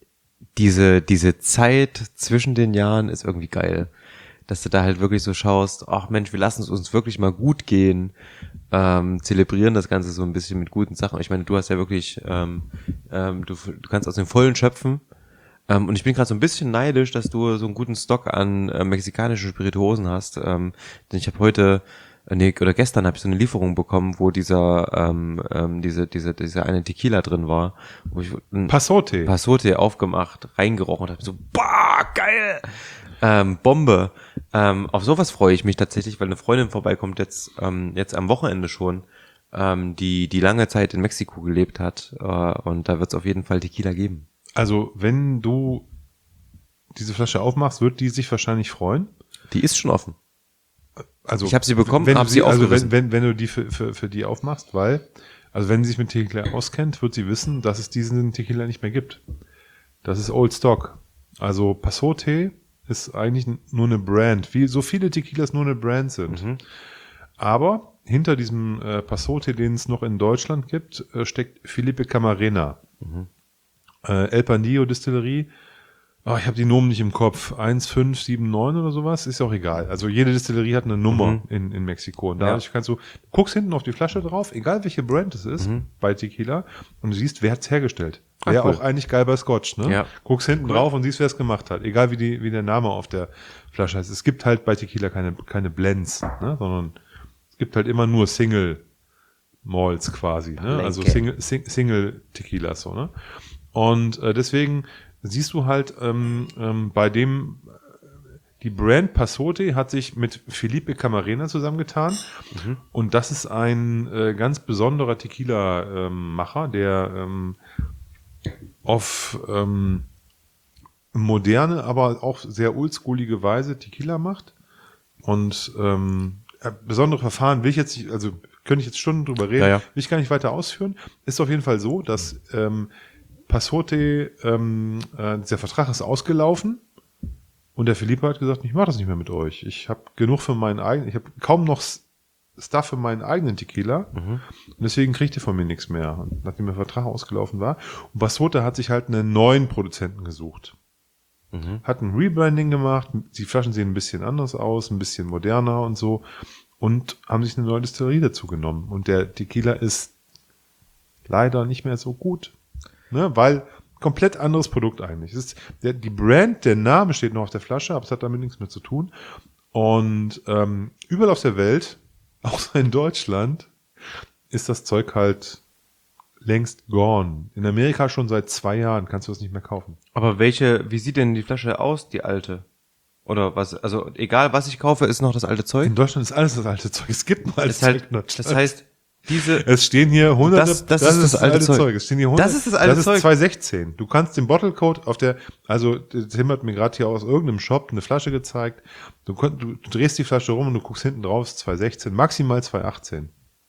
diese diese Zeit zwischen den Jahren ist irgendwie geil. Dass du da halt wirklich so schaust, ach Mensch, wir lassen es uns wirklich mal gut gehen, ähm, zelebrieren das Ganze so ein bisschen mit guten Sachen. Ich meine, du hast ja wirklich, ähm, ähm, du, du kannst aus dem Vollen schöpfen. Ähm, und ich bin gerade so ein bisschen neidisch, dass du so einen guten Stock an äh, mexikanischen Spirituosen hast. Ähm, denn ich habe heute, äh, nee, oder gestern habe ich so eine Lieferung bekommen, wo dieser, ähm, ähm, diese, diese, dieser eine Tequila drin war, wo ich ein Passote. Passote aufgemacht, reingerochen und hab so, boah, geil! Ähm, Bombe. Ähm, auf sowas freue ich mich tatsächlich, weil eine Freundin vorbeikommt jetzt, ähm, jetzt am Wochenende schon, ähm, die, die lange Zeit in Mexiko gelebt hat, äh, und da wird es auf jeden Fall Tequila geben. Also, wenn du diese Flasche aufmachst, wird die sich wahrscheinlich freuen. Die ist schon offen. Also, ich habe sie bekommen, wenn habe sie, sie also aufgerissen. wenn, wenn, wenn du die für, für, für die aufmachst, weil, also wenn sie sich mit Tequila auskennt, wird sie wissen, dass es diesen Tequila nicht mehr gibt. Das ist Old Stock. Also Passote ist eigentlich nur eine Brand, wie so viele Tequilas nur eine Brand sind. Mhm. Aber hinter diesem äh, Passote, den es noch in Deutschland gibt, äh, steckt Felipe Camarena. Mhm. Äh, El Pandillo Distillerie. Oh, ich habe die Nomen nicht im Kopf. eins fünf sieben neun oder sowas, ist auch egal. Also jede Distillerie hat eine Nummer mhm. in, in Mexiko. Und dadurch ja. kannst du, du guckst hinten auf die Flasche drauf, egal welche Brand es ist, mhm. bei Tequila, und du siehst, wer hat's hergestellt. Wäre cool. Auch eigentlich geil bei Scotch, ne? Ja. Guckst hinten cool. drauf und siehst, wer es gemacht hat. Egal wie die, wie der Name auf der Flasche heißt. Es gibt halt bei Tequila keine, keine Blends, ne? Sondern es gibt halt immer nur Single Malts quasi, ne? Lenke. Also Single, Sing, Single Tequilas, so, ne? Und äh, deswegen siehst du halt ähm, ähm, bei dem, die Brand Passote hat sich mit Felipe Camarena zusammengetan mhm. und das ist ein äh, ganz besonderer Tequila-Macher, ähm, der ähm, auf ähm, moderne, aber auch sehr oldschoolige Weise Tequila macht und ähm, besondere Verfahren will ich jetzt nicht, also könnte ich jetzt Stunden drüber reden, ja, ja. will ich gar nicht weiter ausführen. Ist auf jeden Fall so, dass ähm, Passote, ähm, äh, dieser Vertrag ist ausgelaufen und der Felipe hat gesagt, ich mache das nicht mehr mit euch. Ich habe genug für meinen eigenen, ich habe kaum noch Stuff für meinen eigenen Tequila mhm. und deswegen kriegt ihr von mir nichts mehr. Und nachdem der Vertrag ausgelaufen war. Und Passote hat sich halt einen neuen Produzenten gesucht. Mhm. Hat ein Rebranding gemacht, die Flaschen sehen ein bisschen anders aus, ein bisschen moderner und so und haben sich eine neue Distillerie dazu genommen. Und der Tequila ist leider nicht mehr so gut. Ne, weil komplett anderes Produkt eigentlich. Es ist der, die Brand, der Name steht noch auf der Flasche, aber es hat damit nichts mehr zu tun. Und ähm, überall auf der Welt, außer in Deutschland, ist das Zeug halt längst gone. In Amerika schon seit zwei Jahren kannst du das nicht mehr kaufen. Aber welche, wie sieht denn die Flasche aus, die alte? Oder was, also egal was ich kaufe, ist noch das alte Zeug? In Deutschland ist alles das alte Zeug. Es gibt nur altes halt, Zeug in Deutschland. Das heißt, diese, es stehen hier hunderte, das, das, das ist das, das alte, alte Zeug. Zeug. Es stehen hier hundert, das ist das alte das Zeug. ist zwanzig sechzehn. Du kannst den Bottlecode auf der, also Tim hat mir gerade hier aus irgendeinem Shop eine Flasche gezeigt. Du, du, du drehst die Flasche rum und du guckst hinten drauf, zwanzig sechzehn, maximal zwanzig achtzehn.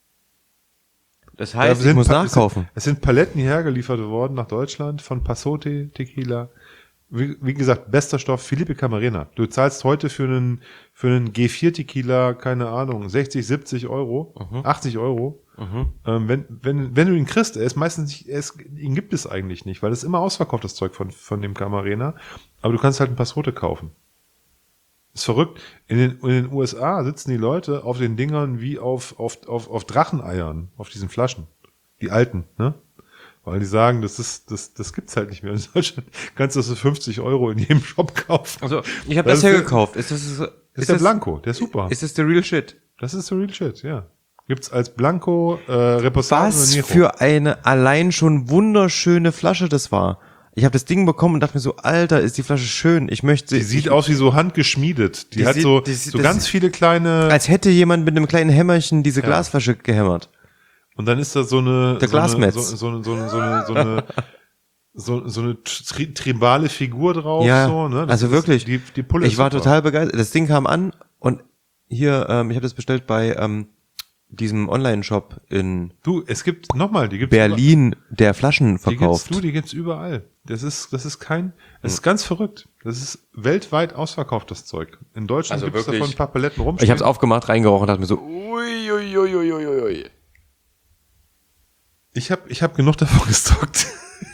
Das heißt, ich muss pa- nachkaufen. Es sind, es sind Paletten hierher geliefert worden nach Deutschland von Passote Tequila. Wie, wie gesagt, bester Stoff, Felipe Camarena. Du zahlst heute für einen, für einen G vier Tequila, keine Ahnung, sechzig, siebzig Euro, mhm. achtzig Euro. Mhm. Ähm, wenn, wenn, wenn du ihn kriegst, er ist meistens nicht, er ist, ihn gibt es eigentlich nicht, weil es immer ausverkauft, das Zeug von, von dem Camarena. Aber du kannst halt ein Passote kaufen. Ist verrückt. In den, in den U S A sitzen die Leute auf den Dingern wie auf, auf, auf, auf Dracheneiern, auf diesen Flaschen. Die alten, ne? Weil die sagen, das ist, das, das gibt's halt nicht mehr. In Deutschland kannst du das für fünfzig Euro in jedem Shop kaufen. Also, ich habe das, das ja gekauft. Ist das, ist, ist, ist der das, Blanco, der ist super. Ist das der Real Shit? Das ist der Real Shit, ja. Gibt's als Blanco, äh, Reposado Was für eine allein schon wunderschöne Flasche das war. Ich habe das Ding bekommen und dachte mir so, Alter, ist die Flasche schön. Ich möchte. Die sieht ich, aus wie so handgeschmiedet. Die, die hat sieht, so, die sieht, so ganz viele kleine. Als hätte jemand mit einem kleinen Hämmerchen diese ja. Glasflasche gehämmert. Und dann ist da so eine, Der so, eine Glasmetz. so, so, so, so, so eine, so eine, so, so eine tri tribale Figur drauf. Ja, so, ne? also ist, wirklich. Die, die Pulle ich ist war super. total begeistert. Das Ding kam an und hier, ähm, ich habe das bestellt bei ähm, diesem Online-Shop in Du, es gibt, nochmal, die gibt's Berlin, der Flaschen über, die verkauft. gibt's, du, die gibt's überall. Das ist, das ist kein, das ist ganz verrückt. Das ist weltweit ausverkauft, das Zeug. In Deutschland Also gibt's wirklich. davon ein paar Paletten rumstehen. Ich habe es aufgemacht, reingerochen und dachte mir so, ui, ui, ui, ui, ui, ui. Ich habe ich hab genug davon gestockt.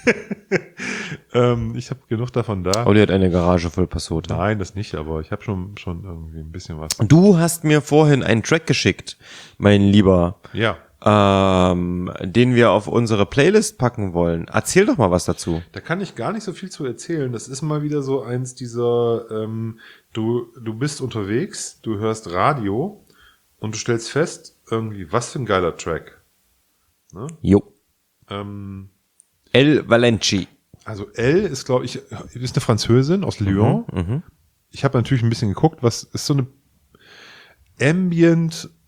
ähm, ich habe genug davon da. Olli hat eine Garage voll Passote. Nein, das nicht, aber ich habe schon, schon irgendwie ein bisschen was. Du hast mir vorhin einen Track geschickt, mein Lieber, Ja, ähm, den wir auf unsere Playlist packen wollen. Erzähl doch mal was dazu. da kann ich gar nicht so viel zu erzählen. Das ist mal wieder so eins dieser, ähm, du, du bist unterwegs, du hörst Radio und du stellst fest, irgendwie, was für ein geiler Track. Ne? Jo. Ähm, El Valenci. also Elle ist, glaube ich, ist eine Französin aus Lyon. Mhm. Ich habe natürlich ein bisschen geguckt, was ist so eine Ambient,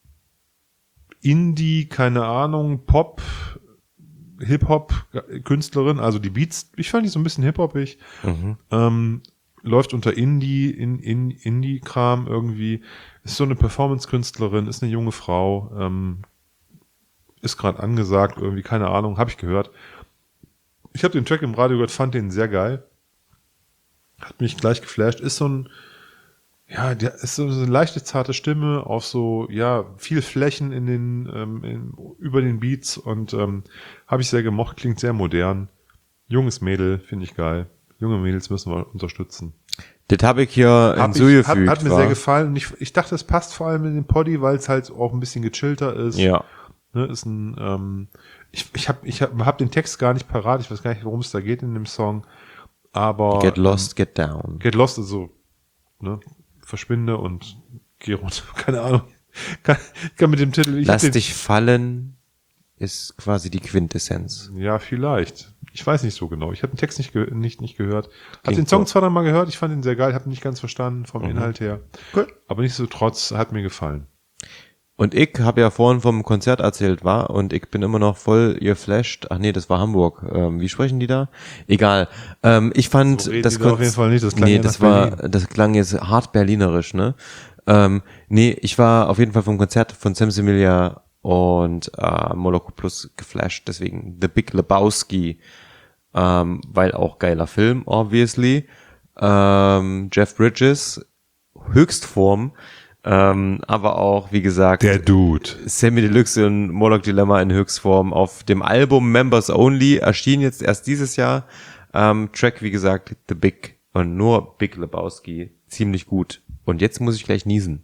Indie, keine Ahnung, Pop, Hip-Hop-Künstlerin, also die Beats, ich fand die so ein bisschen hip-hopig, Mhm. ähm, läuft unter Indie, in, in Indie-Kram irgendwie, ist so eine Performance-Künstlerin, ist eine junge Frau, ähm, ist gerade angesagt, irgendwie, keine Ahnung, habe ich gehört. Ich habe den Track im Radio gehört, fand den sehr geil. Hat mich gleich geflasht. Ist so ein, ja, der ist so eine leichte, zarte Stimme auf so, ja, viel Flächen in den, ähm, in, über den Beats und ähm, habe ich sehr gemocht, klingt sehr modern. Junges Mädel, finde ich geil. Junge Mädels müssen wir unterstützen. Das habe ich hier Hab ich, hinzugefügt. hat, hat mir war. sehr gefallen und ich, ich dachte, es passt vor allem in den Poddy, weil es halt auch ein bisschen gechillter ist. Ja. Ne, ist ein, ähm, ich, ich habe ich hab, hab den Text gar nicht parat, ich weiß gar nicht, worum es da geht in dem Song, aber Get lost, get down. Get Lost ist so, ne, verschwinde und geh runter, keine Ahnung. Kann, kann mit dem Titel, ich hab Lass den, dich fallen ist quasi die Quintessenz. ja, vielleicht. Ich weiß nicht so genau. Ich habe den Text nicht, ge nicht, nicht gehört. Hab Klingt den Song gut. zwar dann mal gehört, ich fand ihn sehr geil, habe ihn nicht ganz verstanden vom Mhm. Inhalt her. Cool. Aber nichtsdestotrotz hat mir gefallen. Und ich habe ja vorhin vom Konzert erzählt, war, und ich bin immer noch voll geflasht. Ach nee, das war Hamburg. Ähm, wie sprechen die da? Egal. Ähm, ich fand So reden das die da auf jeden Fall nicht, das klang nee, ja das nach war, Berlin. das klang jetzt hart berlinerisch, ne? Ähm, nee, ich war auf jeden Fall vom Konzert von Sam Semilia und äh, Moloko Plus geflasht. Deswegen The Big Lebowski, ähm, weil auch geiler Film, obviously. Ähm, Jeff Bridges, Höchstform. Ähm, aber auch, wie gesagt, Der Dude. Sammy Deluxe und Moloch Dilemma in Höchstform auf dem Album Members Only, erschien jetzt erst dieses Jahr. Ähm, Track, wie gesagt, The Big und nur Big Lebowski, ziemlich gut. Und jetzt muss ich gleich niesen.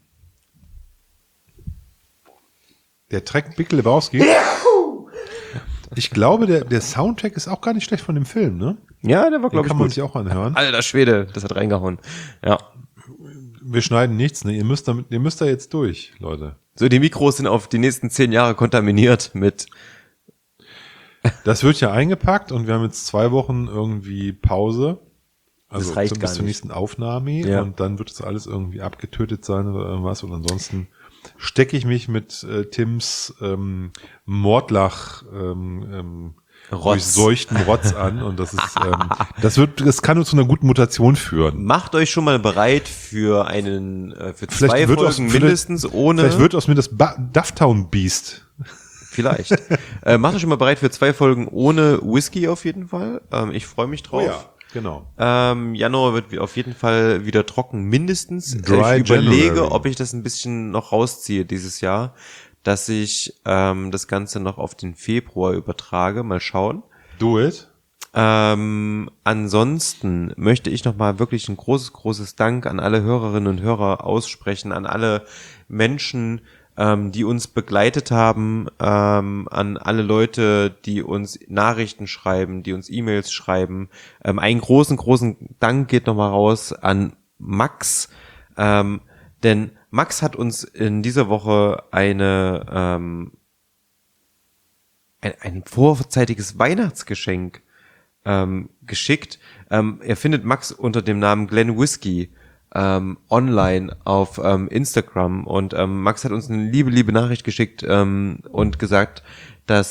Der Track Big Lebowski. Ich glaube, der, der Soundtrack ist auch gar nicht schlecht von dem Film, ne? Ja, der war, Den glaube ich, kann man gut. sich auch anhören. Alter Schwede, das hat reingehauen. Ja. Wir schneiden nichts, ne? Ihr müsst damit, ihr müsst da jetzt durch, Leute. So, die Mikros sind auf die nächsten zehn Jahre kontaminiert mit, Das wird ja eingepackt und wir haben jetzt zwei Wochen irgendwie Pause. Also Das reicht bis gar zur nicht. nächsten Aufnahme Ja. und dann wird das alles irgendwie abgetötet sein oder irgendwas. Und ansonsten stecke ich mich mit äh, Tims ähm, Mordlach ähm, ähm, Rotz. durchseuchten Rotz an und das ist ähm, das wird das kann nur zu einer guten Mutation führen. macht euch schon mal bereit für einen, äh, für Vielleicht zwei wird aus- Folgen vielleicht- mindestens ohne. Vielleicht wird aus mir das ba Dufftown Beast. Vielleicht. äh, macht euch schon mal bereit für zwei Folgen ohne Whisky auf jeden Fall. Ähm, ich freue mich drauf. genau. Ähm, Januar wird auf jeden Fall wieder trocken, mindestens. Dry ich überlege, January. ob ich das ein bisschen noch rausziehe dieses Jahr, dass ich ähm, das Ganze noch auf den Februar übertrage. Mal schauen. Do it. Ähm, ansonsten möchte ich nochmal wirklich ein großes, großes Dank an alle Hörerinnen und Hörer aussprechen, an alle Menschen, ähm, die uns begleitet haben, ähm, an alle Leute, die uns Nachrichten schreiben, die uns E-Mails schreiben. Ähm, einen großen, großen Dank geht nochmal raus an Max, ähm, denn Max hat uns in dieser Woche eine ähm, ein, ein vorzeitiges Weihnachtsgeschenk ähm, geschickt. Ähm, er findet Max unter dem Namen Glenn Whiskey ähm, online auf ähm, Instagram und ähm, Max hat uns eine liebe, liebe Nachricht geschickt ähm, und gesagt, dass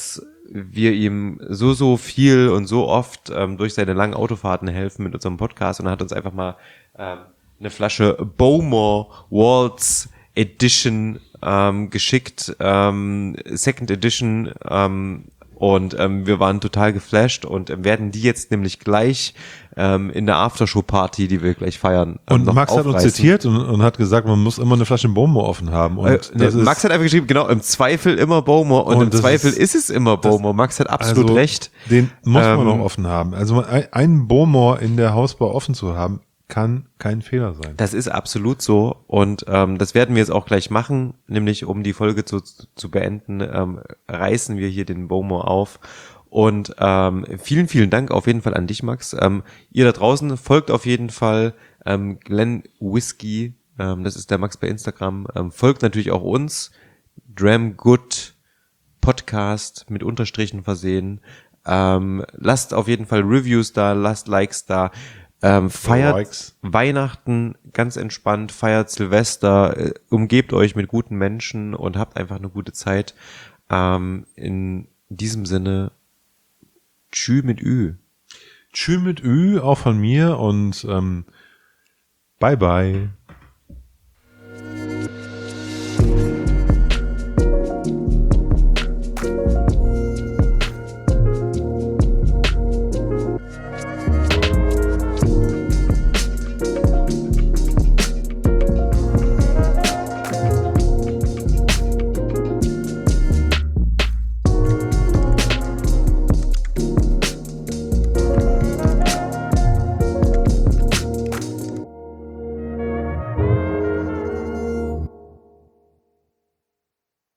wir ihm so, so viel und so oft ähm, durch seine langen Autofahrten helfen mit unserem Podcast und er hat uns einfach mal ähm, eine Flasche Bowmore Waltz Edition ähm, geschickt, ähm, Second Edition ähm, und ähm, wir waren total geflasht und ähm, werden die jetzt nämlich gleich ähm, in der Aftershow-Party, die wir gleich feiern, ähm, Und noch Max hat uns aufreißen. zitiert und, und hat gesagt, man muss immer eine Flasche Bowmore offen haben. Und Äh, ne, das ist, Max hat einfach geschrieben, genau, im Zweifel immer Bowmore und, Und im das Zweifel ist- ist, es immer Bowmore. Max hat absolut also, recht. Den muss man Ähm, auch offen haben. Also ein- einen Bowmore in der Hausbar offen zu haben, kann kein Fehler sein. Das ist absolut so und ähm, das werden wir jetzt auch gleich machen, nämlich um die Folge zu, zu beenden, ähm, reißen wir hier den Bowmore auf und ähm, vielen, vielen Dank auf jeden Fall an dich, Max. Ähm, ihr da draußen folgt auf jeden Fall ähm, Glenn Whiskey, ähm, das ist der Max bei Instagram, ähm, folgt natürlich auch uns, Dram Good Podcast mit Unterstrichen versehen, ähm, lasst auf jeden Fall Reviews da, lasst Likes da, Ähm, feiert Likes. Weihnachten ganz entspannt, feiert Silvester, äh, umgebt euch mit guten Menschen und habt einfach eine gute Zeit. Ähm, in diesem Sinne, tschü mit Ü. Tschü mit Ü, auch von mir und ähm, bye bye.